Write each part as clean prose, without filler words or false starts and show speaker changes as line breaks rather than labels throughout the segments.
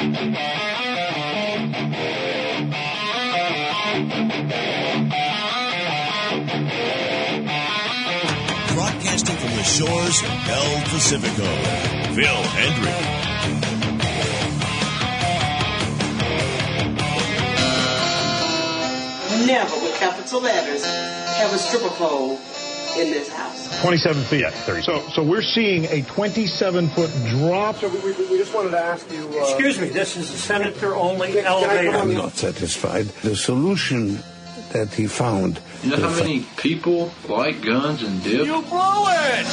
Broadcasting from the shores of El Pacifico, Phil Hendry.
Never, with capital letters, have a stripper pole in this house.
27 feet. Yeah, 30. So we're seeing a 27-foot drop.
So we just wanted to ask you...
Excuse me, this is a senator-only elevator.
I'm not satisfied. The solution that he found...
You know how many people like guns and dip?
You blow it!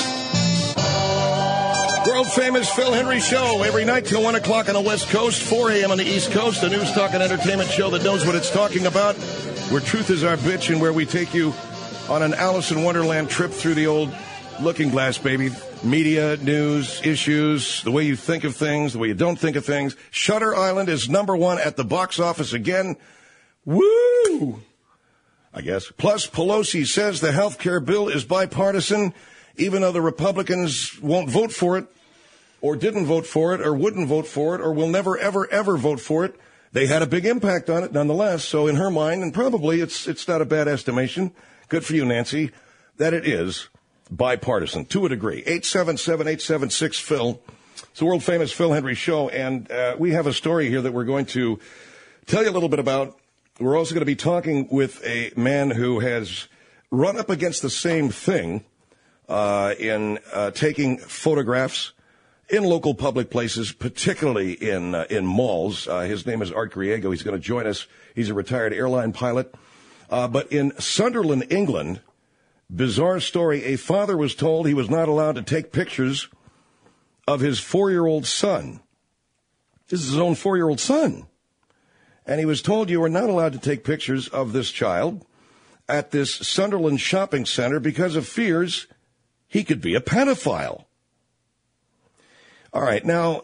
World-famous Phil Hendry Show every night till 1 o'clock on the West Coast, 4 a.m. on the East Coast, a news, talk, and entertainment show that knows what it's talking about, where truth is our bitch and where we take you on an Alice in Wonderland trip through the old looking glass, baby. Media, news, issues, the way you think of things, the way you don't think of things. Shutter Island is #1 at the box office again. Woo! I guess. Plus, Pelosi says the health care bill is bipartisan, even though the Republicans won't vote for it, or didn't vote for it, or wouldn't vote for it, or will never, ever, ever vote for it. They had a big impact on it nonetheless. So in her mind, and probably it's not a bad estimation, good for you, Nancy, that it is bipartisan to a degree. 877-876-PHIL. It's the world-famous Phil Hendry Show, and we have a story here that we're going to tell you a little bit about. We're also going to be talking with a man who has run up against the same thing in taking photographs in local public places, particularly in malls. His name is Art Griego. He's going to join us. He's a retired airline pilot. But in Sunderland, England, bizarre story, a father was told he was not allowed to take pictures of his 4-year-old son. This is his own 4-year-old son. And he was told you are not allowed to take pictures of this child at this Sunderland shopping center because of fears he could be a pedophile. All right, now,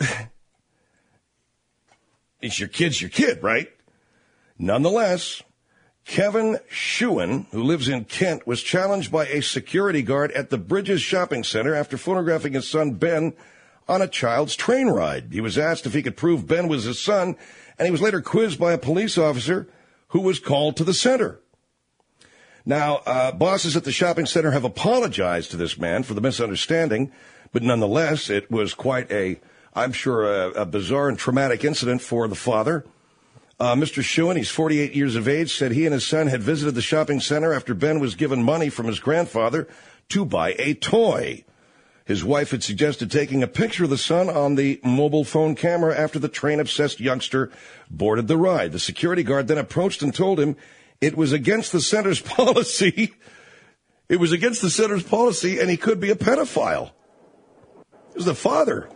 it's your kid, right? Nonetheless, Kevin Shewan, who lives in Kent, was challenged by a security guard at the Bridges Shopping Center after photographing his son Ben on a child's train ride. He was asked if he could prove Ben was his son, and he was later quizzed by a police officer who was called to the center. Now, bosses at the shopping center have apologized to this man for the misunderstanding, but nonetheless, it was quite I'm sure, a bizarre and traumatic incident for the father. Mr. Shewan, he's 48 years of age, said he and his son had visited the shopping center after Ben was given money from his grandfather to buy a toy. His wife had suggested taking a picture of the son on the mobile phone camera after the train-obsessed youngster boarded the ride. The security guard then approached and told him it was against the center's policy. It was against the center's policy, and he could be a pedophile. It was the father.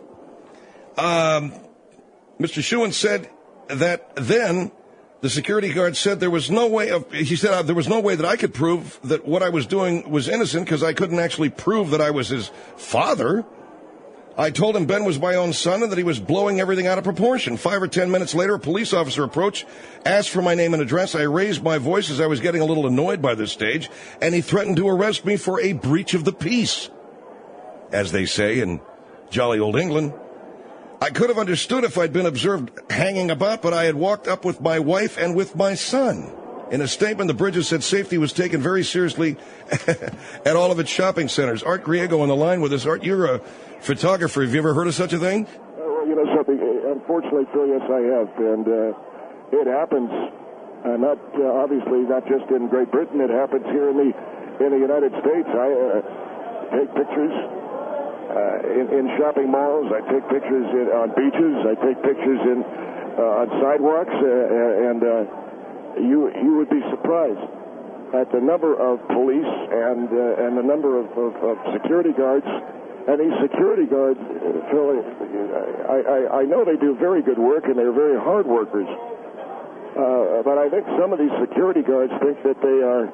Mr. Shewan said that then the security guard said there was no way that I could prove that what I was doing was innocent because I couldn't actually prove that I was his father. I told him Ben was my own son and that he was blowing everything out of proportion. 5 or 10 minutes later, a police officer approached, asked for my name and address. I raised my voice as I was getting a little annoyed by this stage, and he threatened to arrest me for a breach of the peace, as they say in jolly old England. I could have understood if I'd been observed hanging about, but I had walked up with my wife and with my son. In a statement, the Bridges said safety was taken very seriously at all of its shopping centers. Art Griego on the line with us. Art, you're a photographer. Have you ever heard of such a thing?
Well, you know something. Unfortunately, Phil, yes, I have. And it happens, obviously not just in Great Britain. It happens here in the United States. I take pictures in shopping malls. I take pictures on beaches. I take pictures on sidewalks. You would be surprised at the number of police and the number of security guards. And these security guards, Phil, I know they do very good work and they're very hard workers. But I think some of these security guards think that they are,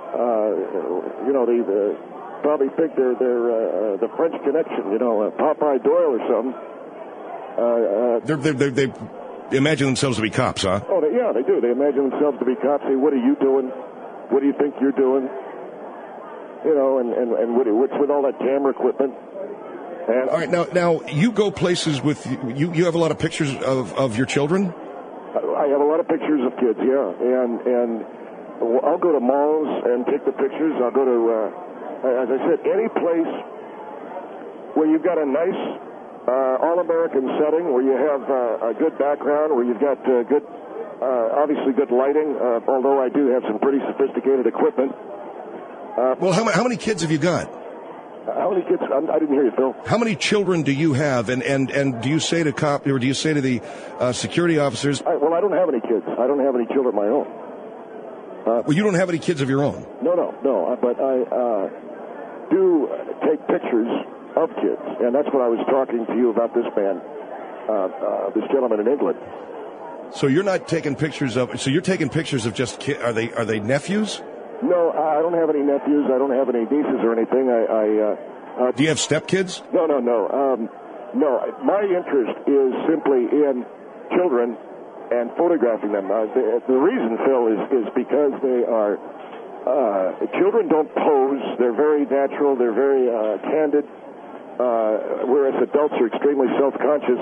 they probably think they're the French Connection, Popeye Doyle or something.
They imagine themselves to be cops, huh?
Oh, they do. They imagine themselves to be cops. Say, what are you doing? What do you think you're doing? And what's with all that camera equipment? And
all right, now you go places with you have a lot of pictures of your children?
I have a lot of pictures of kids, yeah. And I'll go to malls and take the pictures. I'll go to, as I said, any place where you've got a nice all-American setting, where you have a good background, where you've got good, obviously good lighting, although I do have some pretty sophisticated equipment.
Well, how many kids have you got?
How many kids? I didn't hear you, Phil.
How many children do you have, and do you say to do you say to the security officers?
Well, I don't have any kids. I don't have any children of my own.
Well, you don't have any kids of your own?
No. But I do take pictures of kids, and that's what I was talking to you about. This man, this gentleman in England.
So you're not taking pictures of? So you're taking pictures of just kids? Are they nephews?
No, I don't have any nephews. I don't have any nieces or anything.
Do you have stepkids?
No. No, my interest is simply in children and photographing them. The reason, Phil, is because they are children don't pose. They're very natural. They're very candid. Whereas adults are extremely self-conscious.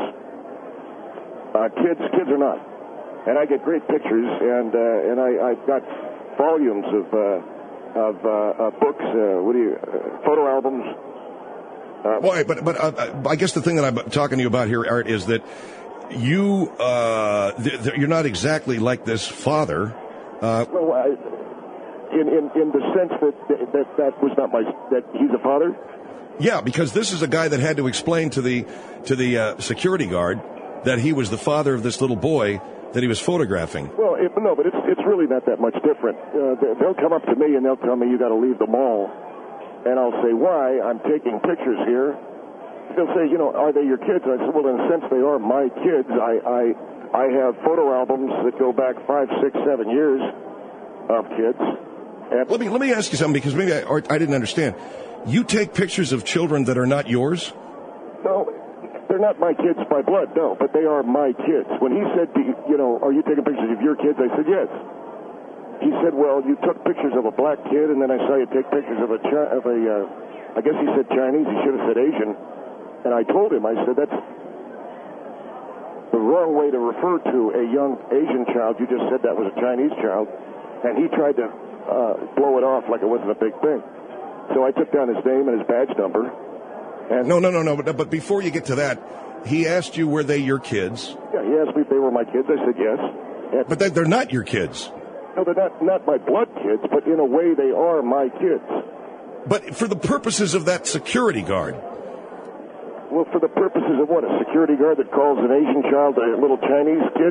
Kids are not. And I get great pictures, and I've got volumes of books. Photo albums.
Well, but I guess the thing that I'm talking to you about here, Art, is that you're not exactly like this father.
Well, in the sense that was not that he's a father.
Yeah, because this is a guy that had to explain to the security guard that he was the father of this little boy that he was photographing.
Well, but it's really not that much different. They'll come up to me and they'll tell me you got to leave the mall, and I'll say why? I'm taking pictures here. They'll say, are they your kids? And I said, well, in a sense, they are my kids. I have photo albums that go back 5, 6, 7 years of kids. And
let me ask you something, because maybe I didn't understand. You take pictures of children that are not yours?
No, they're not my kids by blood, no, but they are my kids. When he said, are you taking pictures of your kids? I said, yes. He said, well, you took pictures of a black kid, and then I saw you take pictures of I guess he said Chinese, he should have said Asian. And I told him, I said, that's the wrong way to refer to a young Asian child. You just said that was a Chinese child. And he tried to blow it off like it wasn't a big thing. So I took down his name and his badge number. And
No. But before you get to that, he asked you, were they your kids?
Yeah, he asked me if they were my kids. I said yes. And
But they're not your kids.
no, they're not my blood kids, but in a way they are my kids.
But for the purposes of that security guard.
Well, for the purposes of what? A security guard that calls an Asian child a little Chinese kid?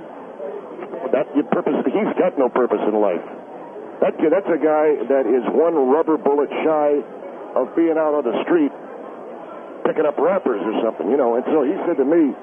He's got no purpose in life. That kid, that's a guy that is one rubber bullet shy of being out on the street picking up rappers or something, And so he said to me,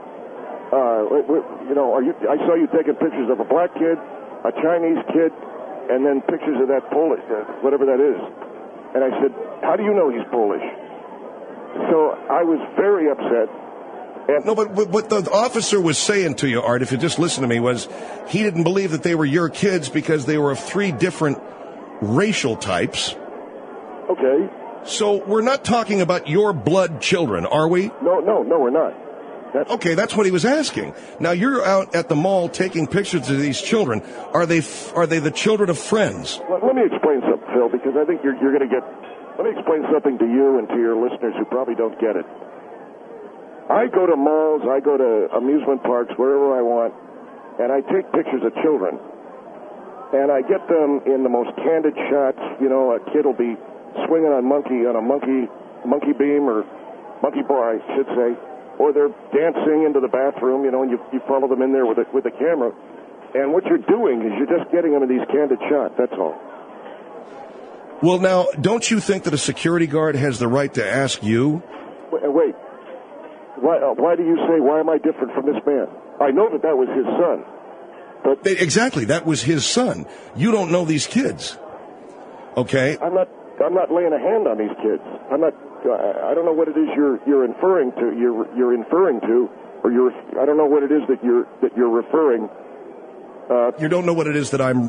I saw you taking pictures of a black kid, a Chinese kid, and then pictures of that Polish, whatever that is. And I said, how do you know he's Polish? So I was very upset. And
No, but what the officer was saying to you, Art, if you just listen to me, was he didn't believe that they were your kids because they were of 3 different racial types.
Okay.
So we're not talking about your blood children, are we?
No, we're not.
Okay, that's what he was asking. Now you're out at the mall taking pictures of these children. Are they the children of friends?
Let me explain something, Phil, because I think you're going to get... Let me explain something to you and to your listeners who probably don't get it. I go to malls, I go to amusement parks, wherever I want, and I take pictures of children. And I get them in the most candid shots. A kid will be swinging on a monkey beam or monkey bar, I should say, or they're dancing into the bathroom, and you follow them in there with a camera. And what you're doing is you're just getting them in these candid shots, that's all.
Well, now, don't you think that a security guard has the right to ask you?
Wait. Why do you say, why am I different from this man? I know that was his son. But
Exactly, that was his son. You don't know these kids. Okay?
I'm not laying a hand on these kids. I don't know what it is you're inferring to. You're inferring to, or I don't know what it is that you're referring.
You don't know what it is that I'm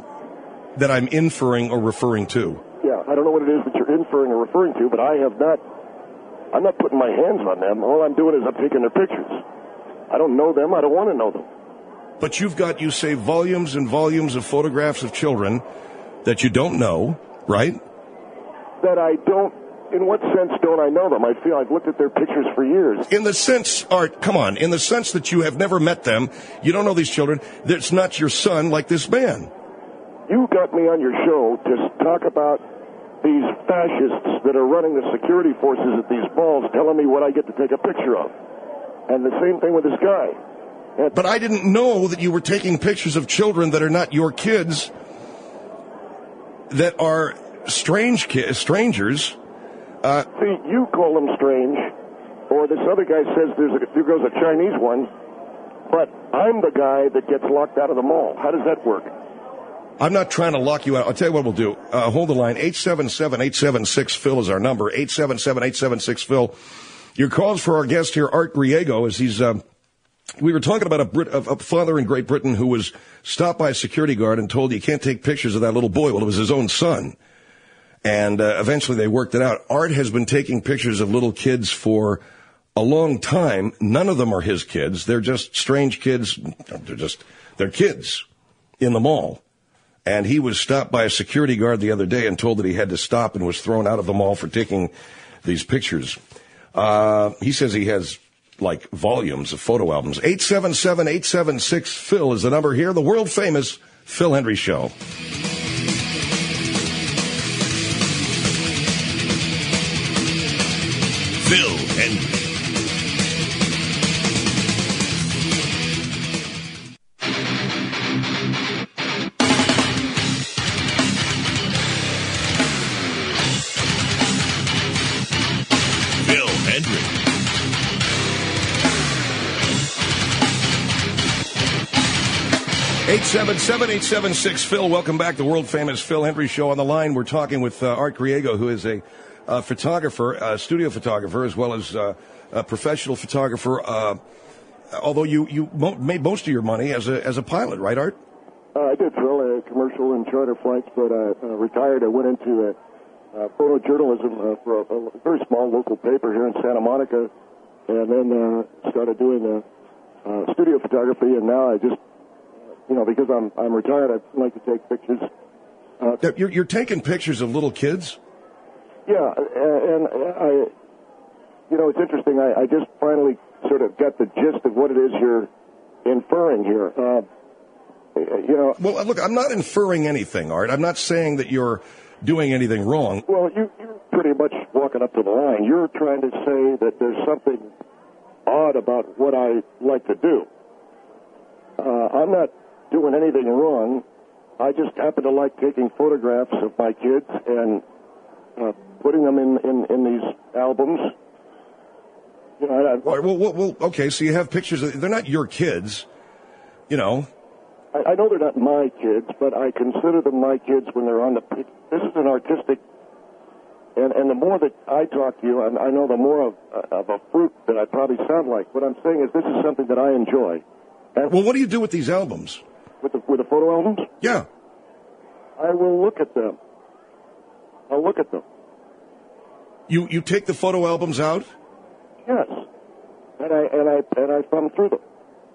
inferring or referring to.
Yeah, I don't know what it is that you're inferring or referring to, but I have not I'm not putting my hands on them. All I'm doing is I'm taking their pictures. I don't know them. I don't want to know them.
But you say volumes and volumes of photographs of children that you don't know, right?
That I don't. In what sense don't I know them? I feel I've looked at their pictures for years.
In the sense, Art, come on, in the sense that you have never met them, you don't know these children, that's not your son like this man.
You got me on your show to talk about these fascists that are running the security forces at these balls, telling me what I get to take a picture of. And the same thing with this guy.
But I didn't know that you were taking pictures of children that are not your kids, that are strangers.
See, you call them strange, or this other guy says there goes a Chinese one, but I'm the guy that gets locked out of the mall. How does that work?
I'm not trying to lock you out. I'll tell you what we'll do. Hold the line. 877-876-PHIL is our number. 877-876-PHIL. Your calls for our guest here, Art Griego, as he's... we were talking about a father in Great Britain who was stopped by a security guard and told you can't take pictures of that little boy. Well, it was his own son. And eventually they worked it out. Art has been taking pictures of little kids for a long time. None of them are his kids. They're just strange kids. They're kids in the mall. And he was stopped by a security guard the other day and told that he had to stop and was thrown out of the mall for taking these pictures. He says he has, like, volumes of photo albums. 877-876-PHIL is the number here. The world-famous Phil Hendrie Show.
Phil Hendrie. Phil Hendrie.
Eight 877-876-PHIL. Welcome back. The world-famous Phil Hendrie Show. On the line, we're talking with Art Griego, who is a photographer, studio photographer, as well as a professional photographer. Although you made most of your money as a pilot, right, Art?
I did, Phil, commercial and charter flights, but retired. I went into photojournalism for a very small local paper here in Santa Monica, and then started doing studio photography, and now I just, because I'm retired, I like to take pictures.
You're taking pictures of little kids?
Yeah, and it's interesting. I just finally sort of got the gist of what it is you're inferring here.
Well, look, I'm not inferring anything, Art. I'm not saying that you're doing anything wrong.
Well, you're pretty much walking up to the line. You're trying to say that there's something odd about what I like to do. I'm not doing anything wrong. I just happen to like taking photographs of my kids and putting them in these albums.
Well, okay, so you have pictures. They're not your kids,
I know they're not my kids, but I consider them my kids when they're on the pic. This is an artistic, and the more that I talk to you, I know the more of a fruit that I probably sound like. What I'm saying is this is something that I enjoy. And
well, what do you do with these albums?
With the photo albums?
Yeah.
I will look at them. I'll look at them.
You take the photo albums out?
Yes. And I thumb through them.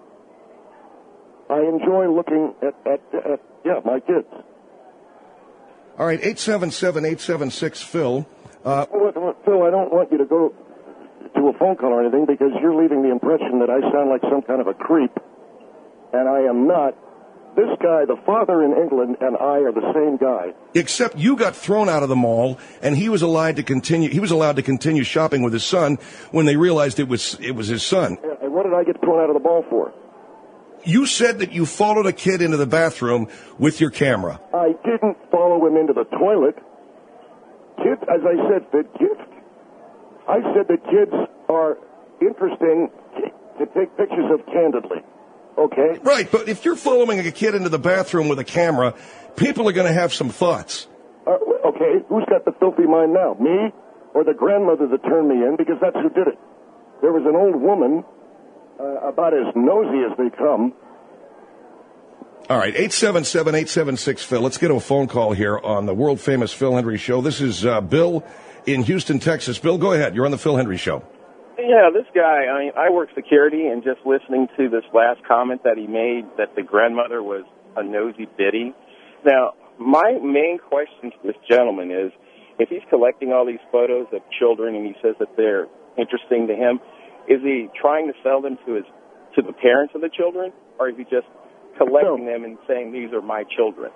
I enjoy looking at my kids.
All right, 877-876-PHIL.
Phil, I don't want you to go to a phone call or anything because you're leaving the impression that I sound like some kind of a creep, and I am not. This guy, the father in England, and I are the same guy.
Except you got thrown out of the mall, and he was allowed to continue. He was allowed to continue shopping with his son when they realized it was his son.
Yeah, and what did I get thrown out of the mall for?
You said that you followed a kid into the bathroom with your camera.
I didn't follow him into the toilet. Kids, as I said, I said that kids are interesting to take pictures of candidly. Okay?
Right, but if you're following a kid into the bathroom with a camera, people are going to have some thoughts.
Okay, who's got the filthy mind now? Me or the grandmother that turned me in? Because that's who did it. There was an old woman, about as nosy as they come.
All right, 877-876-Phil. Let's get to a phone call here on the world-famous Phil Hendry Show. This is Bill in Houston, Texas. Bill, go ahead. You're on the Phil Hendry Show.
Yeah, this guy, I work security, and just listening to this last comment that he made that the grandmother was a nosy biddy. Now, my main question to this gentleman is, if he's collecting all these photos of children and he says that they're interesting to him, is he trying to sell them to the parents of the children, or is he just collecting them and saying these are my children?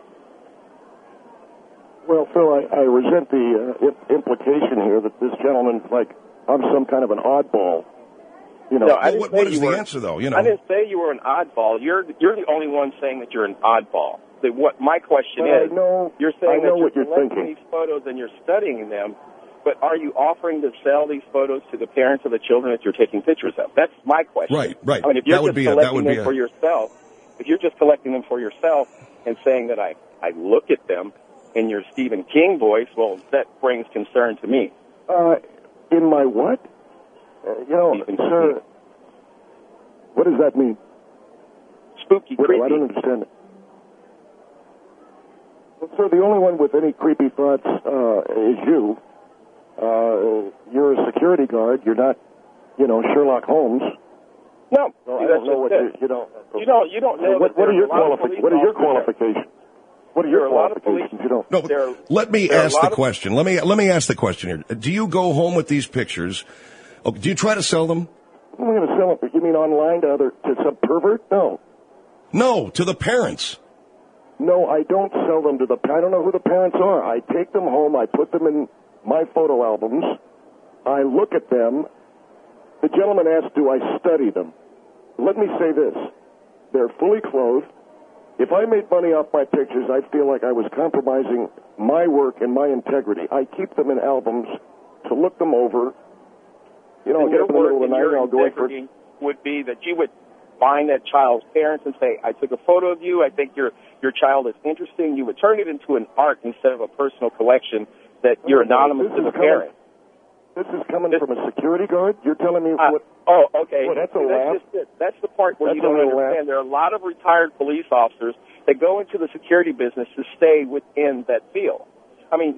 Well, Phil, I resent the implication here that this gentleman, like, I'm some kind of an oddball. You know,
well, what is the answer, though? You know,
I didn't say you were an oddball. You're the only one saying that you're an oddball. What my question is, you're saying that you're collecting these photos and you're studying them, but are you offering to sell these photos to the parents of the children that you're taking pictures of? That's my question.
Right.
I mean, if you're just collecting them for yourself, if you're just collecting them for yourself and saying that I look at them in your Stephen King voice, well, that brings concern to me.
In my what? Sir, what does that mean?
Spooky, creepy.
I don't understand it. Well, sir, the only one with any creepy thoughts is you. You're a security guard. You're not, Sherlock Holmes.
No,
I don't know what you don't.
You don't know.
What are your qualifications? What are your qualifications? What are your qualifications? You don't.
No, let me ask the question. Let me ask the question here. Do you go home with these pictures? Do you try to sell them?
I'm going to sell them. You mean online to some pervert? No.
No, to the parents.
No, I don't sell them to I don't know who the parents are. I take them home. I put them in my photo albums. I look at them. The gentleman asked, do I study them? Let me say this. They're fully clothed. If I made money off my pictures, I'd feel like I was compromising my work and my integrity. I keep them in albums to look them over. I'll get up in the middle of the night and I'll go for it.
Would be that you would find that child's parents and say, I took a photo of you. I think your child is interesting. You would turn it into an art instead of a personal collection that you're anonymous to the parent.
This is coming from a security guard? You're telling me what...
Oh, okay.
Well, that's a laugh.
That's the part where you don't understand. There are a lot of retired police officers that go into the security business to stay within that field. I mean,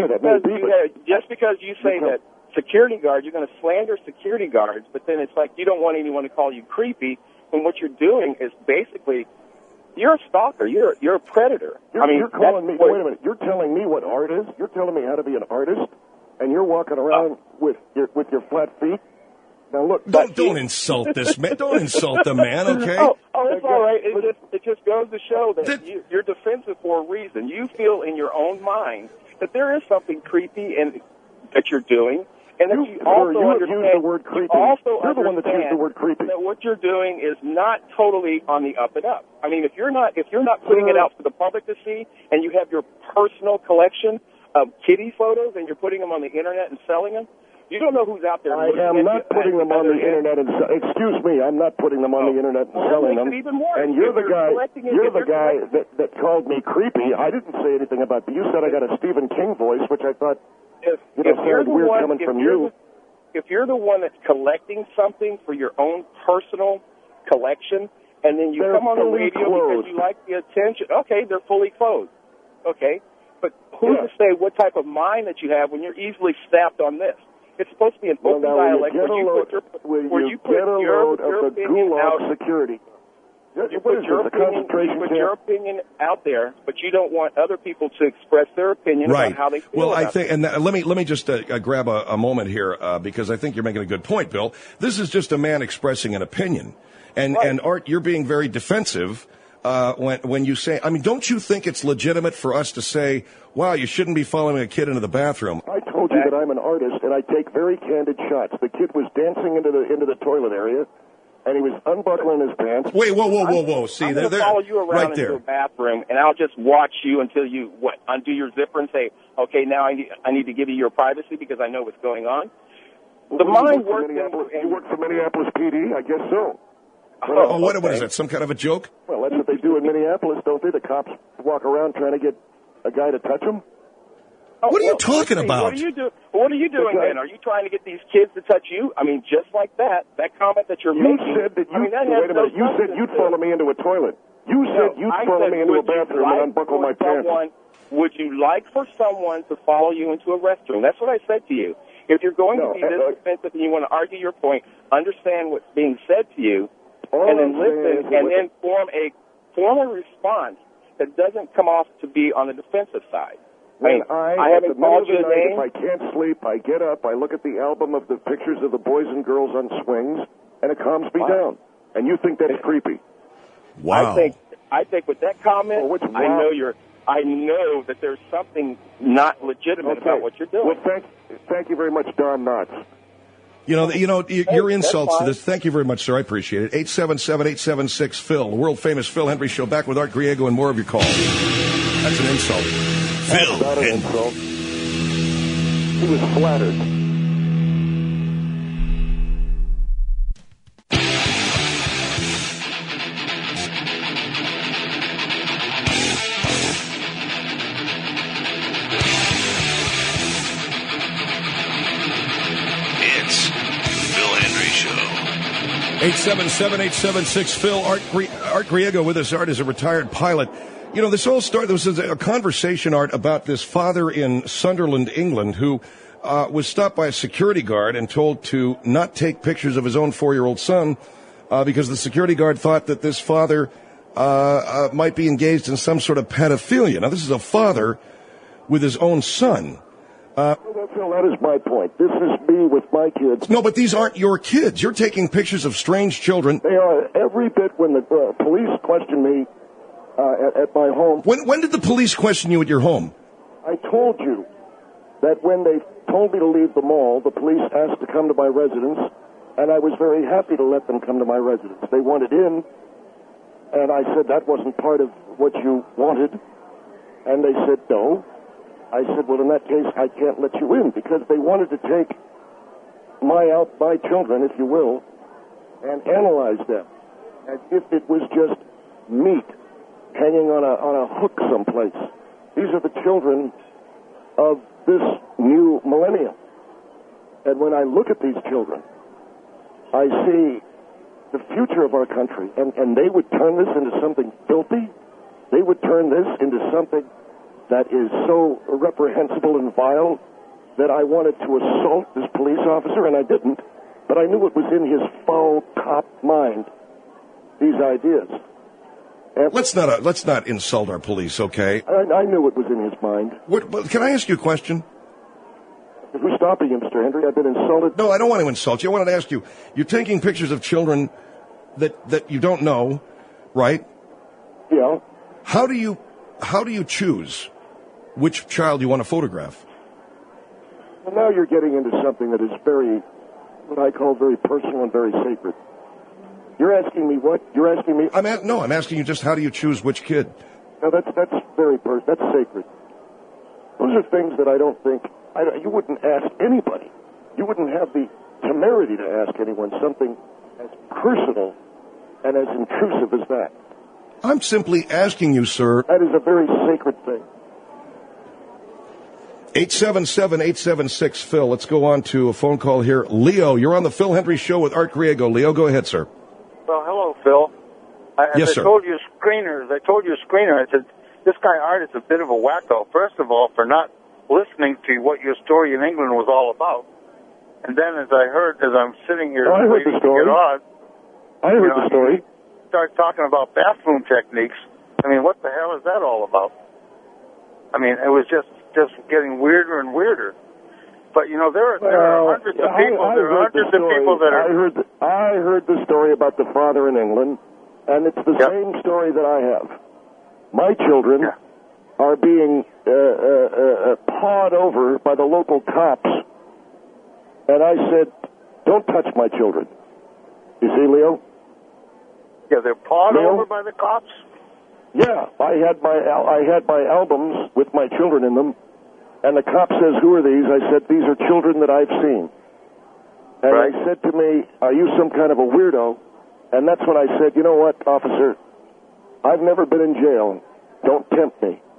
just because you say that security guard, you're going to slander security guards, but then it's like you don't want anyone to call you creepy, and what you're doing is basically... You're a stalker. You're a predator.
You're calling me... Wait a minute. You're telling me what art is? You're telling me how to be an artist? And you're walking around with your flat feet? Now look...
Don't insult this man. Don't insult the man, okay?
Oh, it's all right. It just goes to show that you're defensive for a reason. You feel in your own mind that there is something creepy that you're doing, and that you also understand.
Use the word creepy. You're the one that used the word creepy.
That what you're doing is not totally on the up and up. I mean, if you're not putting it out for the public to see, and you have your personal collection of kitty photos, and you're putting them on the internet and selling them, you don't know who's out there.
I am not putting them on the internet and excuse me, I'm not putting them on the internet and selling them.
Even worse.
And you're the guy that called me creepy. I didn't say anything about that. You said I got a Stephen King voice, which I thought sounded weird coming from you.
If you're the one that's collecting something for your own personal collection, and then you come on the radio because you like the attention, okay, they're fully clothed. Okay. But who's to say what type of mind that you have when you're easily snapped on this? It's supposed to be an open dialect where you put your opinion out.
Security.
You put your opinion out there, but you don't want other people to express their opinion about how they feel.
Well, I think, and let me just grab a moment here because I think you're making a good point, Bill. This is just a man expressing an opinion, and Art, you're being very defensive. When you say, I mean, don't you think it's legitimate for us to say, wow, you shouldn't be following a kid into the bathroom?
I told you that I'm an artist, and I take very candid shots. The kid was dancing into the toilet area, and he was unbuckling his pants.
Wait, whoa. See,
I'm going to follow you around into the bathroom, and I'll just watch you until you, undo your zipper and say, okay, now I need to give you your privacy because I know what's going on.
Well, the mind works. You work for Minneapolis PD? I guess so.
What is that, some kind of a joke?
Well, that's what they do in Minneapolis, don't they? The cops walk around trying to get a guy to touch them.
What are you talking about?
What are you doing? What are you doing then? Are you trying to get these kids to touch you? I mean, just like that comment that you're making.
You said that you. Wait a minute. You said you'd follow me into a toilet. You said you'd follow me into a bathroom and unbuckle my pants.
Would you like for someone to follow you into a restroom? That's what I said to you. If you're going to be this defensive and you want to argue your point, understand what's being said to you, and then listen, and then form a response that doesn't come off to be on the defensive side. I haven't called you a name.
If I can't sleep, I get up, I look at the album of the pictures of the boys and girls on swings, and it calms me down. And you think that's creepy?
Wow.
I think with that comment, I know that there's something not legitimate about what you're doing.
Well, thank you very much, Don Knotts.
Your insults to this. Thank you very much, sir. I appreciate it. 877-876-PHIL, the world-famous Phil Hendry Show, back with Art Griego and more of your calls. That's an insult.
Phil not an insult. He was flattered.
It's Phil Hendry Show.
877-876-PHIL. Art Griego with us. Art is a retired pilot. You know, this all started, there was a conversation, Art, about this father in Sunderland, England, who was stopped by a security guard and told to not take pictures of his own 4-year-old son because the security guard thought that this father might be engaged in some sort of pedophilia. Now, this is a father with his own son.
Phil, that is my point. This is me with my kids.
No, but these aren't your kids. You're taking pictures of strange children.
They are every bit when the police question me at my home.
When did the police question you at your home?
I told you that when they told me to leave the mall, the police asked to come to my residence, and I was very happy to let them come to my residence. They wanted in, and I said that wasn't part of what you wanted, and they said no. I said, well, in that case, I can't let you in, because they wanted to take my children, if you will, and analyze them as if it was just meat hanging on a hook someplace. These are the children of this new millennium. And when I look at these children, I see the future of our country, and they would turn this into something filthy. They would turn this into something that is so reprehensible and vile that I wanted to assault this police officer, and I didn't, but I knew it was in his foul cop mind, these ideas. And
let's not insult our police, okay?
I knew it was in his mind.
Can I ask you a question?
If we're stopping you, Mr. Hendry, I've been insulted.
No, I don't want to insult you. I wanted to ask you, you're taking pictures of children that you don't know, right?
Yeah.
How do you choose which child you want to photograph?
Well, now you're getting into something that is what I call very personal and very sacred. You're asking me what? You're asking me?
I'm asking you just how do you choose which kid?
No, that's that's sacred. Those are things that I don't think, you wouldn't ask anybody. You wouldn't have the temerity to ask anyone something as personal and as intrusive as that.
I'm simply asking you, sir.
That is a very sacred thing.
877-876-PHIL. Let's go on to a phone call here. Leo, you're on the Phil Hendry Show with Art Griego. Leo, go ahead, sir.
Well, hello, Phil.
Yes, sir.
I told you screener, I said, this guy Art is a bit of a wacko, first of all, for not listening to what your story in England was all about. And then as I'm sitting here waiting to get on,
I heard the story.
Start talking about bathroom techniques. I mean, what the hell is that all about? I mean, it was just getting weirder and weirder. But there are hundreds of people.
I heard the story about the father in England, and it's the same story that I have. My children are being pawed over by the local cops, and I said, "Don't touch my children." You see, Leo?
Yeah, they're pawed over by the cops?
Yeah, I had my albums with my children in them, and the cop says, "Who are these?" I said, "These are children that I've seen." And they said to me, "Are you some kind of a weirdo?" And that's when I said, "You know what, officer? I've never been in jail. Don't tempt me."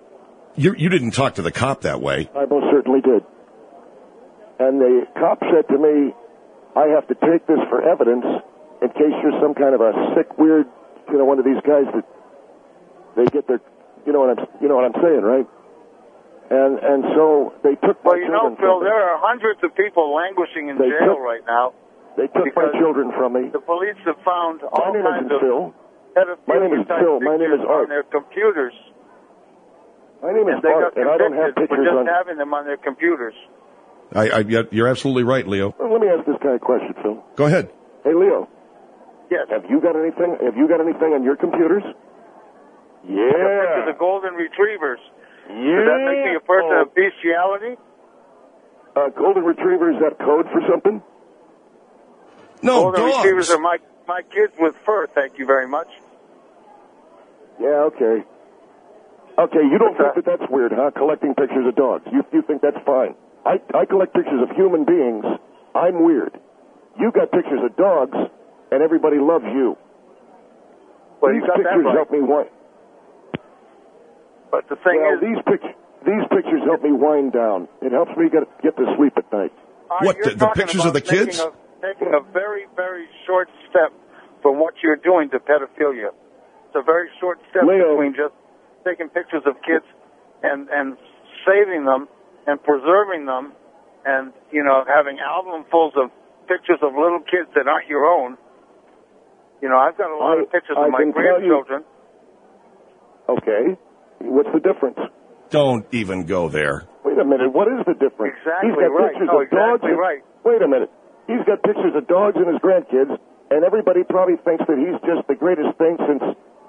You didn't talk to the cop that way.
I most certainly did. And the cop said to me, I have to take this for evidence in case you're some kind of a sick, weird, one of these guys that they get their, you know what I'm saying, right? And so they took my children.
Phil, there are hundreds of people languishing in jail right now.
They took my children from me.
The police have found all kinds of
Phil. My name is Phil. My name is Art.
On their computers.
My name is Art, and I don't have pictures
for just
on
having them on their computers.
You're absolutely right, Leo.
Well, let me ask this guy a question, Phil.
Go ahead.
Hey, Leo.
Yes.
Have you got anything on your computers? Yeah.
The golden retrievers.
Yeah.
Does that make me a person of bestiality?
Golden retrievers, is that code for something?
No,
golden
dogs.
retrievers are my kids with fur, thank you very much.
Yeah, okay. Okay, you don't think that that's weird, huh? Collecting pictures of dogs. You think that's fine. I collect pictures of human beings. I'm weird. You got pictures of dogs, and everybody loves you.
Well,
these
you got
pictures
that right.
help me wind.
But the thing is,
these pictures help me wind down. It helps me get to sleep at night.
What, the pictures of the kids?
Taking a very, very short step from what you're doing to pedophilia. It's a very short step between just taking pictures of kids and saving them and preserving them and, having albumfuls of pictures of little kids that aren't your own. I've got a lot of pictures of my grandchildren.
Okay. What's the difference?
Don't even go there.
Wait a minute. What is the difference?
Exactly
He's got
right.
pictures of dogs.
Right.
Wait a minute. He's got pictures of dogs and his grandkids, and everybody probably thinks that he's just the greatest thing since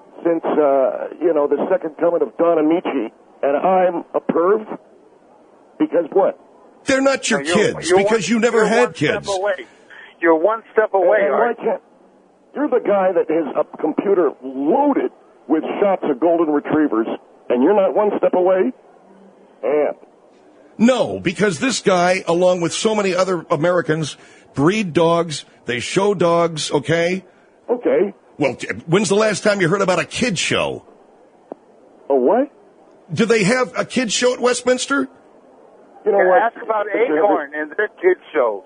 the second coming of Don Amici, and I'm a perv? Because what?
They're not your kids, because you never had kids.
You're one step away, Art.
You're the guy that has a computer loaded with shots of golden retrievers, and you're not one step away? And
no, because this guy, along with so many other Americans, breed dogs. They show dogs, okay?
Okay.
Well, when's the last time you heard about a kid show?
A what?
Do they have a kid show at Westminster?
You know what?
Ask about Acorn and their kid shows.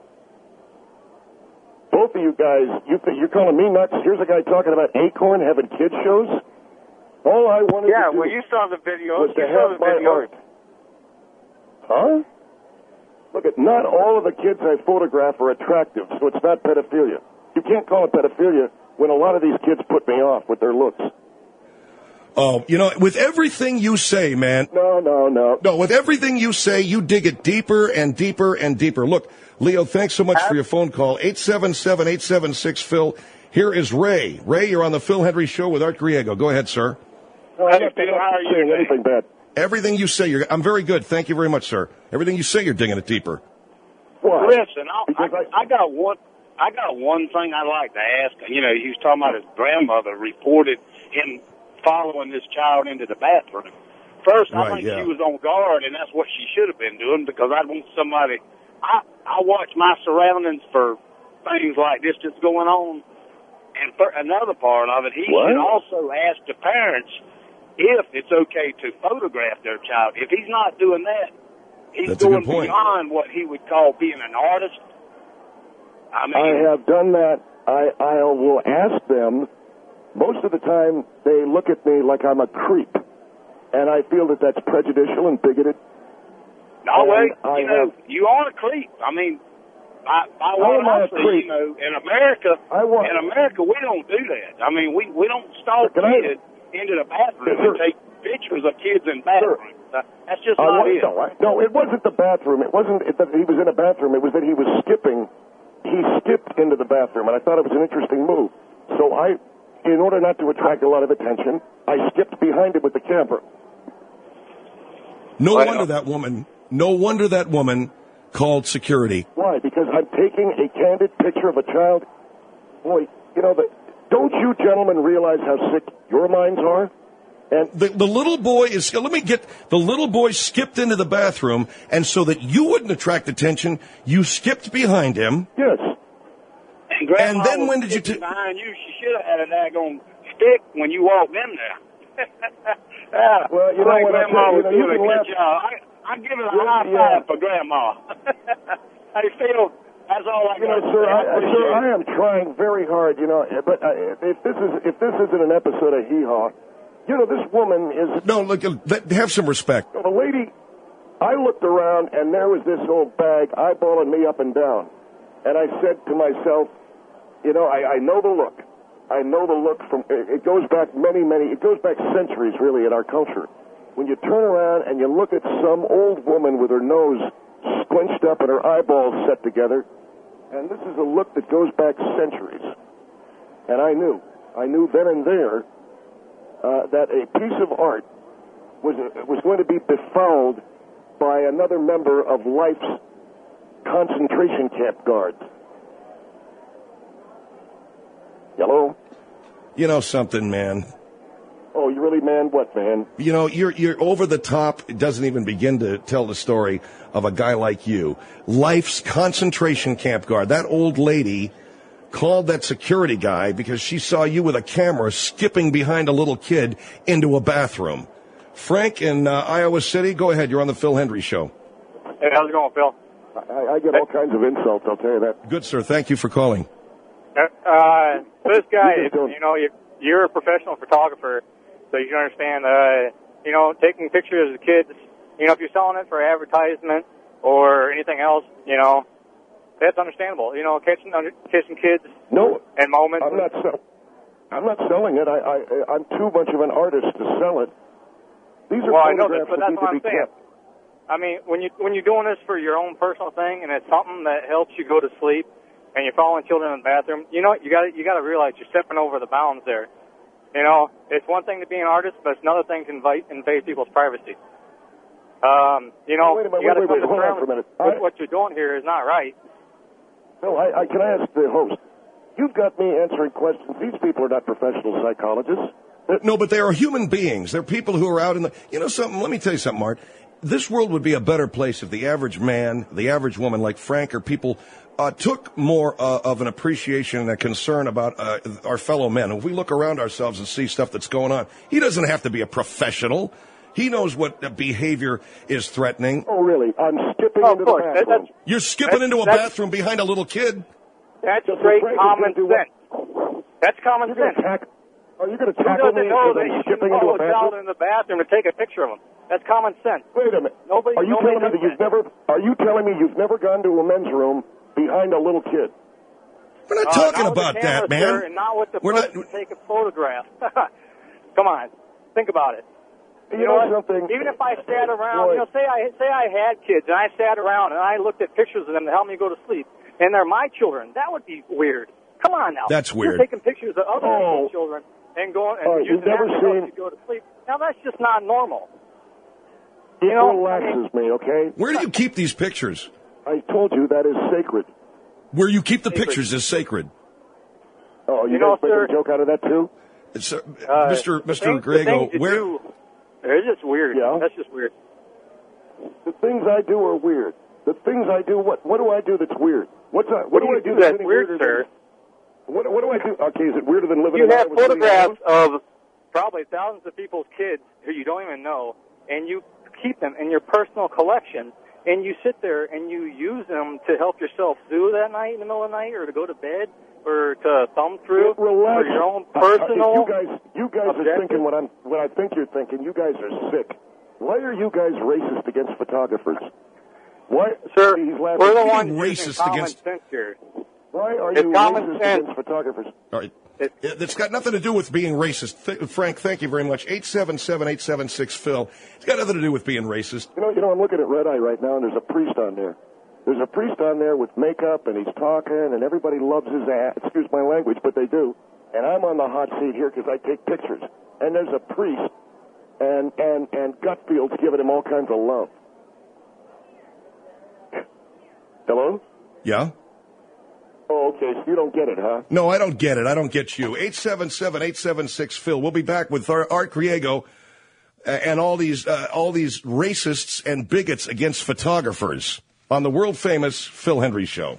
Both of you guys, you're calling me nuts. Here's a guy talking about Acorn having kid shows. All I wanted to do
you saw the videos.
was to have my art. Huh? Look, not all of the kids I photograph are attractive, so it's not pedophilia. You can't call it pedophilia when a lot of these kids put me off with their looks.
Oh, with everything you say, man.
No.
No, with everything you say, you dig it deeper and deeper and deeper. Look, Leo, thanks so much for your phone call. 877-876-PHIL. Here is Ray. Ray, you're on the Phil Hendry Show with Art Griego. Go ahead, sir.
How are you saying
anything bad?
Everything you say, I'm very good. Thank you very much, sir. Everything you say, you're digging it deeper.
Why?
Listen, I got one thing I'd like to ask. He was talking about his grandmother reported him following this child into the bathroom. First, I think she was on guard, and that's what she should have been doing, because I'd want somebody. I watch my surroundings for things like this that's going on. And for another part of it, he should also ask the parents if it's okay to photograph their child. If he's not doing that, he's going beyond what he would call being an artist.
I have done that. I will ask them. Most of the time, they look at me like I'm a creep, and I feel that that's prejudicial and bigoted.
No, wait, you are a creep. I mean, I want to say, in America, we don't do that. I mean, we don't stalk kids into the bathroom and take pictures of kids in bathrooms. That's just not it.
No, it wasn't the bathroom. It wasn't that he was in a bathroom. It was that he was skipping. He skipped into the bathroom, and I thought it was an interesting move. So in order not to attract a lot of attention, I skipped behind him with the camera.
No wonder that woman called security.
Why? Because I'm taking a candid picture of a child. Boy, don't you gentlemen realize how sick your minds are? And
the little boy the little boy skipped into the bathroom, and so that you wouldn't attract attention, you skipped behind him.
Yes.
And
then when did you
behind you? She should have had a daggone stick when you walked in there.
Well, you know what?
Grandma was doing a
laugh.
good job. I give it a high five for Grandma. Hey, Phil, that's all I got.
Sir, I am trying very hard. But if this isn't an episode of Hee Haw, this woman is.
No, look, have some respect.
The lady. I looked around, and there was this old bag eyeballing me up and down. And I said to myself, I know the look. I know the look from, it goes back it goes back centuries, really, in our culture. When you turn around and you look at some old woman with her nose squinched up and her eyeballs set together, and this is a look that goes back centuries. And I knew then and there that a piece of art was going to be befouled by another member of life's concentration camp guards. Hello?
You know something, man.
Oh, you really, man? What, man?
You're over the top. It doesn't even begin to tell the story of a guy like you. Life's concentration camp guard. That old lady called that security guy because she saw you with a camera skipping behind a little kid into a bathroom. Frank in Iowa City, go ahead. You're on the Phil Hendry Show.
Hey, how's it going, Phil?
I get all kinds of insults, I'll tell you that.
Good, sir. Thank you for calling.
This guy, you're a professional photographer, so you can understand, taking pictures of kids, if you're selling it for advertisement or anything else, that's understandable. Catching kids and moments.
I'm not selling it. I'm too much of an artist to sell it. These are photographs that need to be kept.
I mean, when you're doing this for your own personal thing, and it's something that helps you go to sleep, and you're following children in the bathroom, you got to realize you're stepping over the bounds there. It's one thing to be an artist, but it's another thing to invade people's privacy.
Wait a minute, hold on for a minute.
What you're doing here is not right.
No, can I ask the host? You've got me answering questions. These people are not professional psychologists.
No, but they are human beings. They're people who are out in the... something? Let me tell you something, Art. This world would be a better place if the average man, the average woman like Frank or people took more of an appreciation and a concern about our fellow men. If we look around ourselves and see stuff that's going on, he doesn't have to be a professional. He knows what behavior is threatening.
Oh, really? I'm skipping into the bathroom.
You're skipping into a bathroom behind a little kid?
That's great common sense. That's common sense.
Are you going to tackle me because I'm skipping into a bathroom?
In the bathroom to take a picture of him. That's common sense.
Wait a minute. Are you telling me you've never gone to a men's room behind a little kid?
We're not talking about that, man.
Sir, and not with the person to take a photograph. Come on, think about it.
You know something?
Even if I sat around, say I had kids and I sat around and I looked at pictures of them to help me go to sleep, and they're my children, that would be weird. Come on now.
That's weird.
You're taking pictures of other people's children and going and using that to help you go to sleep. Now that's just not normal.
It relaxes me, okay?
Where do you keep these pictures?
I told you that is sacred.
Where you keep the pictures is sacred.
Oh, you guys making a joke out of that too?
Mr. Grego, where?
It's just weird.
Yeah.
That's just weird.
The things I do are weird. The things I do, what do I do that's weird? What do I do that's
weird, sir?
What do I do? Okay, is it weirder than living
in
in
Iowa? You have photographs of probably thousands of people's kids who you don't even know, and you keep them in your personal collection, and you sit there and you use them to help yourself soothe that night in the middle of the night, or to go to bed, or to thumb through, for your own personal.
You guys are thinking what I think you're thinking. You guys are sick. Why are you guys racist against photographers? Why,
sir?
We're
the ones
racist
against. Sense here.
Why are you racist against photographers?
All right. It's got nothing to do with being racist. Frank, thank you very much. 877-876-PHIL. It's got nothing to do with being racist.
You know, I'm looking at Red Eye right now, and there's a priest on there. There's a priest on there with makeup, and he's talking, and everybody loves his ass. Excuse my language, but they do. And I'm on the hot seat here because I take pictures. And there's a priest, and Gutfield's giving him all kinds of love. Hello?
Yeah?
Oh, okay, so you don't get it, huh?
No, I don't get it. I don't get you. 877-876-PHIL. We'll be back with Art Griego and all these racists and bigots against photographers on the world-famous Phil Hendry Show.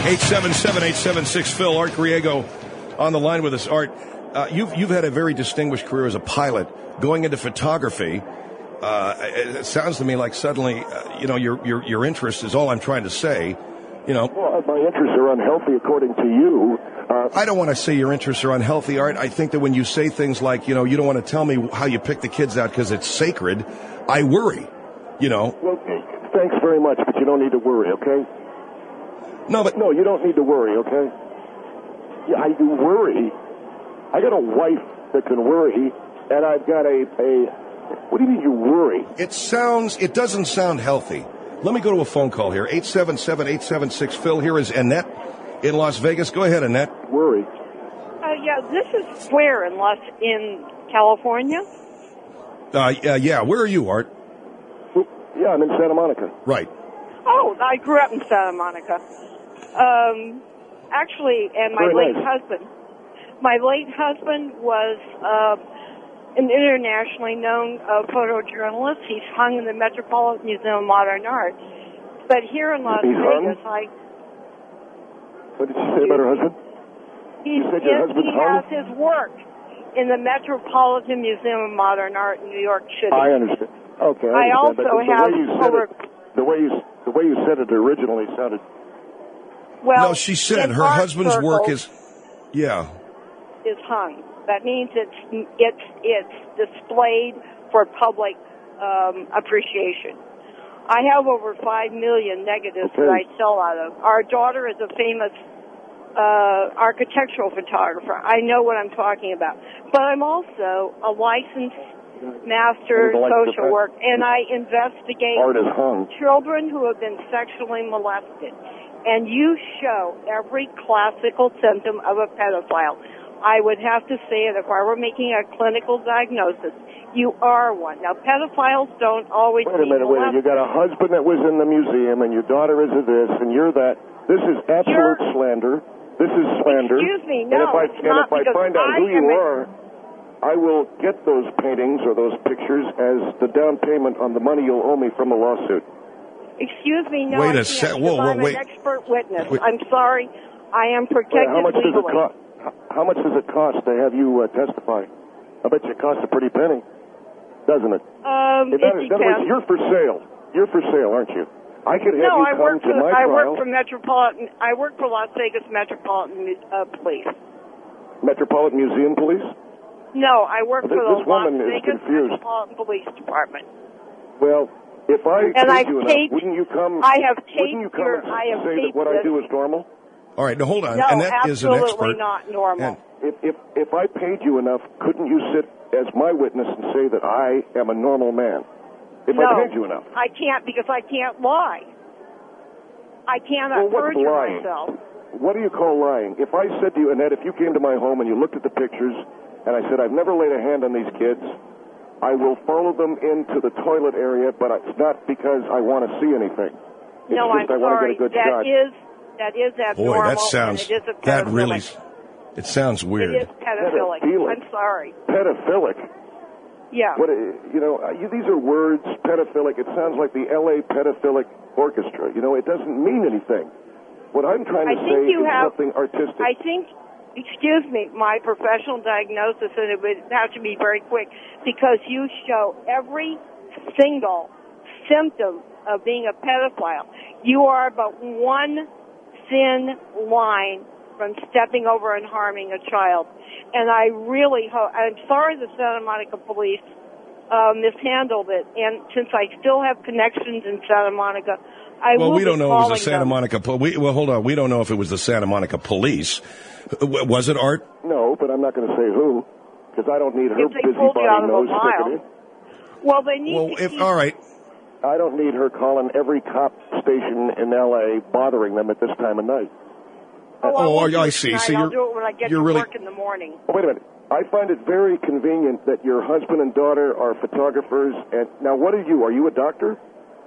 877-876-PHIL. Art Griego on the line with us. Art, you've had a very distinguished career as a pilot. Going into photography, it sounds to me like suddenly, your interest is all I'm trying to say.
Well, my interests are unhealthy according to you.
I don't want to say your interests are unhealthy, Art. I think that when you say things like, you don't want to tell me how you pick the kids out because it's sacred, I worry,
Well, thanks very much, but you don't need to worry, okay? No, you don't need to worry, okay? Yeah, I do worry. I got a wife that can worry, and I've got a what do you mean you worry?
It doesn't sound healthy. Let me go to a phone call here. 877-876-PHIL. Here is Annette in Las Vegas. Go ahead, Annette.
Worry.
Yeah, this is where in California?
Yeah. Where are you, Art?
Yeah, I'm in Santa Monica.
Right.
Oh, I grew up in Santa Monica. Actually, and my
Very
late husband was an internationally known photojournalist. He's hung in the Metropolitan Museum of Modern Art. But here in Las Vegas,
What did you say about her husband?
He has his work in the Metropolitan Museum of Modern Art in New York City.
I understand. Okay,
I also have
the way you said it originally sounded.
Well,
no, she said her husband's work is
hung. That means it's displayed for public appreciation. I have over 5 million negatives that I sell out of. Our daughter is a famous architectural photographer. I know what I'm talking about. But I'm also a licensed master social work, and I investigate children who have been sexually molested. And you show every classical symptom of a pedophile. I would have to say it if I were making a clinical diagnosis. You are one. Now, pedophiles don't always
Wait a minute. You got a husband that was in the museum, and your daughter is this, and you're that. This is absolute slander. This is slander.
Excuse me, no,
and if I find out who you are, I will get those paintings or those pictures as the down payment on the money you'll owe me from the lawsuit.
Excuse me, no,
wait
I
a
can't,
sec.
I'm an expert witness. I'm sorry. I am protected legally.
How much does it cost to have you testify? I bet you it costs a pretty penny, doesn't it?
It depends.
In other words, you're for sale. You're for sale, aren't you? I could have you come to my trial.
I work for Metropolitan. I work for Las Vegas Metropolitan Police.
Metropolitan Museum Police?
No, I work for the Las Vegas
confused.
Metropolitan Police Department.
Well, if I paid you enough, wouldn't you come?
I have taped
wouldn't you come and say that what I do is normal?
All right, now hold on.
No,
and that is an expert.
absolutely not normal.
And if I paid you enough, couldn't you sit as my witness and say that I am a normal man? If I paid you enough.
I can't because I can't lie. I cannot perjure myself.
What do you call lying? If I said to you, Annette, if you came to my home and you looked at the pictures, and I said, I've never laid a hand on these kids, I will follow them into the toilet area, but it's not because I want to see anything. It's
no,
just
I'm
I want to
sorry.
get a good shot.
That is abnormal.
Boy, that sounds, that really, it sounds weird.
It is pedophilic. I'm sorry.
Pedophilic?
Yeah.
These are words, pedophilic. It sounds like the L.A. Pedophilic Orchestra. It doesn't mean anything. What I'm trying to say is something artistic.
I think, excuse me, my professional diagnosis, and it would have to be very quick, because you show every single symptom of being a pedophile. You are but one thin line from stepping over and harming a child. And I really hope, I'm sorry the Santa Monica police mishandled it. And since I still have connections in Santa Monica, I will
we don't know if it was the Santa
them.
Monica hold on. We don't know if it was the Santa Monica police. Was it, Art?
No, but I'm not going to say who, because I don't need her busybody nose sticking in.
Well, they need to keep...
All right.
I don't need her calling every cop station in L.A. bothering them at this time of night.
I see. So
I'll do it when I get to
really...
work in the morning.
Oh, wait a minute. I find it very convenient that your husband and daughter are photographers. And now, what are you? Are you a doctor?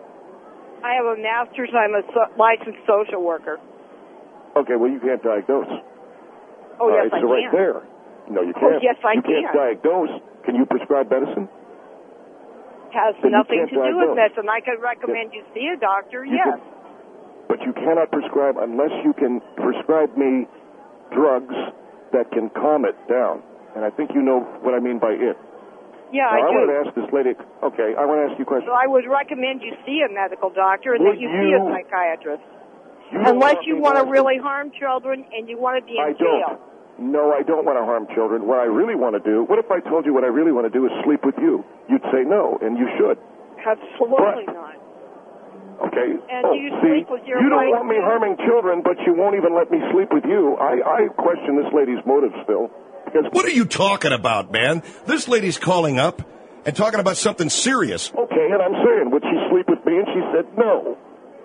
I have a master's. I'm a licensed social worker.
Okay, well, you can't diagnose.
Oh, yes, I can.
It's right there. No, you can't.
Oh, yes, I
can. You can't diagnose. Can you prescribe medicine?
Has nothing to do with medicine. I could recommend you see a doctor, yes.
But but you cannot prescribe unless you can prescribe me drugs that can calm it down. And I think you know what I mean by it.
Yeah,
now,
I do.
I wanted to ask this lady. Okay, I want to ask you a question.
So I would recommend you see a medical doctor and that you see a psychiatrist. Unless you want to really harm children and you want to be in jail.
No, I don't want to harm children. What I really want to do, what if I told you what I really want to do is sleep with you? You'd say no, and you should.
Absolutely not.
Okay.
And do you sleep with your
you don't
wife?
want me harming children, but you won't even let me sleep with you. I question this lady's motives, Phil. Because
what are you talking about, man? This lady's calling up and talking about something serious.
Okay, and I'm saying, would she sleep with me? And she said no.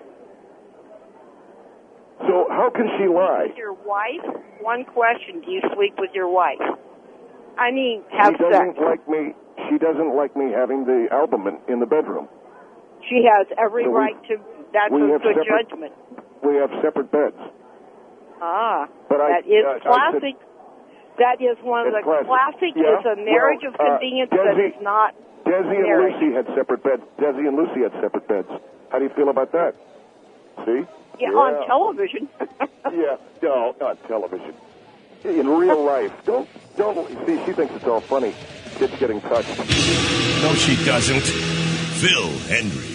So how can she lie?
With your wife? One question: do you sleep with your wife? I mean, have
she doesn't
sex.
like me. She doesn't like me having the album in the bedroom.
She has every right to. That's a good judgment.
We have separate beds.
Ah,
but
that is classic. That is one of the classic.
Yeah,
is a marriage of convenience that's not.
Desi and
marriage.
Lucy had separate beds. Desi and Lucy had separate beds. How do you feel about that? See?
Yeah, on television.
Yeah, no, not television. In real life. Don't, see, she thinks it's all funny. Kids getting touched.
No, she doesn't.
Phil Hendrie.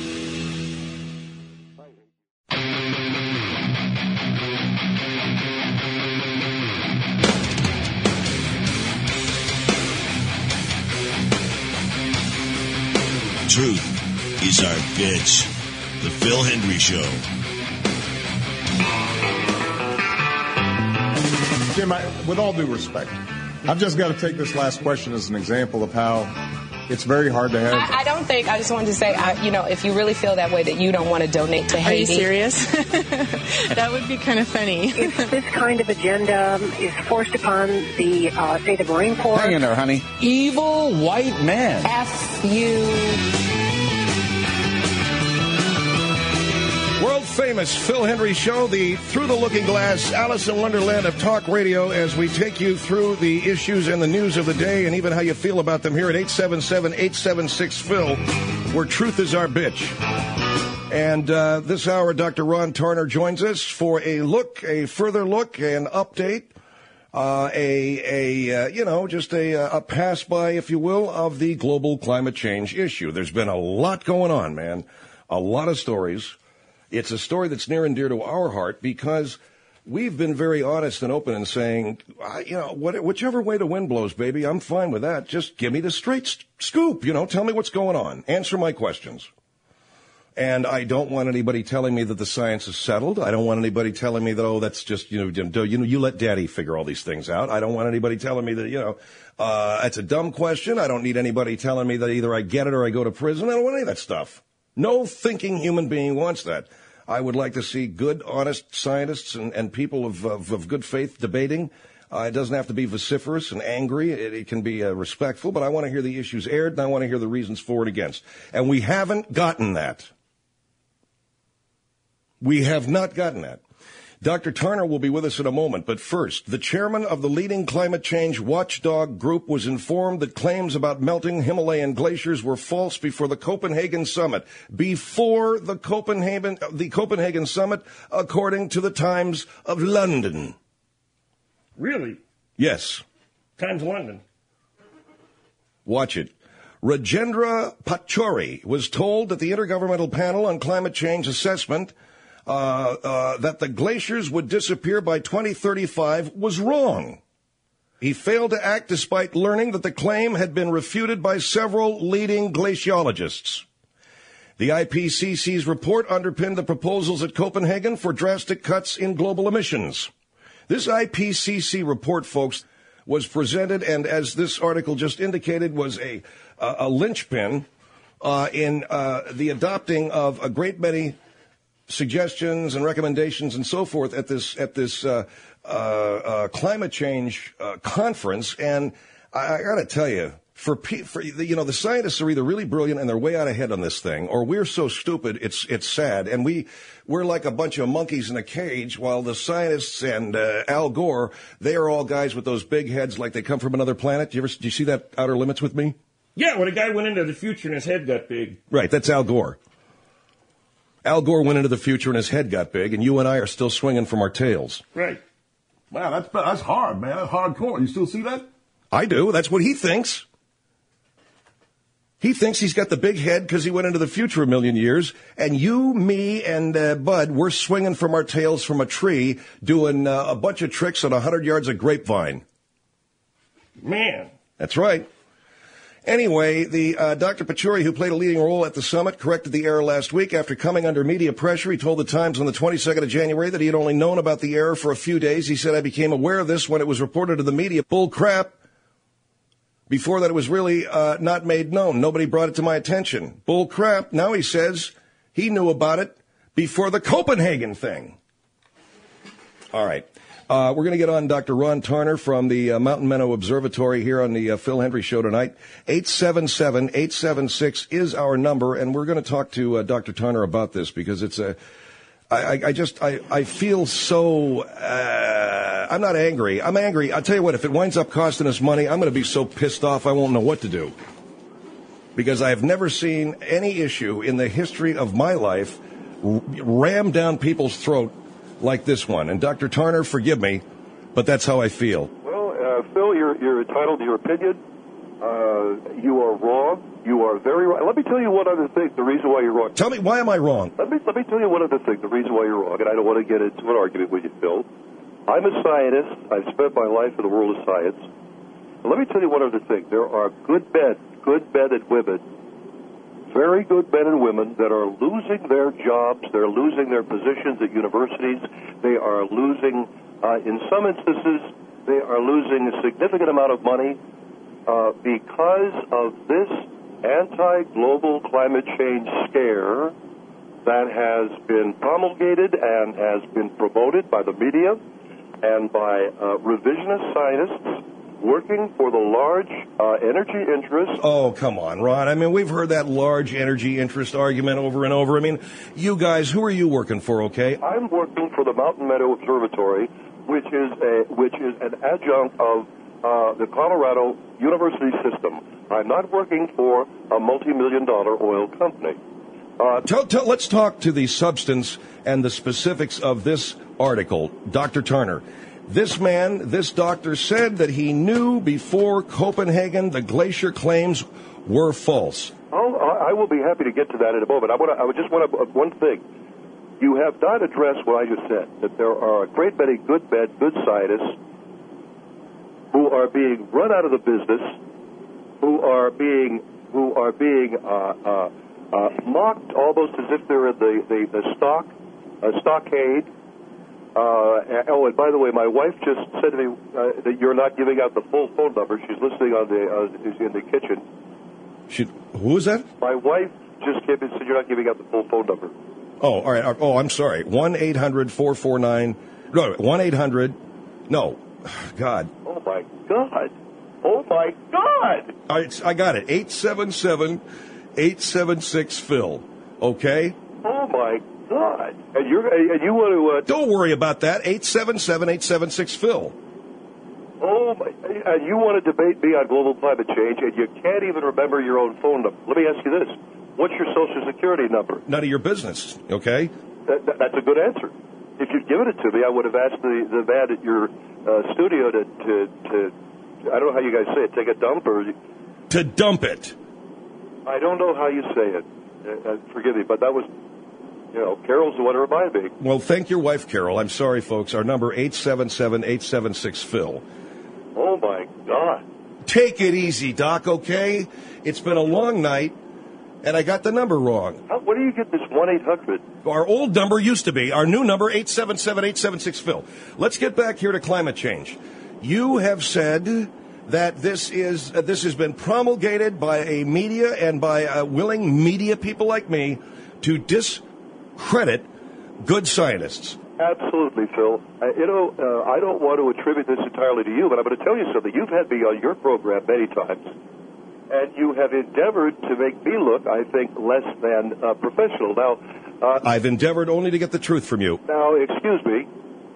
Truth is our bitch. The Phil Hendrie Show.
Jim, with all due respect, I've just got to take this last question as an example of how it's very hard to have.
I don't think, I just wanted to say, if you really feel that way that you don't want to donate to Haiti.
Are you serious? That would be kind of funny.
If this kind of agenda is forced upon the, say, the Marine Corps.
Hang in there, honey. Evil white man.
F you.
World famous Phil Hendrie Show, the Through the Looking Glass, Alice in Wonderland of talk radio, as we take you through the issues and the news of the day and even how you feel about them here at 877-876-PHIL, where truth is our bitch. And this hour, Dr. Ron Tarner joins us for a further look, an update, a pass by, if you will, of the global climate change issue. There's been a lot going on, man. A lot of stories. It's a story that's near and dear to our heart because we've been very honest and open in saying, whichever way the wind blows, baby, I'm fine with that. Just give me the straight scoop. Tell me what's going on. Answer my questions. And I don't want anybody telling me that the science is settled. I don't want anybody telling me that, that's just, you let daddy figure all these things out. I don't want anybody telling me that, it's a dumb question. I don't need anybody telling me that either I get it or I go to prison. I don't want any of that stuff. No thinking human being wants that. I would like to see good, honest scientists and people of good faith debating. It doesn't have to be vociferous and angry. It can be respectful, but I want to hear the issues aired, and I want to hear the reasons for and against. And we haven't gotten that. We have not gotten that. Dr. Tarner will be with us in a moment, but first, the chairman of the leading climate change watchdog group was informed that claims about melting Himalayan glaciers were false before the Copenhagen summit. Before the Copenhagen summit, according to the Times of London.
Really?
Yes.
Times of London.
Watch it. Rajendra Pachauri was told that the Intergovernmental Panel on Climate Change Assessment that the glaciers would disappear by 2035 was wrong. He failed to act despite learning that the claim had been refuted by several leading glaciologists. The IPCC's report underpinned the proposals at Copenhagen for drastic cuts in global emissions. This IPCC report, folks, was presented, and as this article just indicated, was a linchpin in the adopting of a great many suggestions and recommendations and so forth at this climate change conference. And I got to tell you, the scientists are either really brilliant and they're way out ahead on this thing, or we're so stupid it's sad. And we're like a bunch of monkeys in a cage, while the scientists and Al Gore, they are all guys with those big heads like they come from another planet. Do you see that Outer Limits with me?
Yeah, when a guy went into the future and his head got big.
Right, that's Al Gore. Al Gore went into the future and his head got big, and you and I are still swinging from our tails.
Right. Wow, that's hard, man. That's hardcore. You still see that?
I do. That's what he thinks. He thinks he's got the big head because he went into the future a million years, and you, me, and Bud, we're swinging from our tails from a tree, doing a bunch of tricks on 100 yards of grapevine.
Man.
That's right. Anyway, the Dr. Pachuri, who played a leading role at the summit, corrected the error last week after coming under media pressure. He told the Times on the 22nd of January that he had only known about the error for a few days. He said, I became aware of this when it was reported to the media. Bull crap. Before that, it was really not made known. Nobody brought it to my attention. Bull crap. Now he says he knew about it before the Copenhagen thing. All right. We're going to get on Dr. Ron Tarner from the Mountain Meadow Observatory here on the Phil Hendry Show tonight. 877-876 is our number, and we're going to talk to Dr. Tarner about this because it's I feel so, I'm not angry. I'm angry. I'll tell you what, if it winds up costing us money, I'm going to be so pissed off I won't know what to do. Because I have never seen any issue in the history of my life rammed down people's throat like this one. And Dr. Tarner, forgive me, but that's how I feel.
Well, Phil, you're entitled to your opinion. You are wrong. You are very wrong. Let me tell you one other thing, the reason why you're wrong.
Tell me, why am I wrong?
Let me tell you one other thing, the reason why you're wrong, and I don't want to get into an argument with you, Phil. I'm a scientist. I've spent my life in the world of science. But let me tell you one other thing. There are good men and women, very good men and women that are losing their jobs. They're losing their positions at universities. They are losing, in some instances, they are losing a significant amount of money because of this anti-global climate change scare that has been promulgated and has been promoted by the media and by revisionist scientists working for the large energy interests.
Oh, come on, Ron. I mean, we've heard that large energy interest argument over and over. I mean, you guys, who are you working for, okay?
I'm working for the Mountain Meadow Observatory, which is an adjunct of the Colorado University system. I'm not working for a multi-million-dollar oil company.
Let's talk to the substance and the specifics of this article. Dr. Tarner, this man, this doctor said that he knew before Copenhagen the glacier claims were false.
Oh, I will be happy to get to that in a moment. I would just want to, one thing. You have not addressed what I just said, that there are a great many good men, good scientists who are being run out of the business, who are being mocked almost as if they're in the stockade. And by the way, my wife just said to me that you're not giving out the full phone number. She's listening in the kitchen.
Who is that?
My wife just came and said you're not giving out the full phone number.
Oh, all right. Oh, I'm sorry. 1-800-449. No, 1-800. No. God.
Oh, my God. Oh, my God.
I got it. 877-876-PHIL. Okay?
Oh, my God. And you want to...
Don't worry about that. 877-876-PHIL.
Oh, my... And you want to debate me on global climate change, and you can't even remember your own phone number. Let me ask you this. What's your Social Security number?
None of your business, okay?
That's a good answer. If you'd given it to me, I would have asked the man at your studio to I don't know how you guys say it, take a dump or...
To dump it.
I don't know how you say it. Forgive me, but that was, Carol's the one who reminded me.
Well, thank your wife, Carol. I'm sorry, folks. Our number, 877-876-PHIL.
Oh, my God.
Take it easy, Doc, okay? It's been a long night, and I got the number wrong.
Where do you get this 1-800?
Our old number used to be. Our new number, 877-876-PHIL. Let's get back here to climate change. You have said that this has been promulgated by a media and by willing media people like me to discredit good scientists.
Absolutely, Phil. I don't want to attribute this entirely to you, but I'm going to tell you something. You've had me on your program many times, and you have endeavored to make me look, I think, less than professional. Now,
I've endeavored only to get the truth from you.
Now, excuse me.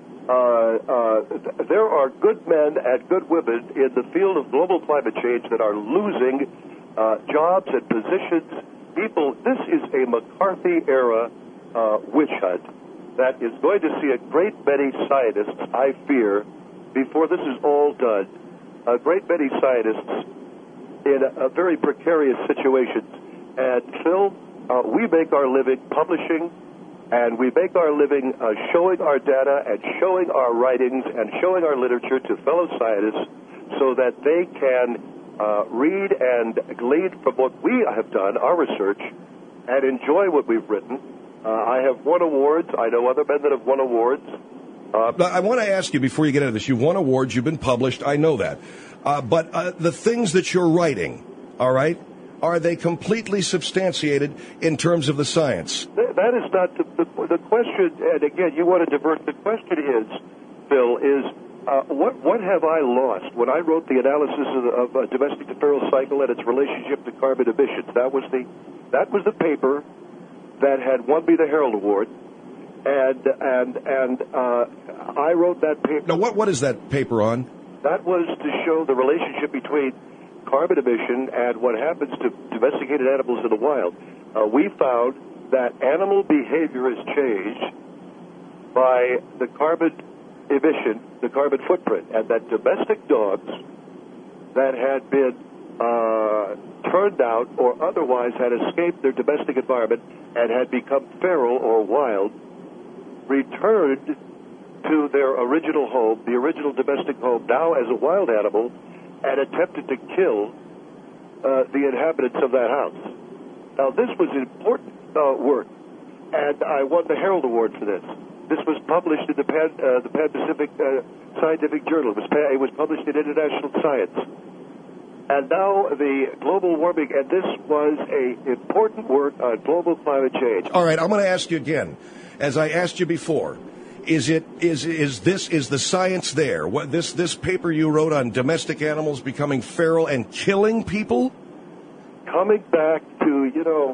There are good men and good women in the field of global climate change that are losing jobs and positions. People, this is a McCarthy-era witch hunt that is going to see a great many scientists, I fear, before this is all done, a great many scientists in a very precarious situations. And Phil, we make our living publishing, and we make our living showing our data and showing our writings and showing our literature to fellow scientists so that they can read and glean from what we have done, our research, and enjoy what we've written. I have won awards. I know other men that have won awards.
I want to ask you, before you get into this, you've won awards, you've been published, I know that. But the things that you're writing, all right, are they completely substantiated in terms of the science?
That is not the question, and again, you want to divert. The question is, Phil, what have I lost? When I wrote the analysis of domestic to feral cycle and its relationship to carbon emissions, that was the paper that had won me the Herald Award, and I wrote that paper.
Now, what is that paper on?
That was to show the relationship between carbon emission and what happens to domesticated animals in the wild. We found that animal behavior is changed by the carbon emission, the carbon footprint, and that domestic dogs that had been turned out or otherwise had escaped their domestic environment and had become feral or wild returned to their original home, the original domestic home, now as a wild animal, and attempted to kill the inhabitants of that house. Now, this was important work, and I won the Herald Award for this. This was published in the Pan-Pacific Scientific Journal. It was published in International Science. And now the global warming, and this was an important work on global climate change.
All right, I'm going to ask you again, as I asked you before. Is the science there? What this paper you wrote on domestic animals becoming feral and killing people?
Coming back to,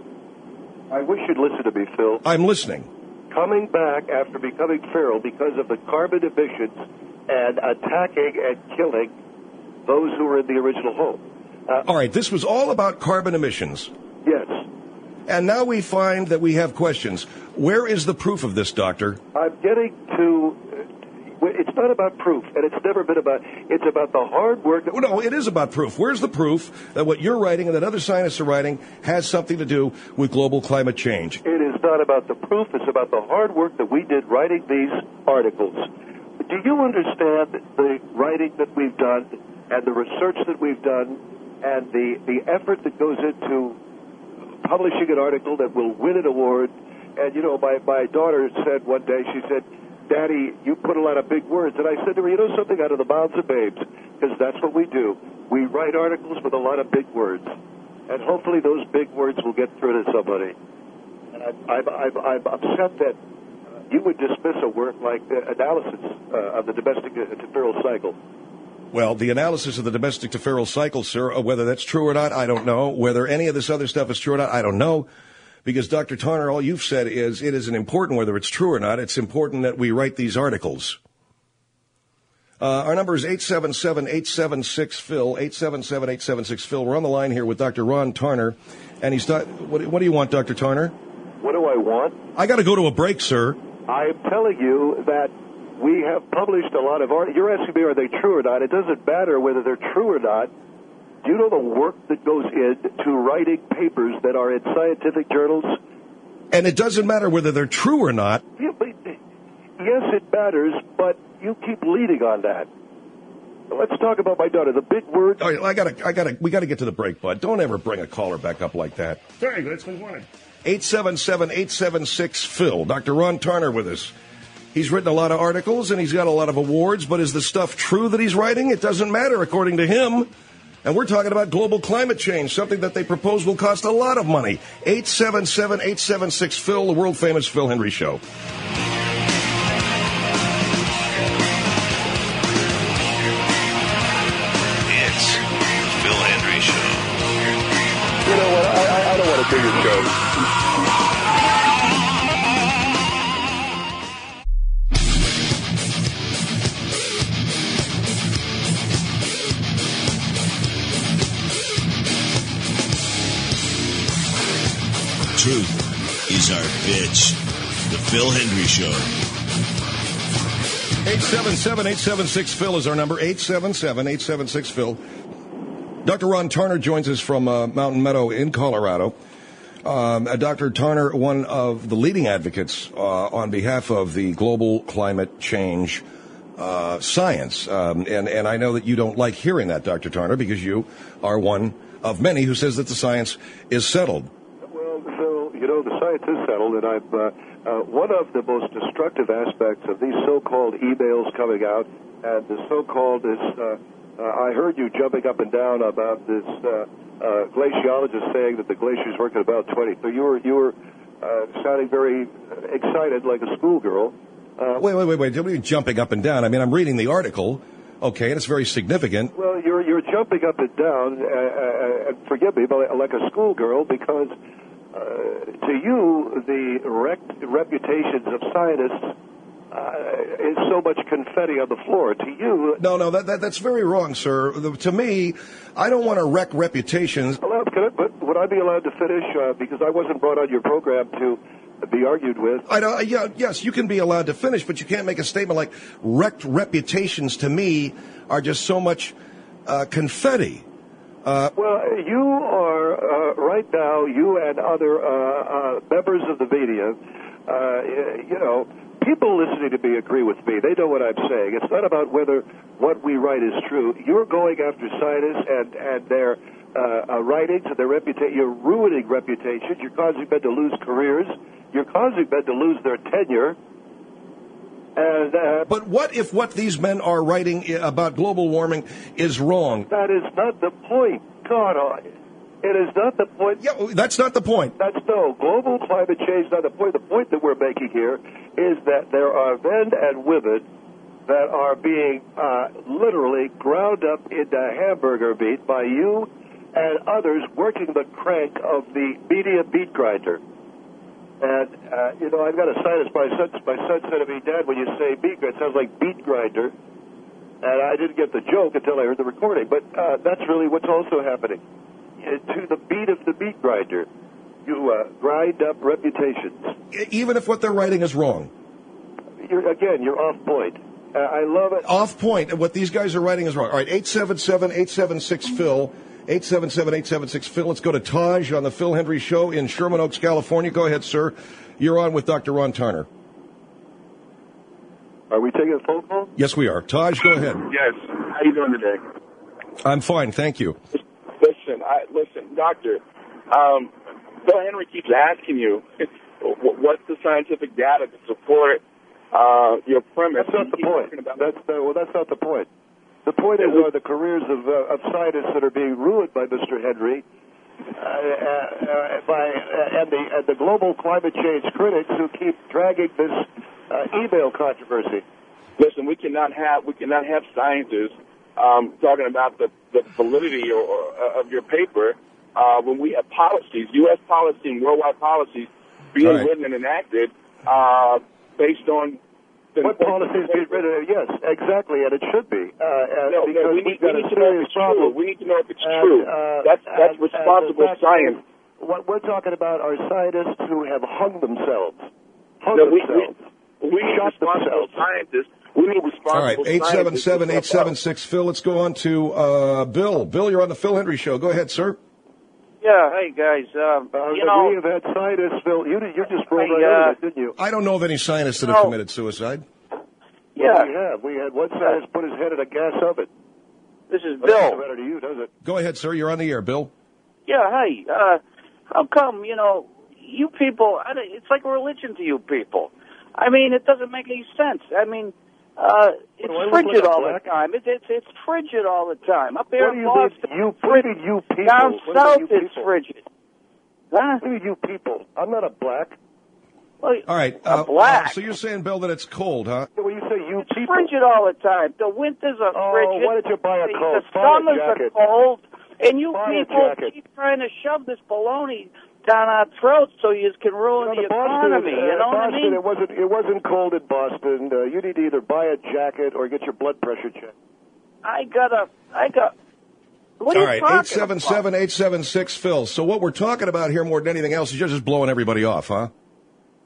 I wish you'd listen to me, Phil.
I'm listening.
Coming back after becoming feral because of the carbon emissions and attacking and killing those who were in the original home.
All right, this was all about carbon emissions.
Yes.
And now we find that we have questions. Where is the proof of this, Doctor?
I'm getting to... It's not about proof, and it's never been about... It's about the hard work...
No, it is about proof. Where's the proof that what you're writing and that other scientists are writing has something to do with global climate change?
It is not about the proof. It's about the hard work that we did writing these articles. Do you understand the writing that we've done and the research that we've done and the effort that goes into publishing an article that will win an award? And, my daughter said one day, she said, Daddy, you put a lot of big words. And I said to her, something, out of the mouths of babes, because that's what we do. We write articles with a lot of big words. And hopefully those big words will get through to somebody. And I'm upset that you would dismiss a work like the analysis of the domestic to feral cycle.
Well, the analysis of the domestic to feral cycle, sir, whether that's true or not, I don't know. Whether any of this other stuff is true or not, I don't know. Because, Dr. Tarner, all you've said is it isn't important whether it's true or not. It's important that we write these articles. Our number is 877-876-PHIL, 877-876-PHIL. We're on the line here with Dr. Ron Tarner. And he's what do you want, Dr. Tarner?
What do I want?
I got to go to a break, sir.
I'm telling you that we have published a lot of art. You're asking me, are they true or not? It doesn't matter whether they're true or not. Do you know the work that goes into writing papers that are in scientific journals?
And it doesn't matter whether they're true or not.
Yeah, yes, it matters, but you keep leading on that. Let's talk about my daughter. The big word.
All right, we gotta get to the break, bud. Don't ever bring a caller back up like that.
Very good. That's what we wanted.
877-876-PHIL. Dr. Ron Tarner with us. He's written a lot of articles and he's got a lot of awards, but is the stuff true that he's writing? It doesn't matter, according to him. And we're talking about global climate change, something that they propose will cost a lot of money. 877-876-PHIL, the world-famous Phil Hendrie Show.
It's the Phil Hendrie Show.
You know what? I don't want to do your show.
Truth is our It's the Phil Hendry Show.
877-876-PHIL is our number, 877-876-PHIL. Dr. Ron Tarner joins us from Mountain Meadow in Colorado. Dr. Tarner, one of the leading advocates on behalf of the global climate change science. And I know that you don't like hearing that, Dr. Tarner, because you are one of many who says that the science is settled.
Well, so, the science is settled, and one of the most destructive aspects of these so-called emails coming out and the so-called I heard you jumping up and down about this glaciologist saying that the glaciers work at about 20. So you were sounding very excited, like a schoolgirl.
Wait. What are you jumping up and down? I mean, I'm reading the article, okay, and it's very significant.
Well, you're jumping up and down, and forgive me, but like a schoolgirl, because to you, the reputations of scientists is so much confetti on the floor. To you...
No, that's very wrong, sir. To me, I don't want to wreck reputations.
But would I be allowed to finish? Because I wasn't brought on your program to be argued with.
Yes, you can be allowed to finish, but you can't make a statement like wrecked reputations to me are just so much confetti.
Well, you are, right now, you and other members of the media, people listening to me agree with me. They know what I'm saying. It's not about whether what we write is true. You're going after scientists and their writings and their reputation. You're ruining reputations. You're causing men to lose careers. You're causing men to lose their tenure. And,
but what if what these men are writing about global warming is wrong?
That is not the point. God, it is not the point.
Yeah, that's not the point.
Global climate change is not the point. The point that we're making here is that there are men and women that are being literally ground up into hamburger meat by you and others working the crank of the media beat grinder. And, I've got a sinus. My son said to me, Dad, when you say beat grinder, it sounds like beat grinder. And I didn't get the joke until I heard the recording. But that's really what's also happening. To the beat of the beat grinder, you grind up reputations.
Even if what they're writing is wrong.
You're off point. I love it.
Off point. What these guys are writing is wrong. All right, 877-876-PHIL. 877-876-PHIL. Let's go to Taj on the Phil Hendry Show in Sherman Oaks, California. Go ahead, sir. You're on with Dr. Ron Tarner.
Are we taking a phone call?
Yes, we are. Taj, go ahead.
Yes. How you doing today?
I'm fine, thank you.
Listen, Doctor. Phil Hendry keeps asking you, what's the scientific data to support your premise?
That's not the point. That's not the point. The point are the careers of scientists that are being ruined by Mr. Hendry, and the global climate change critics who keep dragging this email controversy.
Listen, we cannot have scientists talking about the validity of your paper when we have policies, U.S. policy and worldwide policies being written and enacted based on.
What policies being written? Yes, exactly, and it should be.
We need to know if it's true. We need to know if it's true. That's responsible science.
What we're talking about are scientists who have hung themselves.
We need responsible scientists. We need responsible scientists.
All right, 877-876-PHIL. Let's go on to Bill. Bill, you're on the Phil Hendry Show. Go ahead, sir.
Yeah, hey guys.
We have had scientists, Phil. You just rolled right over it, didn't you?
I don't know of any scientists that have committed suicide.
Yeah,
we have. We had one scientist put his head in a gas oven.
This is
Bill.
Bill.
Doesn't matter to you, does it?
Go ahead, sir. You're on the air, Bill.
Yeah, hey. How come you people? It's like a religion to you people. I mean, it doesn't make any sense. I mean. It's frigid all the time. It's frigid all the time. Up there in Boston,
you people.
Down south, it's frigid. Huh?
What are you people? I'm not a black.
Well,
all right.
Black.
So you're saying, Bill, that it's cold, huh?
When you say you
it's
people,
frigid all the time. The winters are frigid.
Why don't you buy a coat?
The summers are cold, and you people keep trying to shove this baloney down our throats so you can ruin the economy. You know what I mean?
It wasn't cold in Boston. You need to either buy a jacket or get your blood pressure checked.
I got. What
all
are
right,
you talking
877-876-PHIL. So what we're talking about here more than anything else is you're just blowing everybody off, huh?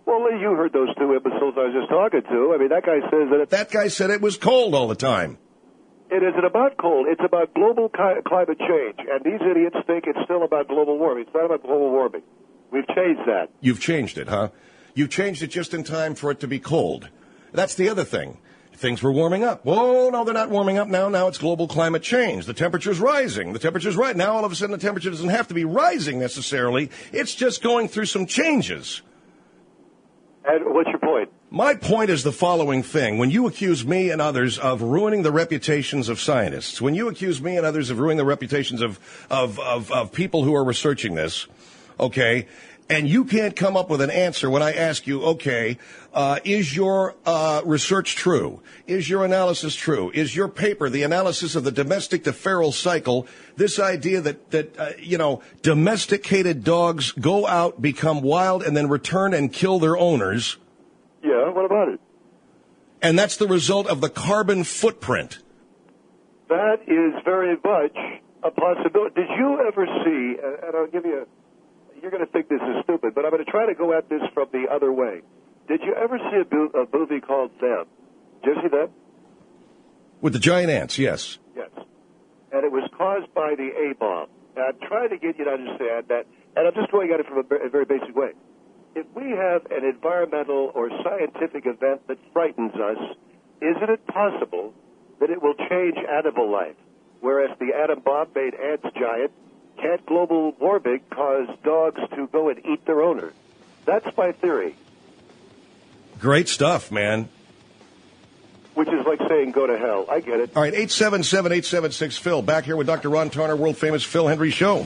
Well, Lee, you heard those two imbeciles I was just talking to. I mean, that guy says that...
That guy said it was cold all the time.
It isn't about cold. It's about global climate change. And these idiots think it's still about global warming. It's not about global warming. We've changed that.
You've changed it, huh? You changed it just in time for it to be cold. That's the other thing. Things were warming up. Whoa, no, they're not warming up now. Now it's global climate change. The temperature's rising. The temperature's right. Now all of a sudden the temperature doesn't have to be rising necessarily. It's just going through some changes.
And what's your point?
My point is the following thing. When you accuse me and others of ruining the reputations of scientists, when you accuse me and others of ruining the reputations of people who are researching this, okay, and you can't come up with an answer when I ask you, okay, is your research true? Is your analysis true? Is your paper, the analysis of the domestic to feral cycle, this idea that domesticated dogs go out, become wild, and then return and kill their owners?
Yeah, what about it?
And that's the result of the carbon footprint.
That is very much a possibility. Did you ever see, and I'll give you you're going to think this is stupid, but I'm going to try to go at this from the other way. Did you ever see a movie called Them? Did you see that?
With the giant ants, yes.
Yes. And it was caused by the A-bomb. And I'm trying to get you to understand that, and I'm just going at it from a very basic way. If we have an environmental or scientific event that frightens us, isn't it possible that it will change animal life? Whereas the atom bomb made ants giant, can't global warming cause dogs to go and eat their owner? That's my theory.
Great stuff, man.
Which is like saying go to hell. I get it.
All right, 877-876-PHIL. Back here with Dr. Ron Tarner, world-famous Phil Hendry Show.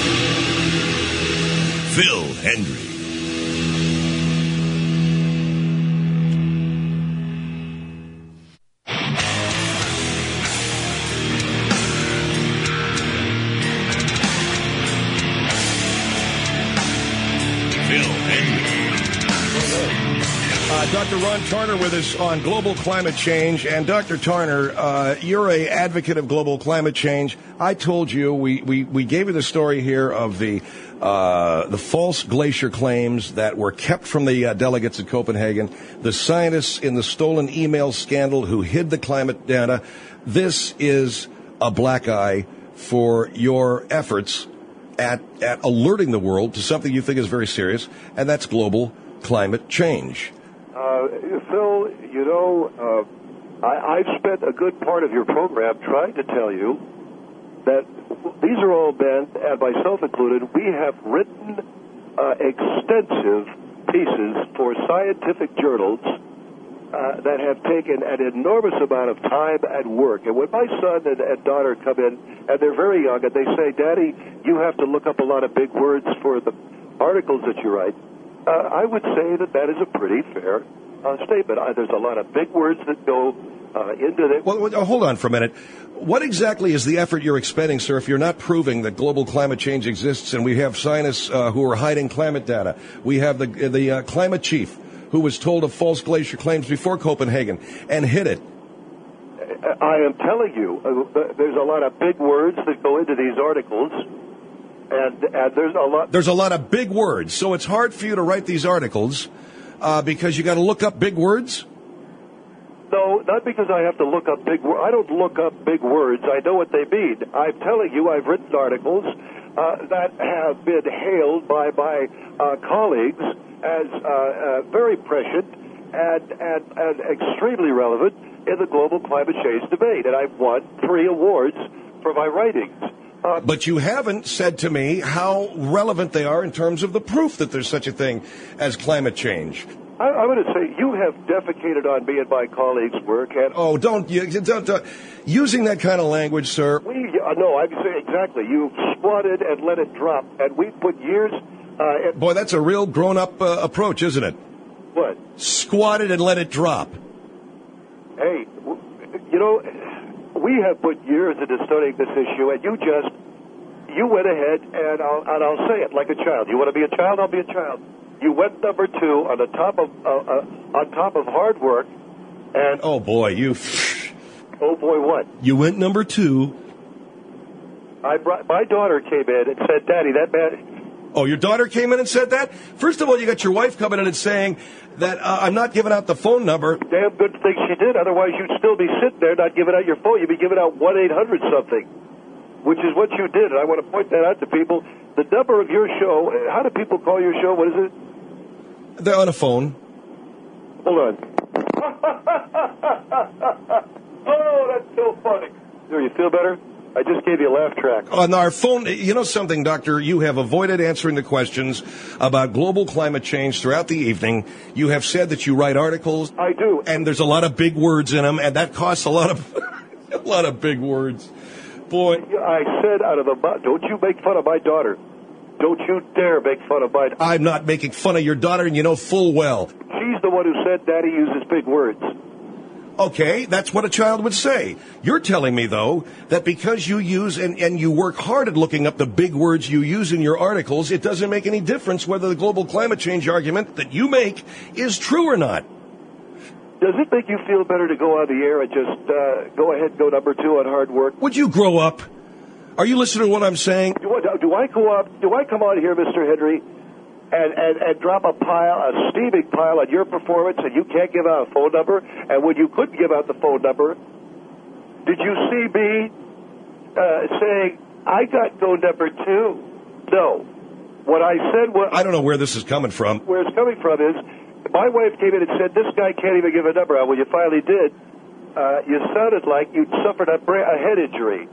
Phil Hendry.
Dr. Ron Tarner with us on global climate change. And Dr. Tarner, you're an advocate of global climate change. I told you, we gave you the story here of the false glacier claims that were kept from the delegates at Copenhagen, the scientists in the stolen email scandal who hid the climate data. This is a black eye for your efforts at alerting the world to something you think is very serious, and that's global climate change.
Phil, I've spent a good part of your program trying to tell you that these are all men, and myself included, we have written extensive pieces for scientific journals that have taken an enormous amount of time and work. And when my son and daughter come in, and they're very young, and they say, Daddy, you have to look up a lot of big words for the articles that you write, I would say that is a pretty fair statement. There's a lot of big words that go into it.
Well, hold on for a minute. What exactly is the effort you're expending, sir, if you're not proving that global climate change exists and we have scientists who are hiding climate data? We have the climate chief who was told of false glacier claims before Copenhagen and hid it.
I am telling you, there's a lot of big words that go into these articles. And
there's a lot of big words, so it's hard for you to write these articles because you got to look up big words?
No, not because I have to look up big words. I don't look up big words. I know what they mean. I'm telling you, I've written articles that have been hailed by my colleagues as very prescient and extremely relevant in the global climate change debate. And I've won 3 awards for my writings.
But you haven't said to me how relevant they are in terms of the proof that there's such a thing as climate change.
I'm going to say you have defecated on me and my colleagues' work. And
don't using that kind of language, sir.
No, I'm saying exactly. You squatted and let it drop, and we put years.
Boy, that's a real grown-up approach, isn't it?
What?
Squatted and let it drop.
Hey, we have put years into studying this issue, and you went ahead, and I'll say it like a child. You want to be a child? I'll be a child. You went number 2 on the top of hard work, and
oh boy,
oh boy, what?
You went number 2.
My daughter came in and said, "Daddy, that man,
Oh, your daughter came in and said that? First of all, you got your wife coming in and saying that I'm not giving out the phone number.
Damn good thing she did. Otherwise, you'd still be sitting there not giving out your phone. You'd be giving out 1-800-something, which is what you did. And I want to point that out to people. The number of your show, how do people call your show? What is it?
They're on a phone.
Hold on. Oh, that's so funny. There, you feel better? I just gave you a laugh track.
On our phone, you know something, Doctor? You have avoided answering the questions about global climate change throughout the evening. You have said that you write articles.
I do.
And there's a lot of big words in them, and that costs a lot of a lot of big words. Boy.
I said out of the mouth, don't you make fun of my daughter. Don't you dare make fun of my daughter.
I'm not making fun of your daughter, and you know full well.
She's the one who said Daddy uses big words.
Okay, that's what a child would say. You're telling me, though, that because you use and you work hard at looking up the big words you use in your articles, it doesn't make any difference whether the global climate change argument that you make is true or not.
Does it make you feel better to go on the air and just go ahead and go number 2 on hard work?
Would you grow up? Are you listening to what I'm saying?
Do I come on here, Mr. Henry, and drop a steaming pile on your performance, and you can't give out a phone number? And when you couldn't give out the phone number, did you see me saying, I got go number 2? No. What I said was...
I don't know where this is coming from.
Where it's coming from is, my wife came in and said, this guy can't even give a number out. When you finally did, you sounded like you'd suffered a head injury.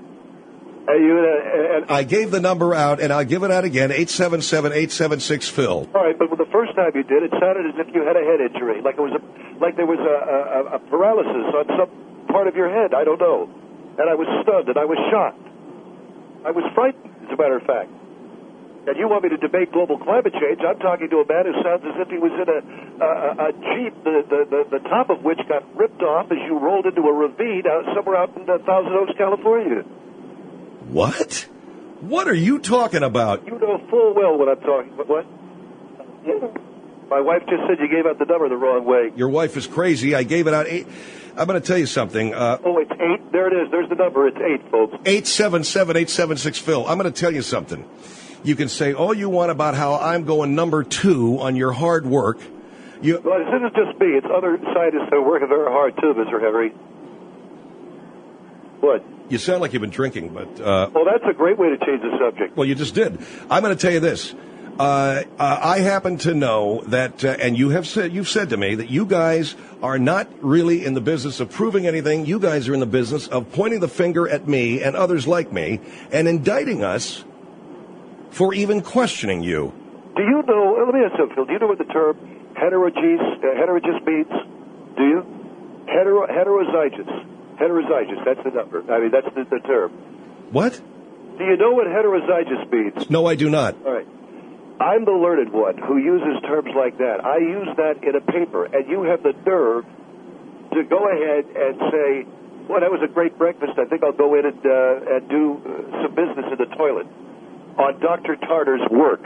I gave the number out, and I'll give it out again, 877-876-PHIL.
All right, but the first time you did, it sounded as if you had a head injury, like there was a paralysis on some part of your head. I don't know. And I was stunned, and I was shocked. I was frightened, as a matter of fact. And you want me to debate global climate change? I'm talking to a man who sounds as if he was in a Jeep, the top of which got ripped off as you rolled into a ravine somewhere out in Thousand Oaks, California.
What? What are you talking about?
You know full well what I'm talking about. What? My wife just said you gave out the number the wrong way.
Your wife is crazy. I gave it out 8. I'm going to tell you something.
It's 8? There it is. There's the number. It's 8, folks.
877-876-PHIL. I'm going to tell you something. You can say all you want about how I'm going number 2 on your hard work.
Well, this isn't just me. It's other scientists that are working very hard, too, Mr. Henry. What?
You sound like you've been drinking, but...
well, that's a great way to change the subject.
Well, you just did. I'm going to tell you this. I happen to know that, and you've said to me that you guys are not really in the business of proving anything. You guys are in the business of pointing the finger at me and others like me and indicting us for even questioning you.
Do you know, let me ask you, Phil, do you know what the term heterogous means? Do you? Heterozygous. Heterozygous, that's the number. I mean, that's the term.
What?
Do you know what heterozygous means?
No, I do not.
All right. I'm the learned one who uses terms like that. I use that in a paper, and you have the nerve to go ahead and say, well, that was a great breakfast. I think I'll go in and do some business in the toilet on Dr. Tartar's work.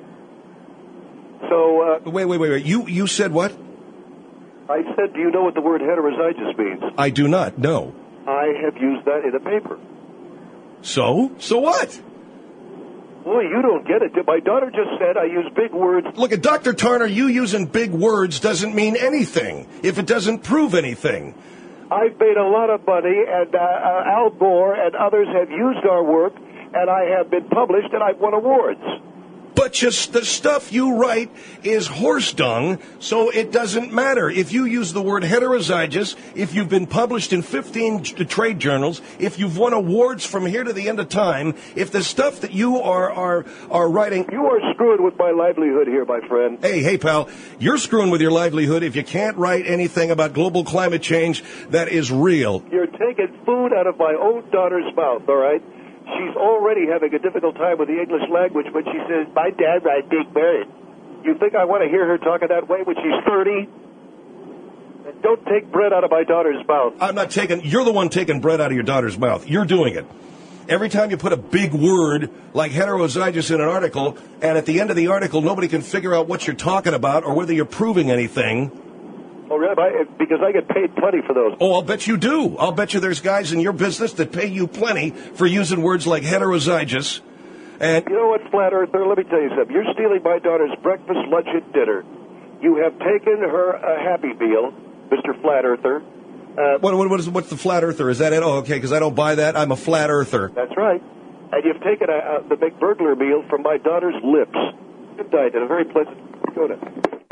So...
Wait. You said what?
I said, do you know what the word heterozygous means?
I do not, no.
I have used that in a paper.
So? So what?
Boy, you don't get it. My daughter just said I use big words.
Look, at Dr. Tartar, you using big words doesn't mean anything if it doesn't prove anything.
I've made a lot of money, and Al Gore and others have used our work, and I have been published, and I've won awards.
But just the stuff you write is horse dung, so it doesn't matter. If you use the word heterozygous, if you've been published in 15 trade journals, if you've won awards from here to the end of time, if the stuff that you are writing...
You are screwing with my livelihood here, my friend.
Hey, pal, you're screwing with your livelihood if you can't write anything about global climate change that is real.
You're taking food out of my own daughter's mouth, all right? She's already having a difficult time with the English language when she says, my dad writes big bird. You think I want to hear her talking that way when she's 30? Don't take bread out of my daughter's mouth.
You're the one taking bread out of your daughter's mouth. You're doing it. Every time you put a big word like heterozygous in an article, and at the end of the article, nobody can figure out what you're talking about or whether you're proving anything.
Oh, really? Because I get paid plenty for those.
Oh, I'll bet you do. I'll bet you there's guys in your business that pay you plenty for using words like heterozygous And
you know what, Flat Earther? Let me tell you something. You're stealing my daughter's breakfast, lunch, and dinner. You have taken her a Happy Meal, Mr. Flat Earther.
What's the Flat Earther? Is that it? Oh, okay, because I don't buy that. I'm a Flat Earther.
That's right. And you've taken the McBurglar meal from my daughter's lips. Good night, and a very pleasant go to.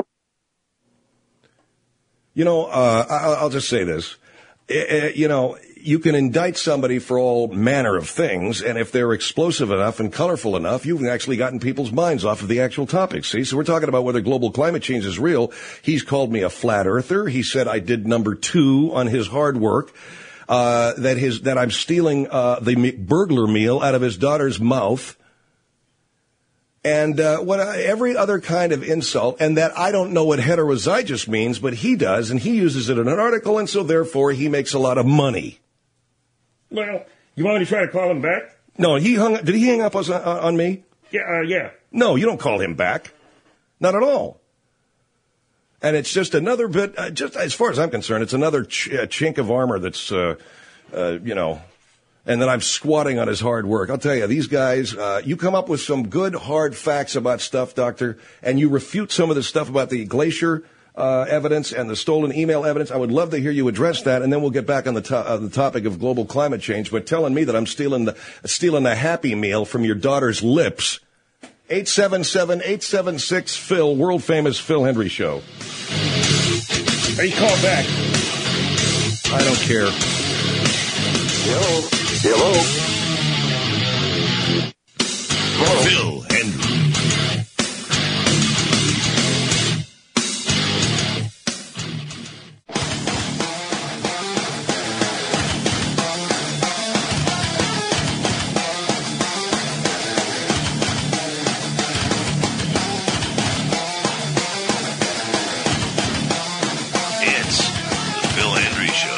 You know, I'll just say this. You know, you can indict somebody for all manner of things, and if they're explosive enough and colorful enough, you've actually gotten people's minds off of the actual topic. See, so we're talking about whether global climate change is real. He's me a flat earther. He said I did number 2 on his hard work. That I'm stealing the burglar meal out of his daughter's mouth. And every other kind of insult, and that I don't know what heterozygous means, but he does, and he uses it in an article, and so therefore he makes a lot of money.
Well, you want me to try to call him back?
No, did he hang up on me?
Yeah.
No, you don't call him back. Not at all. And it's just another bit, just as far as I'm concerned, it's another chink of armor that's, and then I'm squatting on his hard work. I'll tell you, these guys, you come up with some good, hard facts about stuff, Doctor, and you refute some of the stuff about the glacier evidence and the stolen email evidence. I would love to hear you address that, and then we'll get back on the topic of global climate change. But telling me that I'm stealing the Happy Meal from your daughter's lips. 877-876-PHIL, world-famous Phil Hendry Show.
Hey, call back.
I don't care.
Hello.
Phil Hendry. It's the Phil Hendry Show.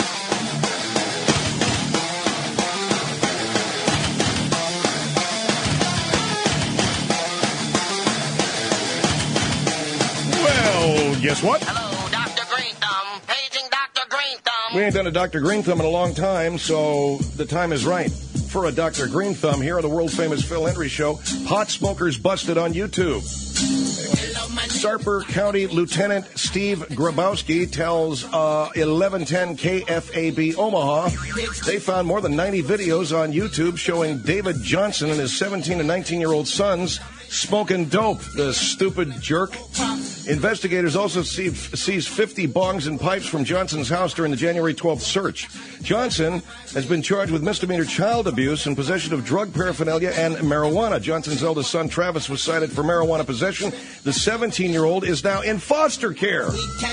Guess what?
Hello, Dr. Green Thumb. Paging Dr. Green Thumb.
We ain't done a Dr. Green Thumb in a long time, so the time is right for a Dr. Green Thumb here on the world-famous Phil Hendry Show. Pot smokers busted on YouTube. Sarper County Lieutenant Steve Grabowski tells 1110 KFAB Omaha they found more than 90 videos on YouTube showing David Johnson and his 17 and 19-year-old sons smoking dope, the stupid jerk. Investigators also seized 50 bongs and pipes from Johnson's house during the January 12th search. Johnson has been charged with misdemeanor child abuse and possession of drug paraphernalia and marijuana. Johnson's eldest son, Travis, was cited for marijuana possession. The 17-year-old is now in foster care.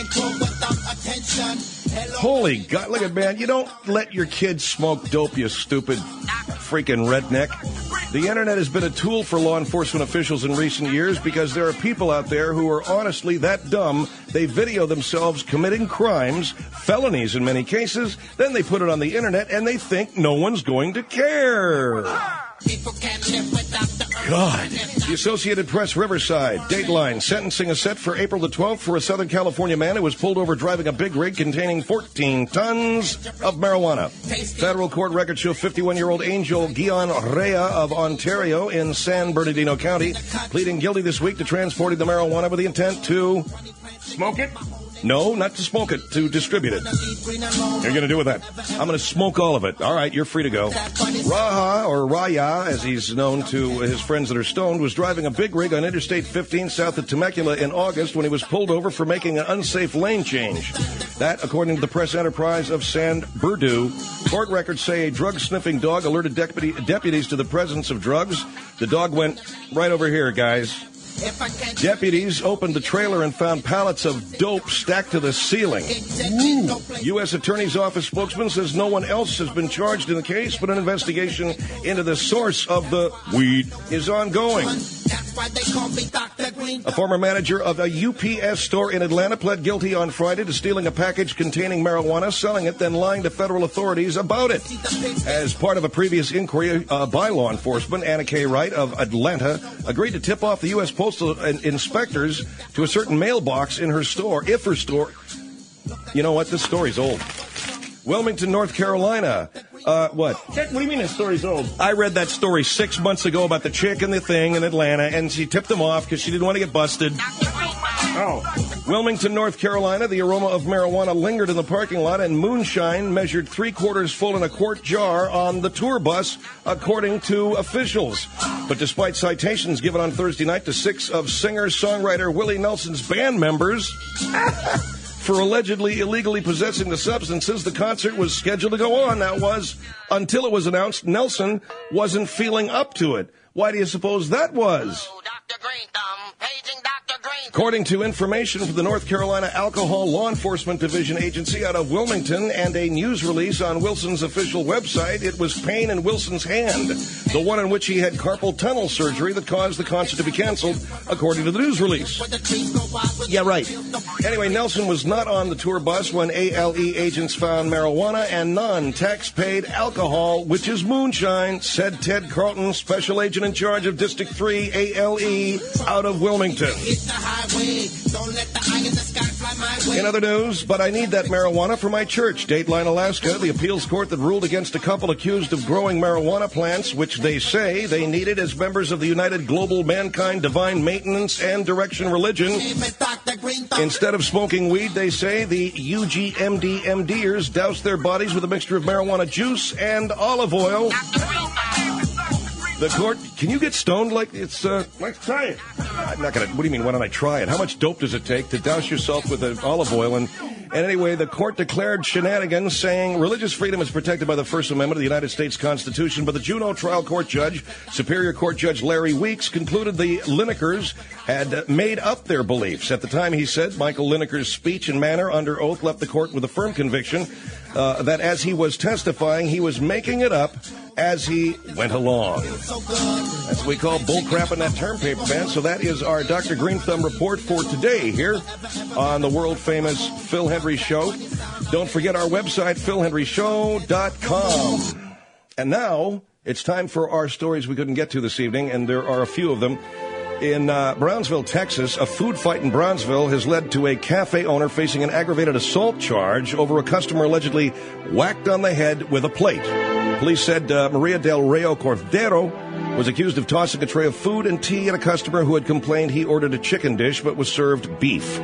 Holy God, look at man. You don't let your kids smoke dope, you stupid freaking redneck. The internet has been a tool for law enforcement officials in recent years because there are people out there who are honestly that dumb. They video themselves committing crimes, felonies in many cases, then they put it on the internet and they think no one's going to care. God. The Associated Press Riverside, Dateline, sentencing is set for April the 12th for a Southern California man who was pulled over driving a big rig containing 14 tons of marijuana. Federal court records show 51-year-old Angel Guion Rea of Ontario in San Bernardino County pleading guilty this week to transporting the marijuana with the intent to
smoke it?
No, not to smoke it, to distribute it. You're going to do with that? I'm going to smoke all of it. All right, you're free to go. Raha, or Raya, as he's known to his friends that are stoned, was driving a big rig on Interstate 15 south of Temecula in August when he was pulled over for making an unsafe lane change. That, according to the press enterprise of San Berdu, court records say a drug-sniffing dog alerted deputies to the presence of drugs. The dog went right over here, guys. Deputies opened the trailer and found pallets of dope stacked to the ceiling. U.S. Attorney's Office spokesman says no one else has been charged in the case, but an investigation into the source of the weed is ongoing. A former manager of a UPS store in Atlanta pled guilty on Friday to stealing a package containing marijuana, selling it, then lying to federal authorities about it. As part of a previous inquiry by law enforcement, Anna K. Wright of Atlanta agreed to tip off the U.S. Postal inspectors to a certain mailbox in her store, You know what? This story's old. Wilmington, North Carolina. What?
What do you mean the story's old?
I read that story 6 months ago about the chick and the thing in Atlanta, and she tipped them off because she didn't want to get busted.
Oh.
Wilmington, North Carolina, the aroma of marijuana lingered in the parking lot, and moonshine measured 3/4 full in a quart jar on the tour bus, according to officials. But despite citations given on Thursday night to 6 of singer-songwriter Willie Nelson's band members for allegedly illegally possessing the substances, the concert was scheduled to go on. That was until it was announced Nelson wasn't feeling up to it. Why do you suppose that was? According to information from the North Carolina Alcohol Law Enforcement Division agency out of Wilmington and a news release on Wilson's official website, it was pain in Wilson's hand, the one in which he had carpal tunnel surgery that caused the concert to be canceled, according to the news release. Yeah, right. Anyway, Nelson was not on the tour bus when ALE agents found marijuana and non-tax-paid alcohol, which is moonshine, said Ted Carlton, special agent in charge of District 3 ALE out of Wilmington. In other news, but I need that marijuana for my church. Dateline, Alaska, the appeals court that ruled against a couple accused of growing marijuana plants, which they say they needed as members of the United Global Mankind Divine Maintenance and Direction religion. Instead of smoking weed, they say the UGMD MDers doused their bodies with a mixture of marijuana juice and olive oil. The court, can you get stoned like it's,
let's try it.
I'm not going to, what do you mean, why don't I try it? How much dope does it take to douse yourself with olive oil? And anyway, the court declared shenanigans, saying religious freedom is protected by the First Amendment of the United States Constitution, but the Juneau trial court judge, Superior Court Judge Larry Weeks, concluded the Linekers had made up their beliefs. At the time, he said, Michael Lineker's speech and manner under oath left the court with a firm conviction that as he was testifying, he was making it up as he went along. That's what we call bullcrap in that term paper, man. So that is our Dr. Green Thumb report for today here on the world-famous Phil Hendrie Show. Don't forget our website, philhendrieshow.com. And now it's time for our stories we couldn't get to this evening, and there are a few of them. In Brownsville, Texas, a food fight in Brownsville has led to a cafe owner facing an aggravated assault charge over a customer allegedly whacked on the head with a plate. Police said Maria del Rio Cordero was accused of tossing a tray of food and tea at a customer who had complained he ordered a chicken dish but was served beef.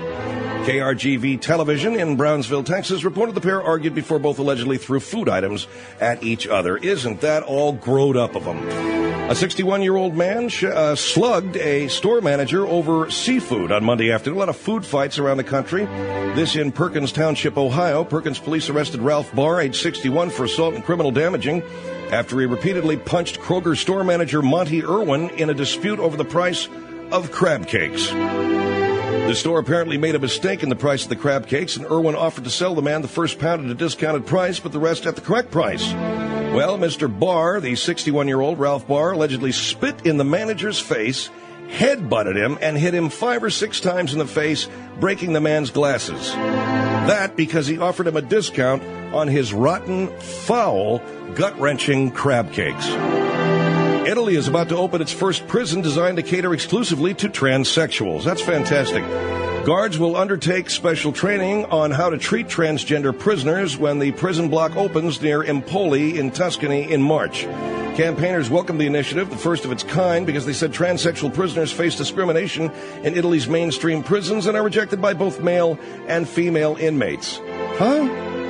KRGV Television in Brownsville, Texas, reported the pair argued before both allegedly threw food items at each other. Isn't that all growed up of them? A 61-year-old man slugged a store manager over seafood on Monday afternoon. A lot of food fights around the country. This in Perkins Township, Ohio. Perkins police arrested Ralph Barr, age 61, for assault and criminal damaging after he repeatedly punched Kroger store manager Monty Irwin in a dispute over the price of crab cakes. The store apparently made a mistake in the price of the crab cakes, and Irwin offered to sell the man the first pound at a discounted price, but the rest at the correct price. Well, Mr. Barr, the 61-year-old Ralph Barr, allegedly spit in the manager's face, headbutted him, and hit him 5 or 6 times in the face, breaking the man's glasses. That because he offered him a discount on his rotten, foul, gut-wrenching crab cakes. Italy is about to open its first prison designed to cater exclusively to transsexuals. That's fantastic. Guards will undertake special training on how to treat transgender prisoners when the prison block opens near Empoli in Tuscany in March. Campaigners welcomed the initiative, the first of its kind, because they said transsexual prisoners face discrimination in Italy's mainstream prisons and are rejected by both male and female inmates. Huh?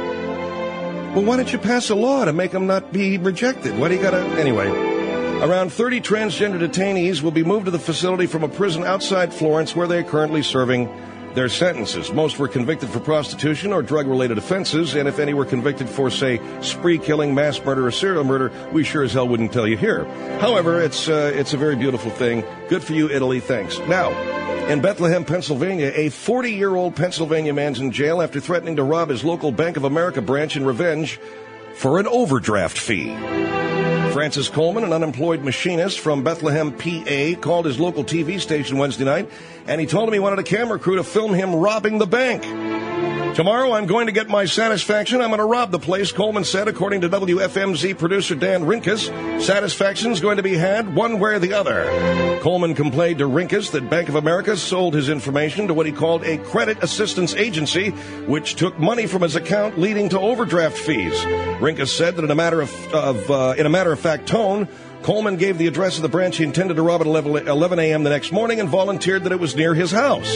Well, why don't you pass a law to make them not be rejected? Why do you gotta... Anyway... Around 30 transgender detainees will be moved to the facility from a prison outside Florence where they are currently serving their sentences. Most were convicted for prostitution or drug-related offenses, and if any were convicted for, say, spree killing, mass murder, or serial murder, we sure as hell wouldn't tell you here. However, it's a very beautiful thing. Good for you, Italy. Thanks. Now, in Bethlehem, Pennsylvania, a 40-year-old Pennsylvania man's in jail after threatening to rob his local Bank of America branch in revenge for an overdraft fee. Francis Coleman, an unemployed machinist from Bethlehem, PA, called his local TV station Wednesday night, and he told him he wanted a camera crew to film him robbing the bank. Tomorrow I'm going to get my satisfaction. I'm going to rob the place, Coleman said, according to WFMZ producer Dan Rinkus. Satisfaction's going to be had one way or the other. Coleman complained to Rinkus that Bank of America sold his information to what he called a credit assistance agency, which took money from his account, leading to overdraft fees. Rinkus said that in a matter of fact tone, Coleman gave the address of the branch he intended to rob at 11 a.m. the next morning and volunteered that it was near his house.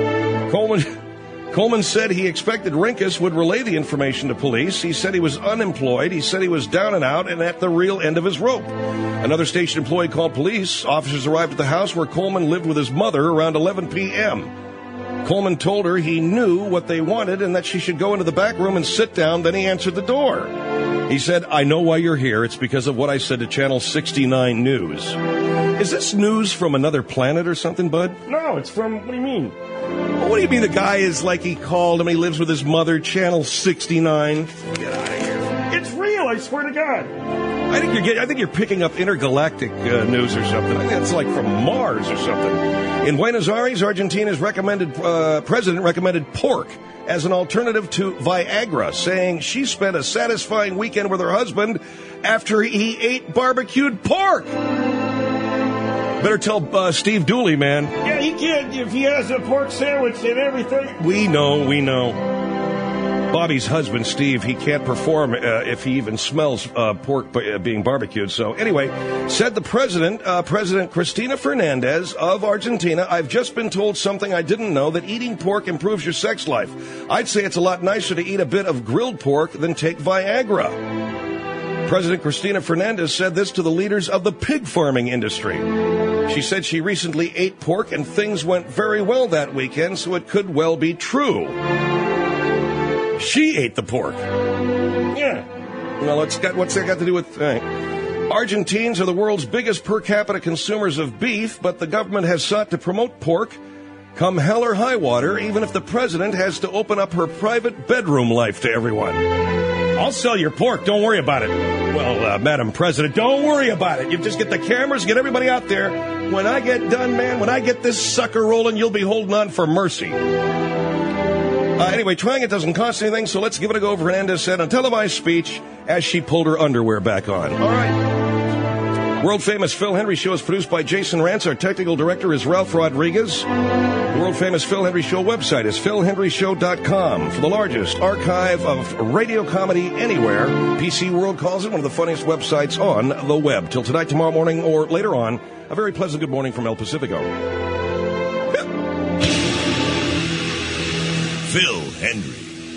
Coleman said he expected Rinkus would relay the information to police. He said he was unemployed. He said he was down and out and at the real end of his rope. Another station employee called police. Officers arrived at the house where Coleman lived with his mother around 11 p.m. Coleman told her he knew what they wanted and that she should go into the back room and sit down. Then he answered the door. He said, I know why you're here. It's because of what I said to Channel 69 News. Is this news from another planet or something, bud?
No, it's from, what do you mean?
What do you mean the guy is like he called him, he lives with his mother, Channel 69? Get out of here.
It's real, I swear to God.
I think you're picking up intergalactic news or something. I think it's like from Mars or something. In Buenos Aires, Argentina's president recommended pork as an alternative to Viagra, saying she spent a satisfying weekend with her husband after he ate barbecued pork. Better tell Steve Dooley, man.
Yeah, he can't if he has a pork sandwich and everything.
We know. Bobby's husband, Steve, he can't perform if he even smells pork being barbecued. So anyway, said the president, President Cristina Fernandez of Argentina, I've just been told something I didn't know, that eating pork improves your sex life. I'd say it's a lot nicer to eat a bit of grilled pork than take Viagra. President Cristina Fernandez said this to the leaders of the pig farming industry. She said she recently ate pork and things went very well that weekend, so it could well be true. She ate the pork.
Yeah.
Well, what's that got to do with... Argentines are the world's biggest per capita consumers of beef, but the government has sought to promote pork come hell or high water, even if the president has to open up her private bedroom life to everyone. I'll sell your pork. Don't worry about it. Well, Madam President, don't worry about it. You just get the cameras, get everybody out there. When I get done, man, when I get this sucker rolling, you'll be holding on for mercy. Anyway, trying it doesn't cost anything, so let's give it a go, Fernandez said on televised speech as she pulled her underwear back on. All right. World-famous Phil Hendry Show is produced by Jason Rantz. Our technical director is Ralph Rodriguez. The world-famous Phil Hendry Show website is philhendryshow.com. For the largest archive of radio comedy anywhere, PC World calls it one of the funniest websites on the web. Till tonight, tomorrow morning, or later on, a very pleasant good morning from El Pacifico.
Phil Hendry.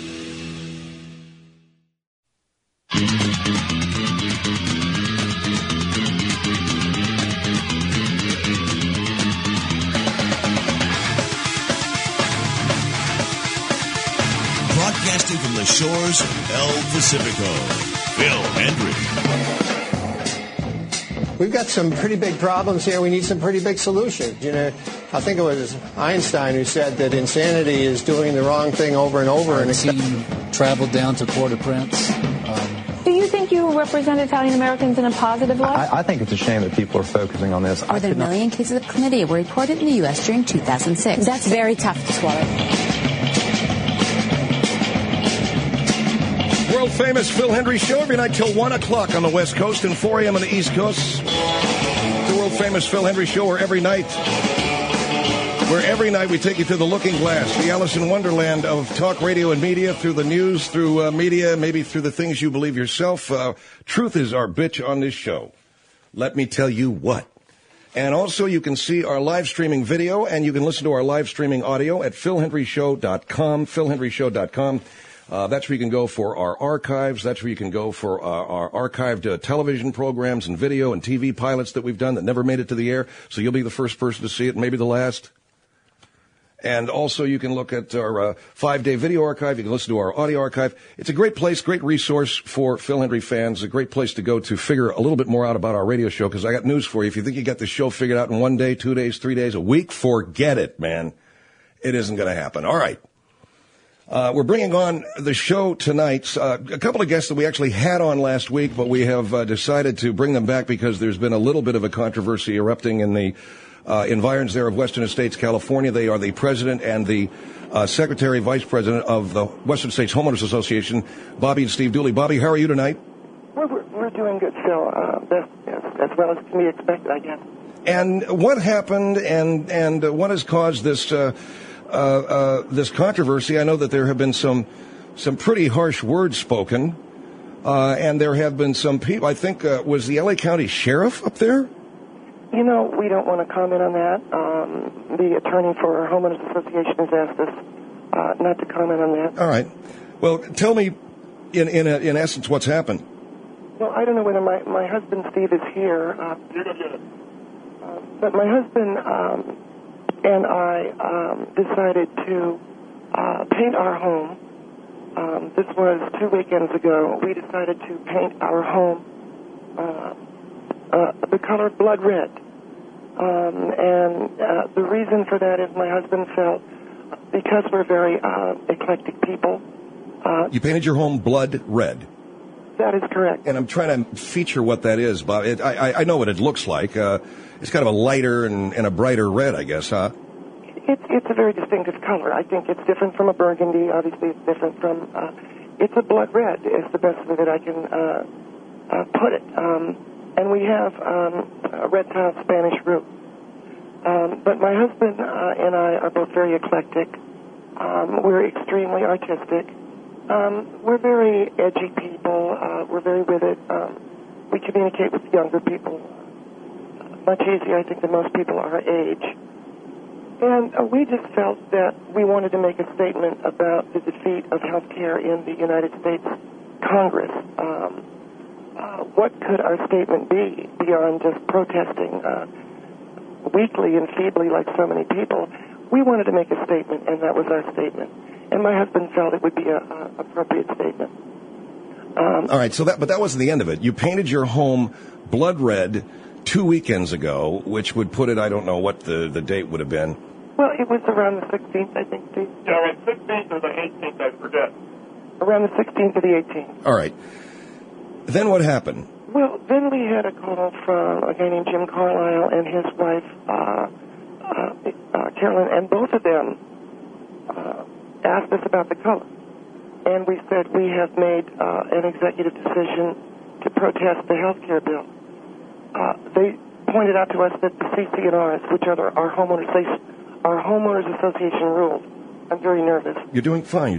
Broadcasting from the shores of El Pacifico, Phil Hendry.
We've got some pretty big problems here. We need some pretty big solutions. You know, I think it was Einstein who said that insanity is doing the wrong thing over and over.
Our team traveled down to Port-au-Prince.
Do you think you represent Italian Americans in a positive light?
I think it's a shame that people are focusing on this.
Are there a million cases of chlamydia were reported in the U.S. during 2006?
That's very tough to swallow.
World-famous Phil Hendry Show every night till 1 o'clock on the West Coast and 4 a.m. on the East Coast. The world-famous Phil Hendry Show where every night we take you through the looking glass, the Alice in Wonderland of talk, radio, and media, through the news, through media, maybe through the things you believe yourself. Truth is our bitch on this show. Let me tell you what. And also you can see our live streaming video and you can listen to our live streaming audio at philhendryshow.com, philhendryshow.com. That's where you can go for our archives. That's where you can go for our archived television programs and video and TV pilots that we've done that never made it to the air. So you'll be the first person to see it, maybe the last. And also you can look at our 5-day video archive. You can listen to our audio archive. It's a great place, great resource for Phil Hendry fans, a great place to go to figure a little bit more out about our radio show, because I got news for you. If you think you got the show figured out in 1 day, 2 days, 3 days, a week, forget it, man. It isn't going to happen. All right. We're bringing on the show tonight a couple of guests that we actually had on last week, but we have decided to bring them back because there's been a little bit of a controversy erupting in the environs there of Western Estates, California. They are the president and the secretary, vice president of the Western States Homeowners Association, Bobby and Steve Dooley. Bobby, how are you tonight?
We're doing good, Phil. As well as can be expected, I guess.
And what happened, and what has caused this this controversy? I know that there have been some pretty harsh words spoken, and there have been some people. I think was the LA County Sheriff up there?
You know, we don't want to comment on that. The attorney for our homeowners association has asked us not to comment on that.
All right. Well, tell me, in essence, what's happened.
Well, I don't know whether my husband Steve is here, but my husband and I decided to paint our home. This was 2 weekends ago. We decided to paint our home the color blood red. And the reason for that is my husband felt, because we're very eclectic people.
You painted your home blood red.
That is correct.
And I'm trying to feature what that is, Bob. I know what it looks like. It's kind of a lighter and a brighter red, I guess, huh?
It's a very distinctive color. I think it's different from a burgundy. Obviously, it's different from... it's a blood red is the best way that I can put it. And we have a red tile Spanish roof. But my husband and I are both very eclectic. We're extremely artistic. We're very edgy people. We're very with it. We communicate with younger people much easier, I think, than most people our age. And we just felt that we wanted to make a statement about the defeat of health care in the United States Congress. What could our statement be beyond just protesting weakly and feebly like so many people? We wanted to make a statement, and that was our statement. And my husband felt it would be an appropriate statement.
All right, but that wasn't the end of it. You painted your home blood red 2 weekends ago, which would put it, I don't know what the date would have been.
Well, it was around the 16th, I think, Steve.
Yeah, around 16th or the 18th, I forget.
Around the 16th or the 18th.
All right. Then what happened?
Well, then we had a call from a guy named Jim Carlisle and his wife, Carolyn, and both of them asked us about the color. And we said we have made an executive decision to protest the health care bill. They pointed out to us that the CC&Rs, which are our homeowners association rules, I'm very nervous.
You're doing fine.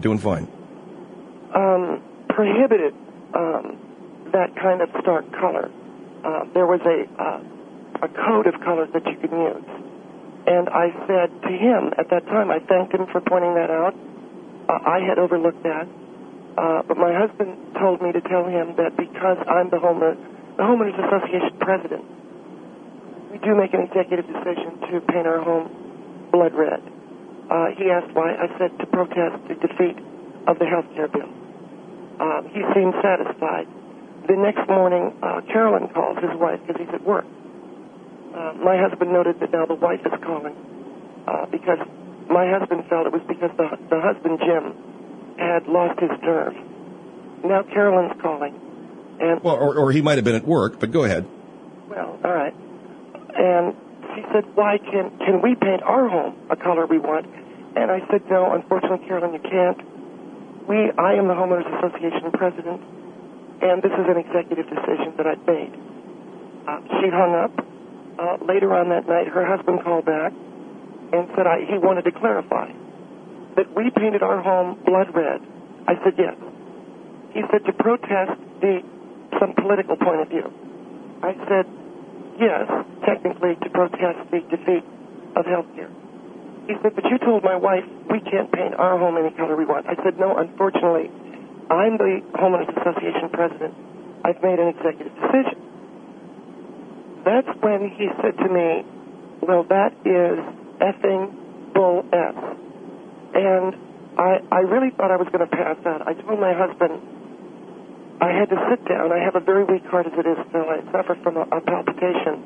Prohibited that kind of stark color. There was a code of colors that you could use. And I said to him at that time, I thanked him for pointing that out. I had overlooked that. But my husband told me to tell him that because I'm the Homeowners Association president, we do make an executive decision to paint our home blood red. He asked why. I said to protest the defeat of the health care bill. He seemed satisfied. The next morning, Carolyn calls his wife because he's at work. My husband noted that now the wife is calling because my husband felt it was because the husband, Jim, had lost his nerve. Now Carolyn's calling. And
well, or he might have been at work, but go ahead.
Well, all right. And she said, why can we paint our home a color we want? And I said, no, unfortunately, Carolyn, you can't. I am the Homeowners Association president, and this is an executive decision that I've made. She hung up. Later on that night, her husband called back and said he wanted to clarify that we painted our home blood red. I said, yes. He said, to protest some political point of view. I said, yes, technically to protest the defeat of health care. He said, but you told my wife we can't paint our home any color we want. I said, no, unfortunately, I'm the Homeowners Association president. I've made an executive decision. That's when he said to me, well, that is effing bull F. And I really thought I was going to pass out. I told my husband I had to sit down. I have a very weak heart as it is, Phil. I suffer from a palpitation.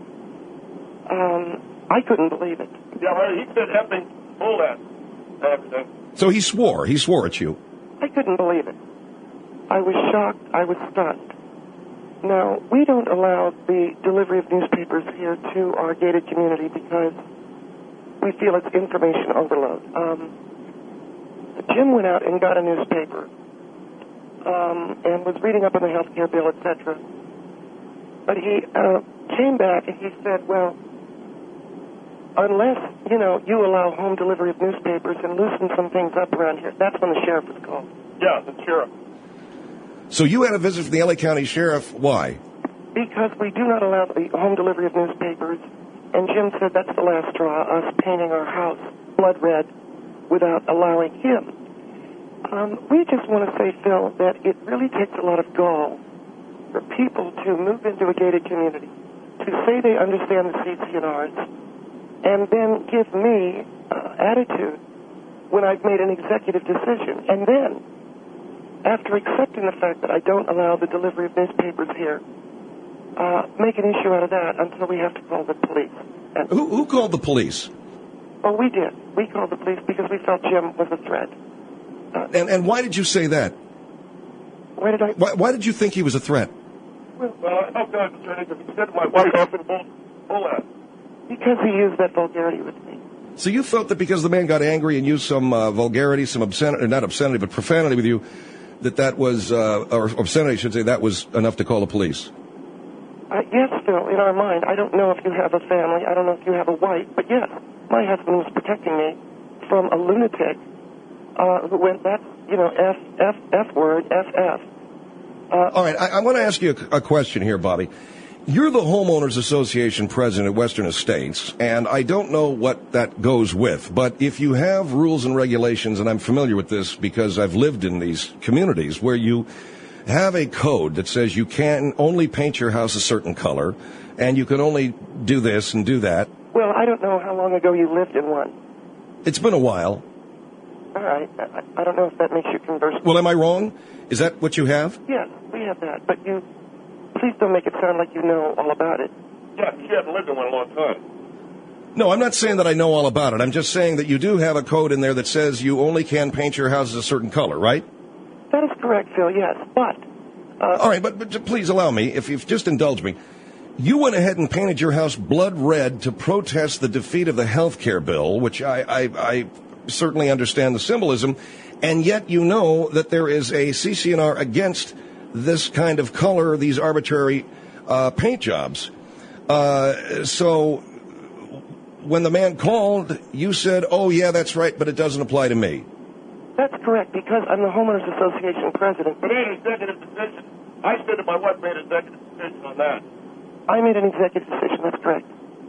I couldn't believe it.
Yeah, well, he said effing bull F.
So he swore at you.
I couldn't believe it. I was shocked. I was stunned. Now, we don't allow the delivery of newspapers here to our gated community because we feel it's information overload. Jim went out and got a newspaper and was reading up on the health care bill, etc. But he came back and he said, well, unless, you allow home delivery of newspapers and loosen some things up around here. That's when the sheriff was called.
Yeah, the sheriff.
So you had a visit from the LA County Sheriff. Why?
Because we do not allow the home delivery of newspapers. And Jim said that's the last straw, us painting our house blood red without allowing him. We just want to say, Phil, that it really takes a lot of gall for people to move into a gated community, to say they understand the CC&Rs, and then give me attitude when I've made an executive decision. And then, after accepting the fact that I don't allow the delivery of newspapers here, make an issue out of that until we have to call the police.
Who called the police?
Well, we did. We called the police because we felt Jim was a threat.
And why did you say that?
Why did I?
Why did you think he was a threat?
Well, I hope God because he said my wife off and bull that.
Because he used that vulgarity with me.
So you felt that because the man got angry and used some vulgarity, some obscenity, not obscenity, but profanity with you, that was, or obscenity, I should say, that was enough to call the police?
Yes, Phil, in our mind. I don't know if you have a family. I don't know if you have a wife. But yes, my husband was protecting me from a lunatic who went, that's, F word, FF.
All right, I want to ask you a question here, Bobby. You're the Homeowners Association president at Western Estates, and I don't know what that goes with, but if you have rules and regulations, and I'm familiar with this because I've lived in these communities where you have a code that says you can only paint your house a certain color, and you can only do this and do that.
Well, I don't know how long ago you lived in one.
It's been a while.
All right. I don't know if that makes you conversant.
Well, am I wrong? Is that what you have?
Yes, we have that. But please don't make it sound like you know all about it.
Yeah, she hasn't lived in one in a long time.
No, I'm not saying that I know all about it. I'm just saying that you do have a code in there that says you only can paint your house a certain color, right?
That is correct, Phil, yes. But...
all right, but please allow me, if you've just indulged me. You went ahead and painted your house blood red to protest the defeat of the health care bill, which I certainly understand the symbolism, and yet you know that there is a CC&R against this kind of color, these arbitrary paint jobs. So when the man called, you said, oh, yeah, that's right, but it doesn't apply to me.
That's correct, because I'm the Homeowners Association president.
But made an executive decision. I said that my wife made an executive decision on that.
I made an executive decision, that's correct.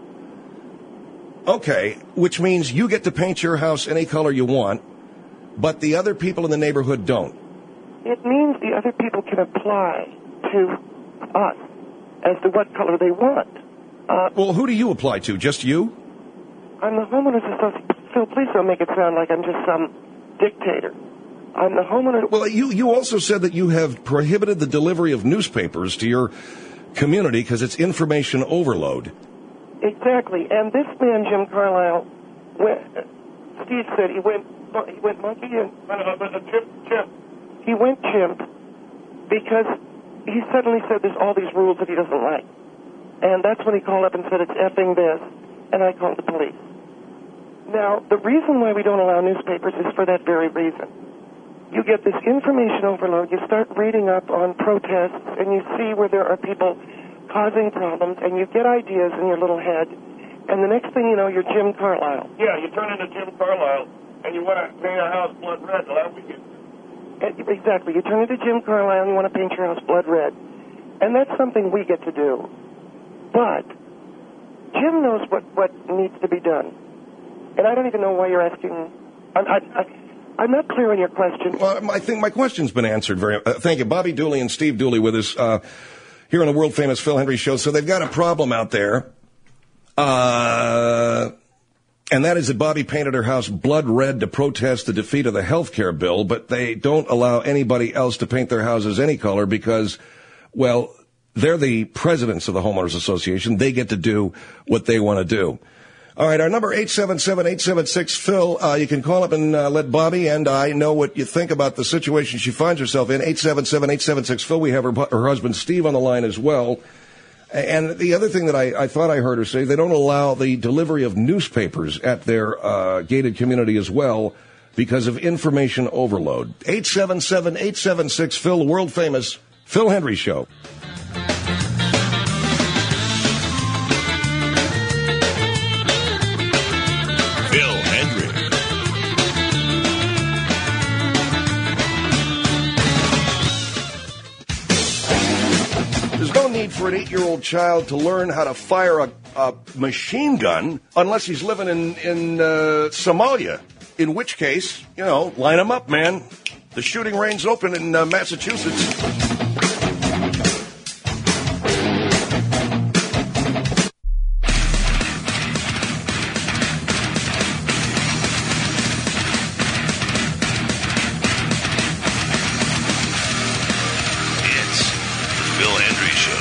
Okay, which means you get to paint your house any color you want, but the other people in the neighborhood don't.
It means the other people can apply to us as to what color they want.
Well, who do you apply to? Just you?
I'm the Homeowners Association. Phil, please don't make it sound like I'm just some dictator. I'm the homeowner.
Well, you also said that you have prohibited the delivery of newspapers to your community because it's information overload.
Exactly. And this man, Jim Carlisle, Steve said he went monkey and...
Chimp.
He went chimp because he suddenly said there's all these rules that he doesn't like. And that's when he called up and said it's effing this, and I called the police. Now, the reason why we don't allow newspapers is for that very reason. You get this information overload, you start reading up on protests, and you see where there are people causing problems, and you get ideas in your little head, and the next thing you know, you're Jim Carlisle.
Yeah, you turn into Jim Carlisle, and you want to paint a house blood red, well, that we get.
Exactly. You turn into Jim Carlisle, and you want to paint your house blood red. And that's something we get to do. But Jim knows what needs to be done. And I don't even know why you're asking. I'm not clear on your question.
Well, I think my question's been answered. Thank you. Bobby Dooley and Steve Dooley with us here on the world-famous Phil Hendrie Show. So they've got a problem out there, and that is that Bobby painted her house blood red to protest the defeat of the health care bill, but they don't allow anybody else to paint their houses any color because, well, they're the presidents of the Homeowners Association. They get to do what they want to do. All right, our number 877-876-PHIL. You can call up and let Bobby and I know what you think about the situation she finds herself in. 877-876-PHIL. We have her husband Steve on the line as well. And the other thing that I thought I heard her say, they don't allow the delivery of newspapers at their gated community as well because of information overload. 877-876-PHIL, the world-famous Phil Hendrie Show.
Phil Hendrie.
There's no need for an 8-year-old child to learn how to fire a machine gun unless he's living in Somalia. In which case, line him up, man. The shooting range's open in Massachusetts.
It's the Phil Hendrie Show.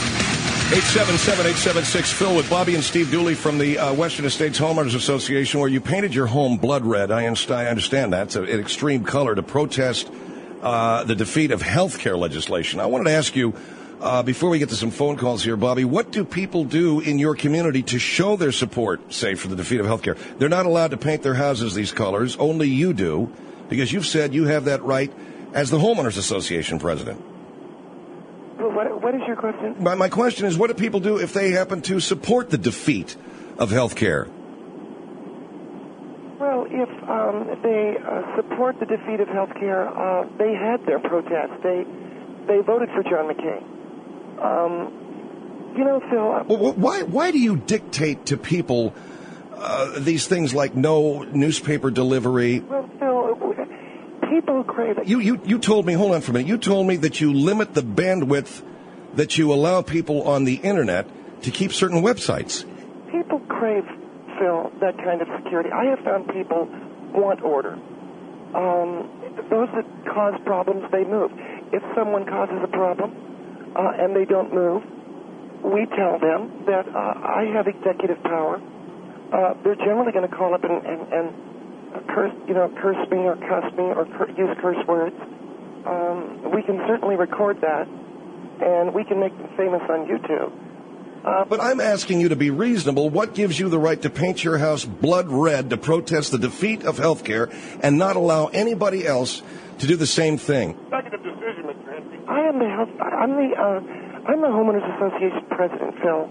877-876-PHIL with Bobby and Steve Dooley from the Western Estates Homeowners Association, where you painted your home blood red. I understand that. It's an extreme color to protest the defeat of health care legislation. I wanted to ask you, before we get to some phone calls here, Bobby, what do people do in your community to show their support, say, for the defeat of health care? They're not allowed to paint their houses these colors. Only you do, because you've said you have that right as the Homeowners Association president.
What is your question?
My question is, what do people do if they happen to support the defeat of health care?
Well, if they support the defeat of health care, they had their protest. They voted for John McCain. Phil...
Why do you dictate to people these things like no newspaper delivery?
Well, Phil, people crave...
You told me, hold on for a minute, you told me that you limit the bandwidth that you allow people on the Internet to keep certain websites.
People crave, Phil, that kind of security. I have found people want order. Those that cause problems, they move. If someone causes a problem and they don't move, we tell them that I have executive power. They're generally going to call up and curse me or cuss me or use curse words. We can certainly record that, and we can make them famous on YouTube.
But I'm asking you to be reasonable. What gives you the right to paint your house blood red to protest the defeat of health care and not allow anybody else to do the same thing?
Executive decision, Mr. Hendrie.
I'm the Homeowners Association president, Phil.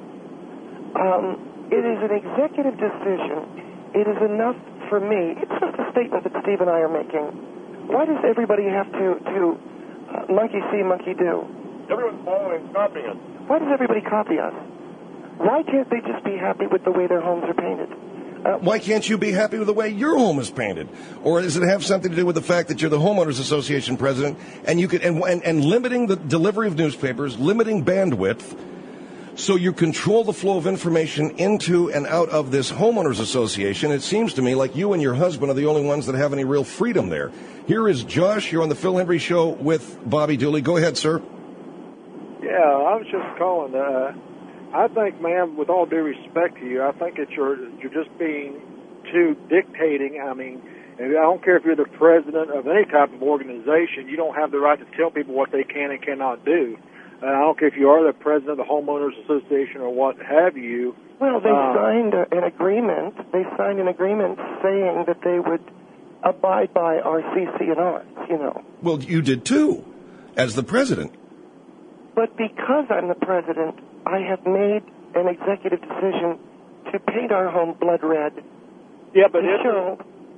It is an executive decision. It is enough for me. It's just a statement that Steve and I are making. Why does everybody have to monkey see, monkey do?
Everyone's following and copying us.
Why does everybody copy us? Why can't they just be happy with the way their homes are painted?
Why can't you be happy with the way your home is painted? Or does it have something to do with the fact that you're the Homeowners Association president and you could and limiting the delivery of newspapers, limiting bandwidth, so you control the flow of information into and out of this Homeowners Association? It seems to me like you and your husband are the only ones that have any real freedom there. Here is Josh. You're on the Phil Hendrie Show with Bobby Dooley. Go ahead, sir.
Yeah, I was just calling. I think, ma'am, with all due respect to you, I think that you're just being too dictating. I mean, I don't care if you're the president of any type of organization, you don't have the right to tell people what they can and cannot do. I don't care if you are the president of the Homeowners Association or what have you.
Well, they signed an agreement. They signed an agreement saying that they would abide by our CC&Rs,
Well, you did too, as the president.
But because I'm the president, I have made an executive decision to paint our home blood red.
Yeah, but isn't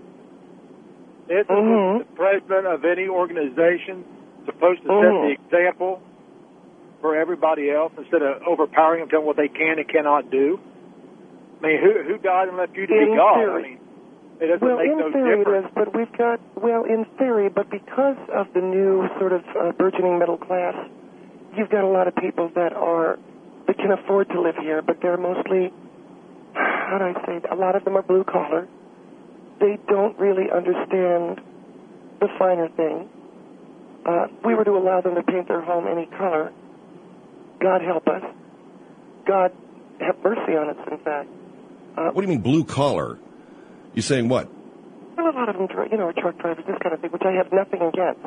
the president of any organization supposed to set the example for everybody else instead of overpowering them, telling them what they can and cannot do? I mean, who died and left you to be God?
Theory.
I mean, it doesn't make no
theory
difference.
It is, but we've got, in theory, but because of the new sort of burgeoning middle class, you've got a lot of people that can afford to live here, but they're mostly, how do I say, a lot of them are blue collar. They don't really understand the finer things. If we were to allow them to paint their home any color, God help us. God have mercy on us, in fact.
What do you mean blue collar? You saying what?
Well, a lot of them, are truck drivers, this kind of thing, which I have nothing against.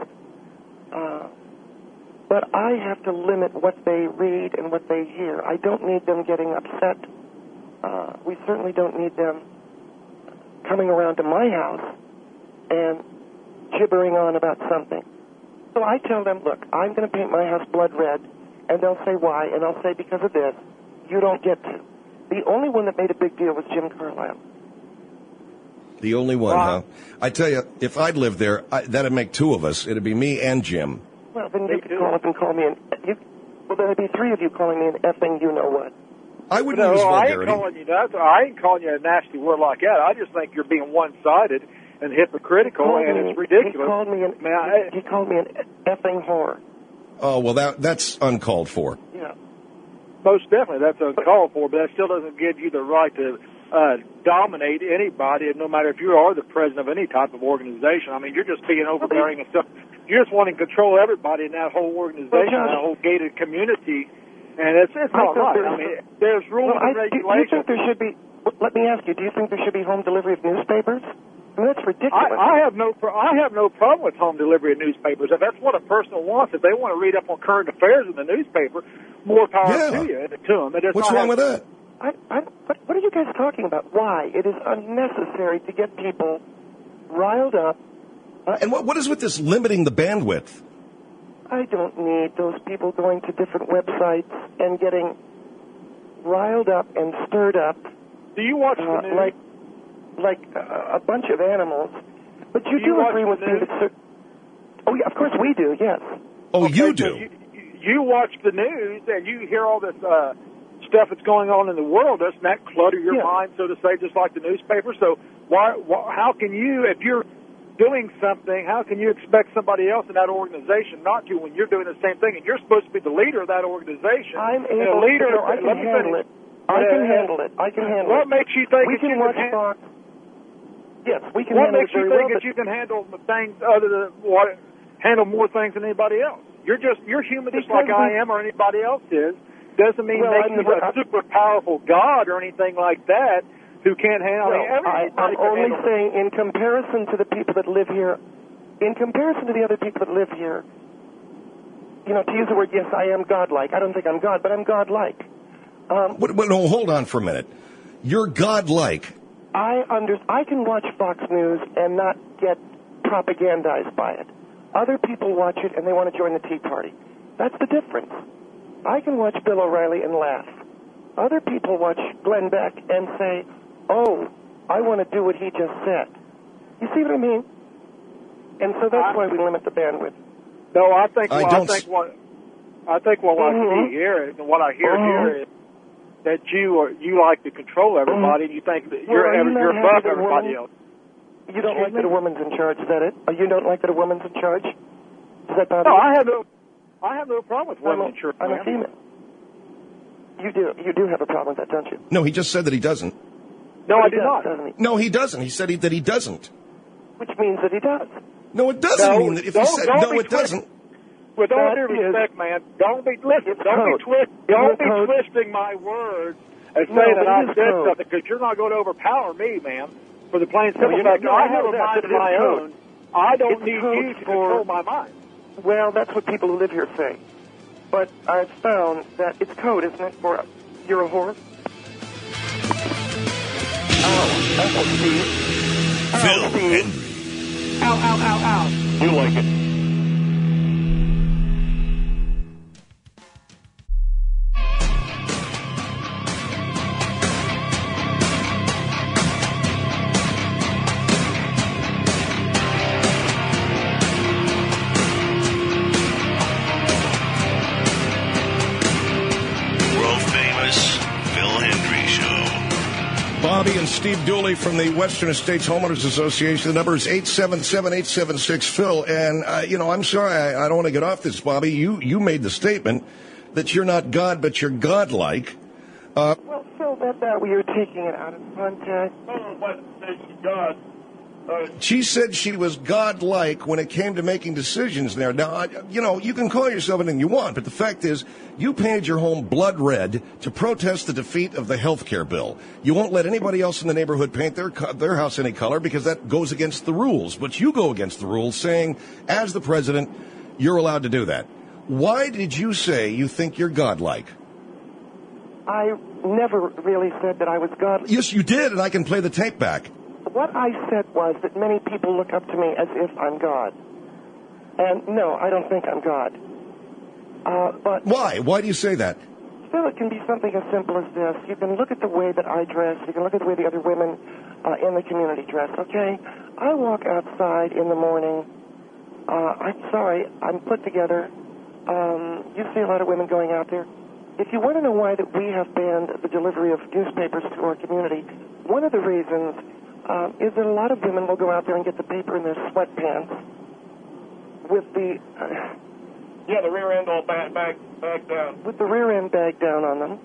But I have to limit what they read and what they hear. I don't need them getting upset. We certainly don't need them coming around to my house and gibbering on about something. So I tell them, look, I'm going to paint my house blood red, and they'll say why, and I'll say because of this. You don't get to. The only one that made a big deal was Jim Carlisle.
The only one, huh? I tell you, if I'd lived there, that'd make two of us. It'd be me and Jim.
Well, then you could call up and call me well, there'd be three of you calling me an effing you-know-what.
I wouldn't use vulgarity.
I ain't calling you a nasty word like that. I just think you're being one-sided and hypocritical, and it's ridiculous.
He called me an effing whore.
Oh, well, that's uncalled for.
Yeah.
Most definitely, that's uncalled for, but that still doesn't give you the right to dominate anybody, no matter if you are the president of any type of organization. I mean, you're just being overbearing and stuff. You're just wanting to control everybody in that whole organization, that whole gated community, and it's not right. I mean, there's rules and regulations.
Do you think there should be? Let me ask you. Do you think there should be home delivery of newspapers? I mean, that's ridiculous.
I have no problem with home delivery of newspapers. If that's what a person wants, if they want to read up on current affairs in the newspaper, more power to them.
What's wrong with that?
What are you guys talking about? Why? It is unnecessary to get people riled up.
And what is with this limiting the bandwidth?
I don't need those people going to different websites and getting riled up and stirred up.
Do you watch the news?
Like a bunch of animals. But you do agree with me that... Oh, yeah, of course we do, yes.
Oh, okay, you do?
You watch the news and you hear all this stuff that's going on in the world. Doesn't that clutter your mind, so to say, just like the newspaper? So how can you, if you're doing something, how can you expect somebody else in that organization not to when you're doing the same thing? And you're supposed to be the leader of that organization.
I'm able to. I can handle it. I can handle it.
What makes you think
we can watch Fox? Yes, we can
what
handle
makes you think that you can handle the things other than handle more things than anybody else? You're human just like I am or anybody else is. Doesn't mean making you a super powerful God or anything like that who can't handle
I'm only saying in comparison to the people that live here, in comparison to the other people that live here, to use the word, yes, I am godlike. I don't think I'm God, but I'm godlike.
No, hold on for a minute. You're godlike.
I can watch Fox News and not get propagandized by it. Other people watch it and they want to join the Tea Party. That's the difference. I can watch Bill O'Reilly and laugh. Other people watch Glenn Beck and say, oh, I want to do what he just said. You see what I mean? And so that's why we limit the bandwidth.
No, I think what I see here and what I hear here is that you like to control everybody, and you think that you're above everybody else.
You don't like that a woman's in charge, is that it? Or you don't like that a woman's in charge? Does that bother
you? I have no problem with women in charge.
I'm a female. You do have a problem with that, don't you?
No, he just said that he doesn't.
No, I do not.
No, he doesn't. He said that he doesn't.
Which means that he does.
No, it doesn't mean that if he said no, it doesn't.
With all due respect, man, don't be twisting my words and saying that I said something, because you're not going to overpower me, man. For the plain simple fact, I have a mind of my own. I don't need you to control my mind.
Well, that's what people who live here say. But I've found that it's code, isn't it, for you're a whore? Ow, Steve.
Phil Hendry.
Ow.
You like it.
Bobby and Steve Dooley from the Western States Homeowners Association. The number is 877-876-PHIL. And, I'm sorry, I don't want to get off this, Bobby. You made the statement that you're not God, but you're godlike.
Well, Phil, that you're taking it out of context.
I don't know what makes you God.
She said she was godlike when it came to making decisions there. Now, you can call yourself anything you want, but the fact is, you painted your home blood red to protest the defeat of the health care bill. You won't let anybody else in the neighborhood paint their house any color because that goes against the rules. But you go against the rules, saying, as the president, you're allowed to do that. Why did you say you think you're godlike?
I never really said that I was godlike.
Yes, you did, and I can play the tape back.
What I said was that many people look up to me as if I'm God. And no, I don't think I'm God. But
why? Why do you say that?
Still, it can be something as simple as this. You can look at the way that I dress. You can look at the way the other women in the community dress, okay? I walk outside in the morning. I'm sorry, I'm put together. You see a lot of women going out there. If you want to know why that we have banned the delivery of newspapers to our community, one of the reasons is that a lot of women will go out there and get the paper in their sweatpants with the...
the rear end all bag down.
With the rear end bag down on them.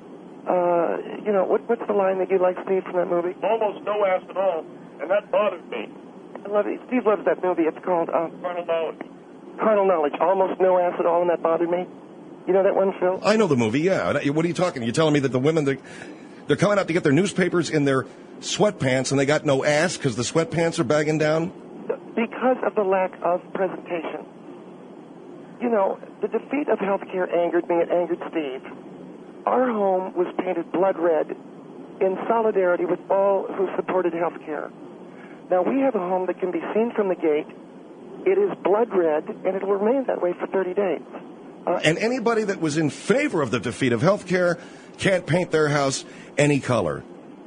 What's the line that you like, Steve, from that movie?
Almost no ass at all, and that bothered me.
I love it. Steve loves that movie. It's called...
Carnal Knowledge.
Carnal Knowledge. Almost no ass at all, and that bothered me. You know that one, Phil?
I know the movie, yeah. What are you talking? You're telling me that the women, they're coming out to get their newspapers in their sweatpants, and they got no ass because the sweatpants are bagging down?
Because of the lack of presentation. The defeat of health care angered me. It angered Steve. Our home was painted blood red in solidarity with all who supported health care. Now, we have a home that can be seen from the gate. It is blood red, and it will remain that way for 30 days.
And anybody that was in favor of the defeat of health care can't paint their house any color.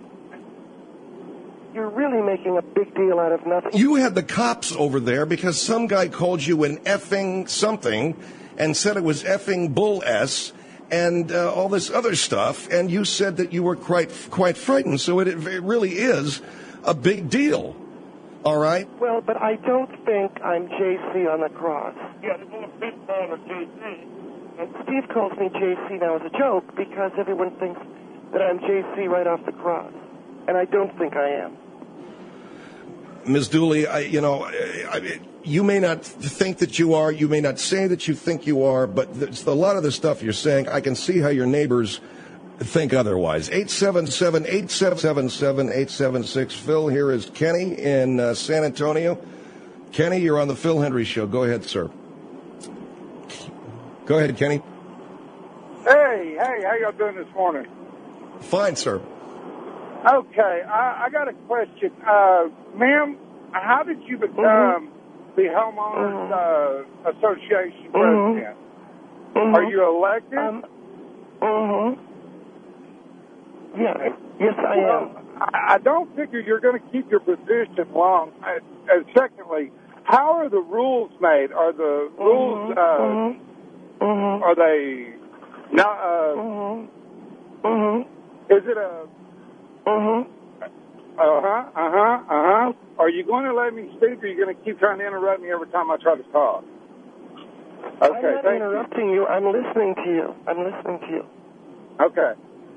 You're really making a big deal out of nothing.
You had the cops over there because some guy called you an effing something and said it was effing bull S and all this other stuff, and you said that you were quite frightened. So it really is a big deal. All right?
Well, but I don't think I'm JC on the cross.
Yeah, there's a big fan of JC.
And Steve calls me JC now as a joke because everyone thinks that I'm JC right off the cross. And I don't think I am.
Ms. Dooley, you may not think that you are, you may not say that you think you are, but a lot of the stuff you're saying, I can see how your neighbors think otherwise. 877-8777-876. Phil, here is Kenny in San Antonio. Kenny, you're on the Phil Hendry Show. Go ahead, sir. Go ahead, Kenny.
Hey, how y'all doing this morning?
Fine, sir.
Okay, I got a question. Ma'am, how did you become the Homeowners Association president? Are you elected?
Yes, I am.
I don't figure you're going to keep your position long. And secondly, how are the rules made? Are the rules, are they not, is it a... Are you going to let me speak, or are you going to keep trying to interrupt me every time I try to talk? Okay,
I'm not interrupting you. I'm listening to you.
Okay.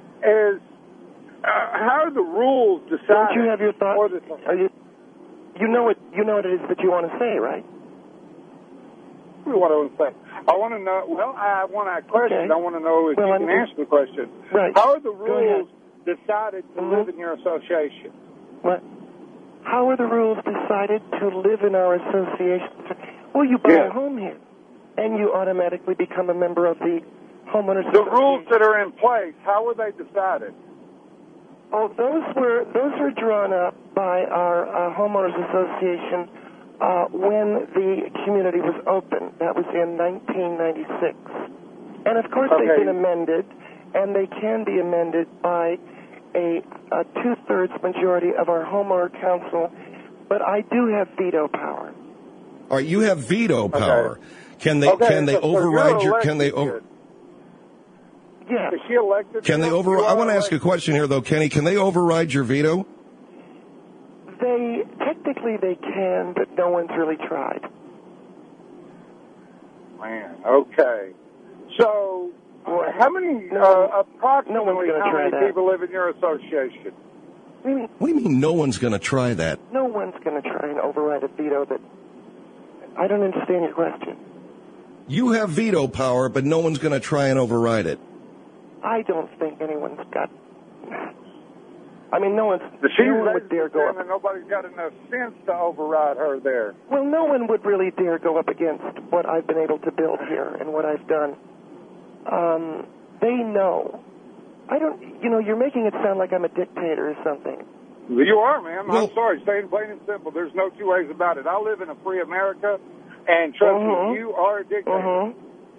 How are the rules decided?
Don't you have your thoughts? You know what it is that you want to say, right?
What I want to say. I want to know. Well, I want to ask a question. Okay. I want to know if you can answer the question.
Right.
How are the rules decided to live in your association?
What? How are the rules decided to live in our association? Well, you buy a home here, and you automatically become a member of the homeowners.
The rules that are in place, how were they decided?
Oh, those were drawn up by our homeowners association when the community was open. That was in 1996, and of course they've been amended, and they can be amended by a two-thirds majority of our homeowner council, but I do have veto power.
All right, you have veto power. Can they override your? Can they over?
Yeah.
Is she elected?
Can they over? I want to ask a question here, though, Kenny. Can they override your veto?
Technically they can, but no one's really tried.
Man, okay. So, approximately how many people live in your association?
What do you mean no one's going to try that?
No one's going to try and override a veto that... I don't understand your question.
You have veto power, but no one's going to try and override it.
I don't think anyone's got... I mean, no one would dare go up.
Nobody's got enough sense to override her there.
Well, no one would really dare go up against what I've been able to build here and what I've done. They know. You're making it sound like I'm a dictator or something.
You are, man. I'm sorry. Saying plain and simple, there's no two ways about it. I live in a free America, and trust me, you are a dictator.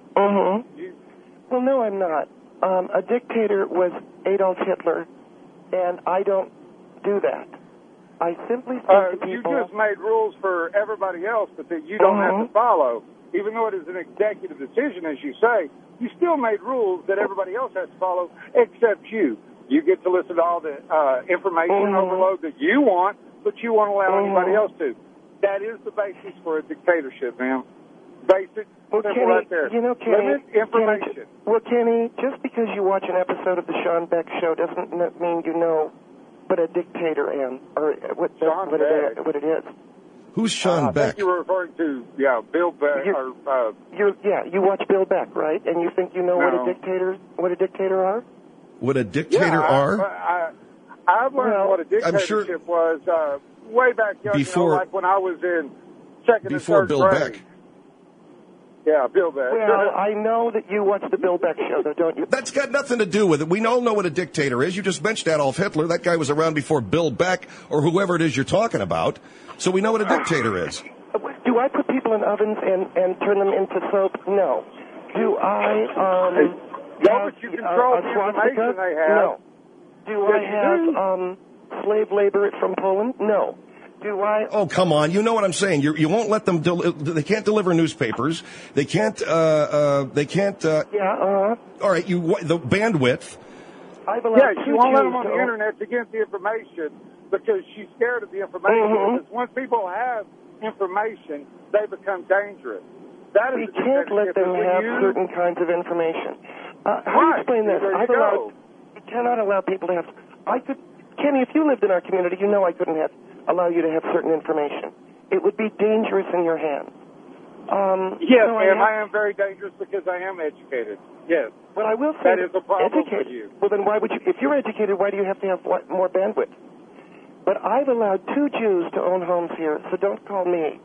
Well, no, I'm not. A dictator was Adolf Hitler, and I don't do that. I simply say to people...
You just made rules for everybody else, but that you don't have to follow. Even though it is an executive decision, as you say, you still made rules that everybody else has to follow, except you. You get to listen to all the information overload that you want, but you won't allow anybody else to. That is the basis for a dictatorship, man. Basic, simple right there.
Kenny,
limit information.
Kenny, just because you watch an episode of the Sean Beck Show doesn't mean you know what a dictator is, or what it is.
Who's Sean Beck?
I think you were referring to, Bill Beck.
You watch Bill Beck, right? And you think you know what a dictator are?
What a dictator are?
I've learned what a dictatorship was way back young, like when I was in second and third
Bill
grade.
Beck.
Yeah, Bill Beck.
Well, I know that you watch the Bill Beck Show, though, don't you?
That's got nothing to do with it. We all know what a dictator is. You just mentioned Adolf Hitler. That guy was around before Bill Beck or whoever it is you're talking about. So we know what a dictator is.
Do I put people in ovens and turn them into soap? No. Do I
but you control the information they have.
No. Do I have slave labor from Poland? No. Do I?
Oh, come on. You know what I'm saying. You won't let them, they can't deliver newspapers. They can't, All right, the bandwidth.
She won't let them on the internet to get the information because she's scared of the information. Because once people have information, they become dangerous. That is
we can't let them have certain kinds of information. How do you explain this? We cannot allow people to have... Kenny, if you lived in our community, you know I couldn't allow you to have certain information. It would be dangerous in your hands.
Yes, ma'am, I am very dangerous because I am educated. Yes.
But I will say
that is a problem for you.
Well, then why would you... If you're educated, why do you have to have more bandwidth? But I've allowed 2 Jews to own homes here, so don't call me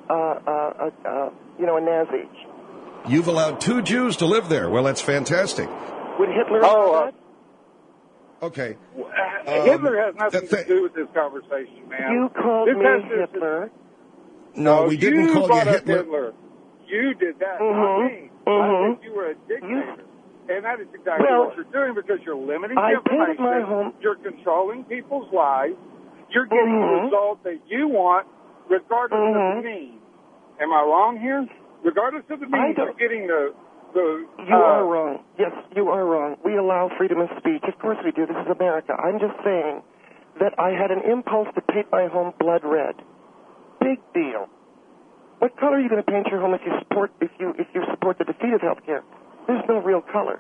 a Nazi.
You've allowed 2 Jews to live there. Well, that's fantastic.
Would Hitler allow that?
Okay.
Hitler has nothing to do with this conversation, man.
You called me Hitler.
No, we didn't call you Hitler.
You did that, not me. I think you were a dictator. And that is exactly what you're doing because you're limiting the information. You're controlling people's lives. You're getting the result that you want regardless of the means. Am I wrong here? Regardless of the means, you're getting the...
You are wrong. Yes, you are wrong. We allow freedom of speech. Of course we do. This is America. I'm just saying that I had an impulse to paint my home blood red. Big deal. What color are you going to paint your home if you support the defeat of health care? There's no real color.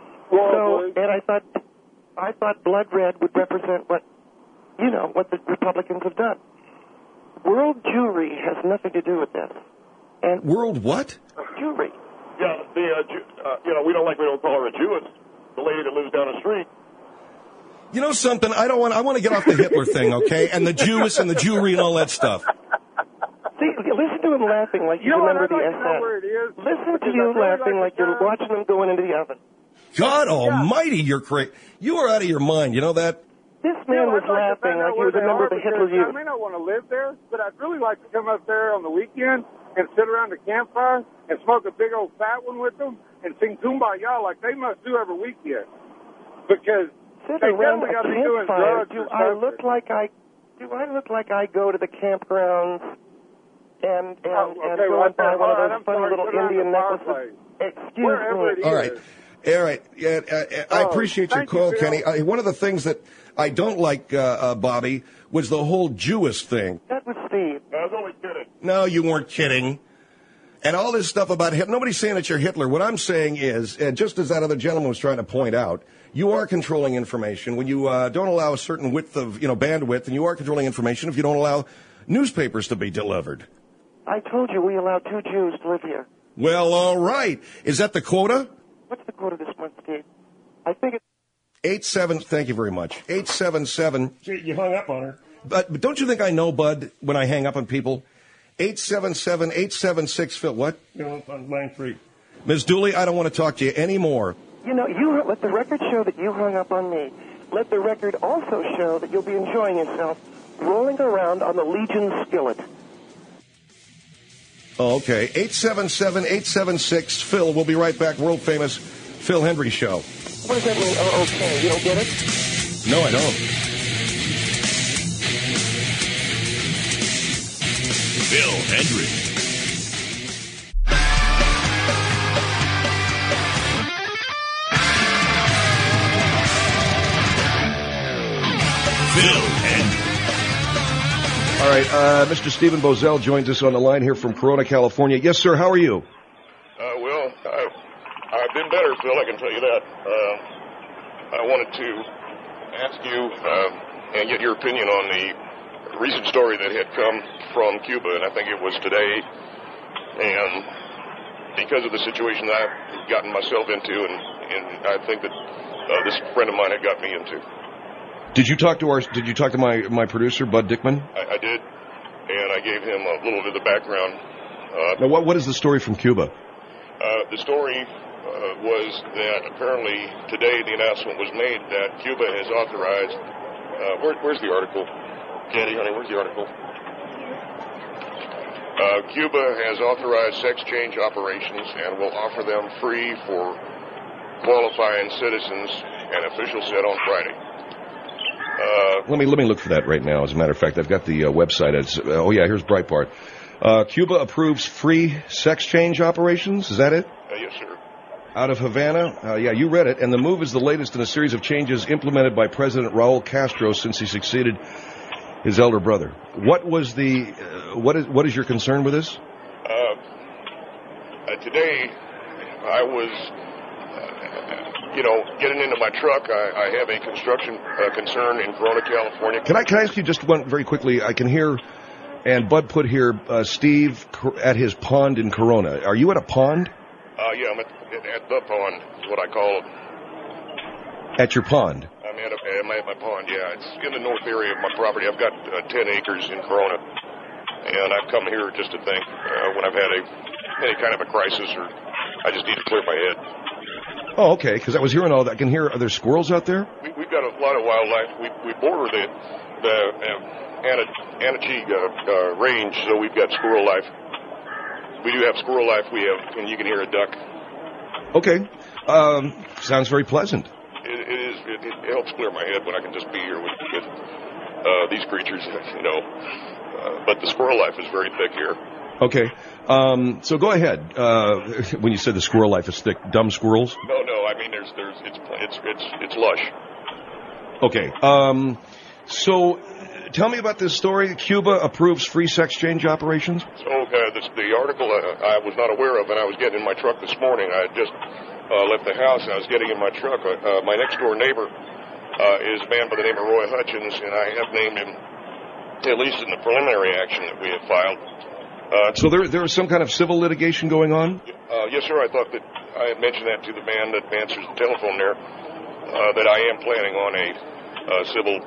And I thought blood red would represent what the Republicans have done. World Jewry has nothing to do with this. And
World what?
Jewry.
Yeah, we don't call her a Jewess, the lady that lives down the street.
You know something? I want to get off the Hitler thing, okay? And the Jewess and the Jewry and all that stuff.
See, listen to him laughing like you remember the SS. Listen to you laughing like you're watching them going into the oven.
God almighty, you're crazy. You are out of your mind, you know that?
This man was laughing like he was a member of the Hitler Youth.
I may not want to live there, but I'd really like to come up there on the weekend and sit around the campfire and smoke a big old fat one with them and sing Kumbaya like they must do every weekend. Because
sit
they
around
definitely
a
got to be doing
campfire.
drugs.
Do I look like I go to the campgrounds and go and buy one of those funny little Indian necklaces? Excuse me.
All right. Yeah, I appreciate your call, Kenny. One of the things that I don't like, Bobby, was the whole Jewess thing.
That was Steve.
I was only kidding.
No, you weren't kidding. And all this stuff about Hitler, nobody's saying that you're Hitler. What I'm saying is, just as that other gentleman was trying to point out, you are controlling information when you don't allow a certain width of, bandwidth, and you are controlling information if you don't allow newspapers to be delivered.
I told you we allow 2 Jews to live here.
Well, all right. Is that the quota?
What's the quota this month, Steve? I think it's...
87, thank you very much. 877.
You hung up on her.
But don't you think I know, Bud, when I hang up on people? 877-876-Phil. What?
No, on line 3.
Ms. Dooley, I don't want to talk to you anymore.
You let the record show that you hung up on me. Let the record also show that you'll be enjoying yourself rolling around on the Legion skillet.
Oh, okay. 877-876-Phil. We'll be right back. World famous Phil Hendrie Show.
What does that mean? Oh, okay. You don't get it?
No, I don't.
Phil Hendrie. Phil Hendrie.
All right, Mr. Stephen Bozell joins us on the line here from Corona, California. Yes, sir, how are you?
Well, I've been better, Phil, I can tell you that. I wanted to ask you and get your opinion on the recent story that had come from Cuba, and I think it was today, and because of the situation that I've gotten myself into, and I think that this friend of mine had got me into.
Did you talk to my producer, Bud Dickman?
I did, and I gave him a little bit of the background.
Now, what is the story from Cuba?
The story was that apparently today the announcement was made that Cuba has authorized. Where's the article? Candy, honey, where's the article? Cuba has authorized sex change operations and will offer them free for qualifying citizens, an official said on Friday.
Let me look for that right now. As a matter of fact, I've got the website. Here's Breitbart. Cuba approves free sex change operations. Is that it?
Yes, sir.
Out of Havana. You read it. And the move is the latest in a series of changes implemented by President Raul Castro since he succeeded his elder brother. What was what is your concern with this?
Today, I was, getting into my truck. I have a construction concern in Corona, California.
Can I ask you just one very quickly? I can hear, and Bud put here, Steve at his pond in Corona. Are you at a pond?
Yeah, I'm at the pond, is what I call it.
At your pond?
I'm at my pond, yeah. It's in the north area of my property. I've got 10 acres in Corona, and I've come here just to think when I've had any kind of a crisis or I just need to clear my head.
Oh, okay, because I was hearing all that. I can hear, are there squirrels out there?
We've got a lot of wildlife. We border the Anachee range, so we've got squirrel life. We do have squirrel life. And you can hear a duck.
Okay. Sounds very pleasant.
It helps clear my head when I can just be here with these creatures, but the squirrel life is very thick here.
Okay. So go ahead. When you said the squirrel life is thick, dumb squirrels?
No. I mean, it's lush.
Okay. So tell me about this story. Cuba approves free sex change operations.
So the article I was not aware of, and I was getting in my truck this morning. I had just left the house, and I was getting in my truck. My next door neighbor is a man by the name of Roy Hutchins, and I have named him, at least in the preliminary action that we have filed.
So there is some kind of civil litigation going on?
Yes, sir. I thought that I had mentioned that to the man that answers the telephone there, that I am planning on a civil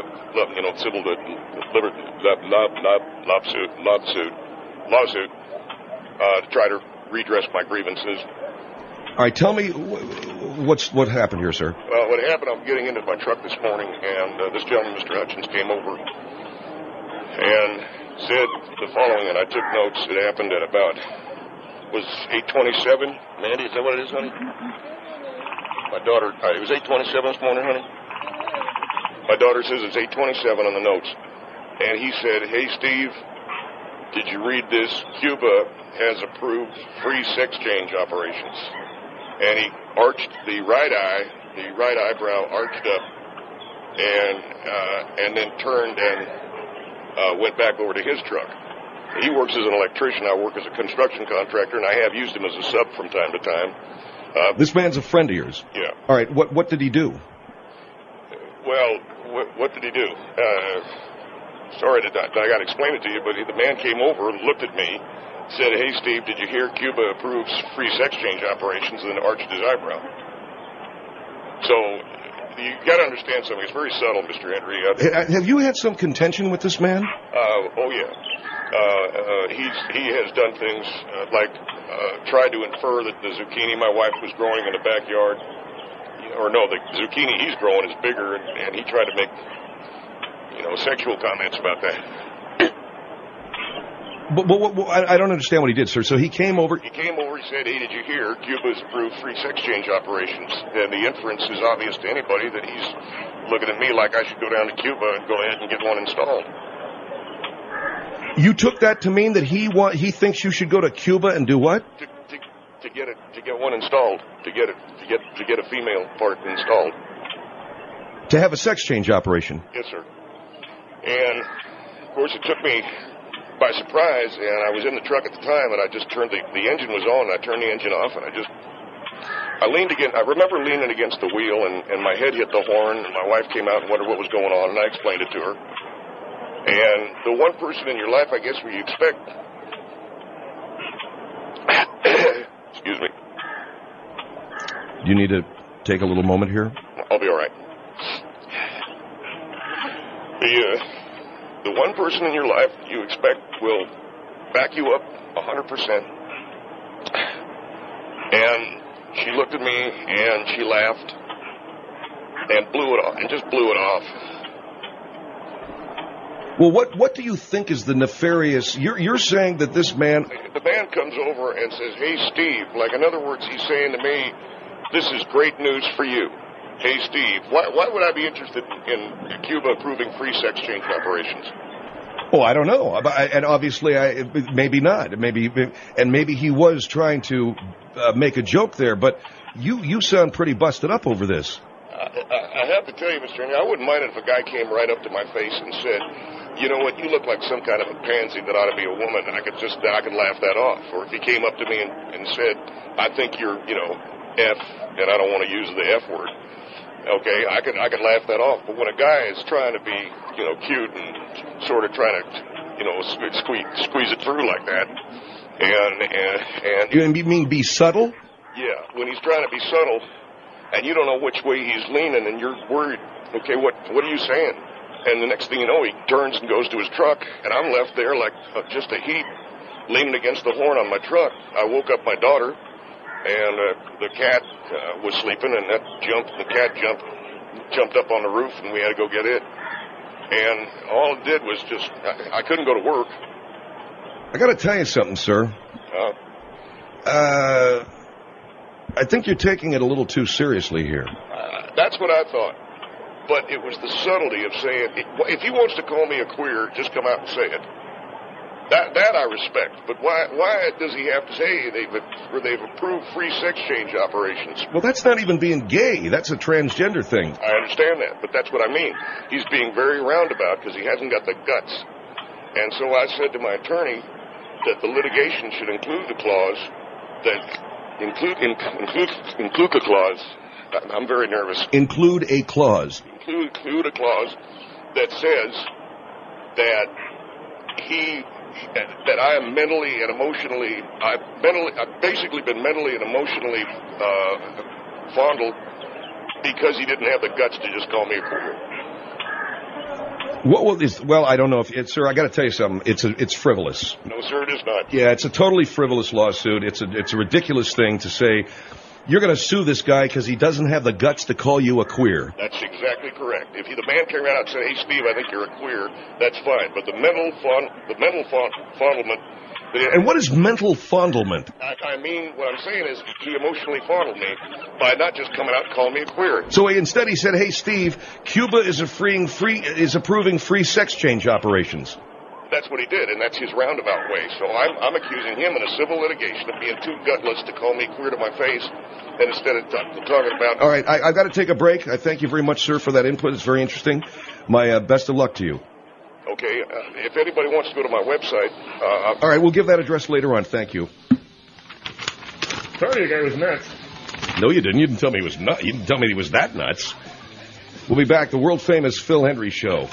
lawsuit to try to redress my grievances.
All right, tell me what happened here, sir.
What happened, I'm getting into my truck this morning, and this gentleman, Mr. Hutchins, came over and said the following, and I took notes. It happened at about, was 8:27. Mandy, is that what it is, honey? My daughter, it was 8:27 this morning, honey. My daughter says it's 8:27 on the notes. And he said, hey, Steve, did you read this? Cuba has approved free sex change operations. And he arched the right eyebrow arched up, and then turned and went back over to his truck. He works as an electrician. I work as a construction contractor, and I have used him as a sub from time to time.
This man's a friend of yours?
Yeah.
All right, what did he do?
Well, what did he do? Sorry, I got to explain it to you, but the man came over, looked at me, said, "Hey, Steve, did you hear Cuba approves free sex change operations?" and then arched his eyebrow. So, you got to understand something. It's very subtle, Mr. Henry.
Have you had some contention with this man?
Oh, yeah. He has done things like tried to infer that the zucchini my wife was growing in the backyard, or no, the zucchini he's growing is bigger, and he tried to make, sexual comments about that.
But I don't understand what he did, sir. So he came over.
He came over. He said, "Hey, did you hear Cuba's approved free sex change operations?" And the inference is obvious to anybody that he's looking at me like I should go down to Cuba and go ahead and get one installed.
You took that to mean that he thinks you should go to Cuba and do what?
To get one installed. To get a female part installed.
To have a sex change operation.
Yes, sir. And of course, it took me by surprise, and I was in the truck at the time, and I just turned the engine was on, and I turned the engine off, and I leaned again. I remember leaning against the wheel, and my head hit the horn, and my wife came out and wondered what was going on, and I explained it to her. And the one person in your life, I guess, where you expect, excuse me.
Do you need to take a little moment here?
I'll be all right. The one person in your life you expect will back you up 100%. And she looked at me and she laughed and blew it off, and just blew it off.
Well, what do you think is the nefarious? You're saying that this man.
The man comes over and says, "Hey, Steve," like in other words, he's saying to me, "This is great news for you. Hey, Steve, why would I be interested in Cuba approving free sex change operations?"
Oh, I don't know. And obviously, maybe not. Maybe he was trying to make a joke there. But you sound pretty busted up over this.
I have to tell you, Mr. Henry, I wouldn't mind it if a guy came right up to my face and said, "You know what? You look like some kind of a pansy that ought to be a woman," and I could laugh that off. Or if he came up to me and said, "I think you're, F," and I don't want to use the F word. Okay, I could laugh that off. But when a guy is trying to be, cute and sort of trying to, squeeze it through like that, and
you mean be subtle?
Yeah, when he's trying to be subtle, and you don't know which way he's leaning, and you're worried. Okay, what are you saying? And the next thing you know, he turns and goes to his truck, and I'm left there like just a heap, leaning against the horn on my truck. I woke up my daughter. And the cat was sleeping, and the cat jumped up on the roof, and we had to go get it. And all it did was just, I couldn't go to work.
I got to tell you something, sir. I think you're taking it a little too seriously here.
That's what I thought. But it was the subtlety of saying, if he wants to call me a queer, just come out and say it. That I respect, but why does he have to say they've approved free sex change operations?
Well, that's not even being gay. That's a transgender thing.
I understand that, but that's what I mean. He's being very roundabout because he hasn't got the guts. And so I said to my attorney that the litigation should include the clause that include the clause. I'm very nervous.
Include a clause.
Include a clause that says that that I am mentally and emotionally, I've basically been mentally and emotionally fondled because he didn't have the guts to just call me a queer.
Well, I don't know if sir. I got to tell you something. It's frivolous.
No, sir, it is not.
Yeah, it's a totally frivolous lawsuit. It's a ridiculous thing to say. You're going to sue this guy because he doesn't have the guts to call you a queer.
That's exactly correct. If the man came out and said, "Hey, Steve, I think you're a queer," that's fine. But the mental fondlement.
And what is mental fondlement?
I mean, what I'm saying is he emotionally fondled me by not just coming out and calling me a queer.
So instead he said, "Hey, Steve, Cuba is approving free sex change operations."
That's what he did, and that's his roundabout way. So I'm accusing him in a civil litigation of being too gutless to call me queer to my face, and instead of talking about...
All right, I've got to take a break. I thank you very much, sir, for that input. It's very interesting. My best of luck to you.
Okay, if anybody wants to go to my website...
All right, we'll give that address later on. Thank you.
Told you the guy was nuts.
No, you didn't. You didn't tell me he was nuts. You didn't tell me he was that nuts. We'll be back. The world-famous Phil Hendry Show.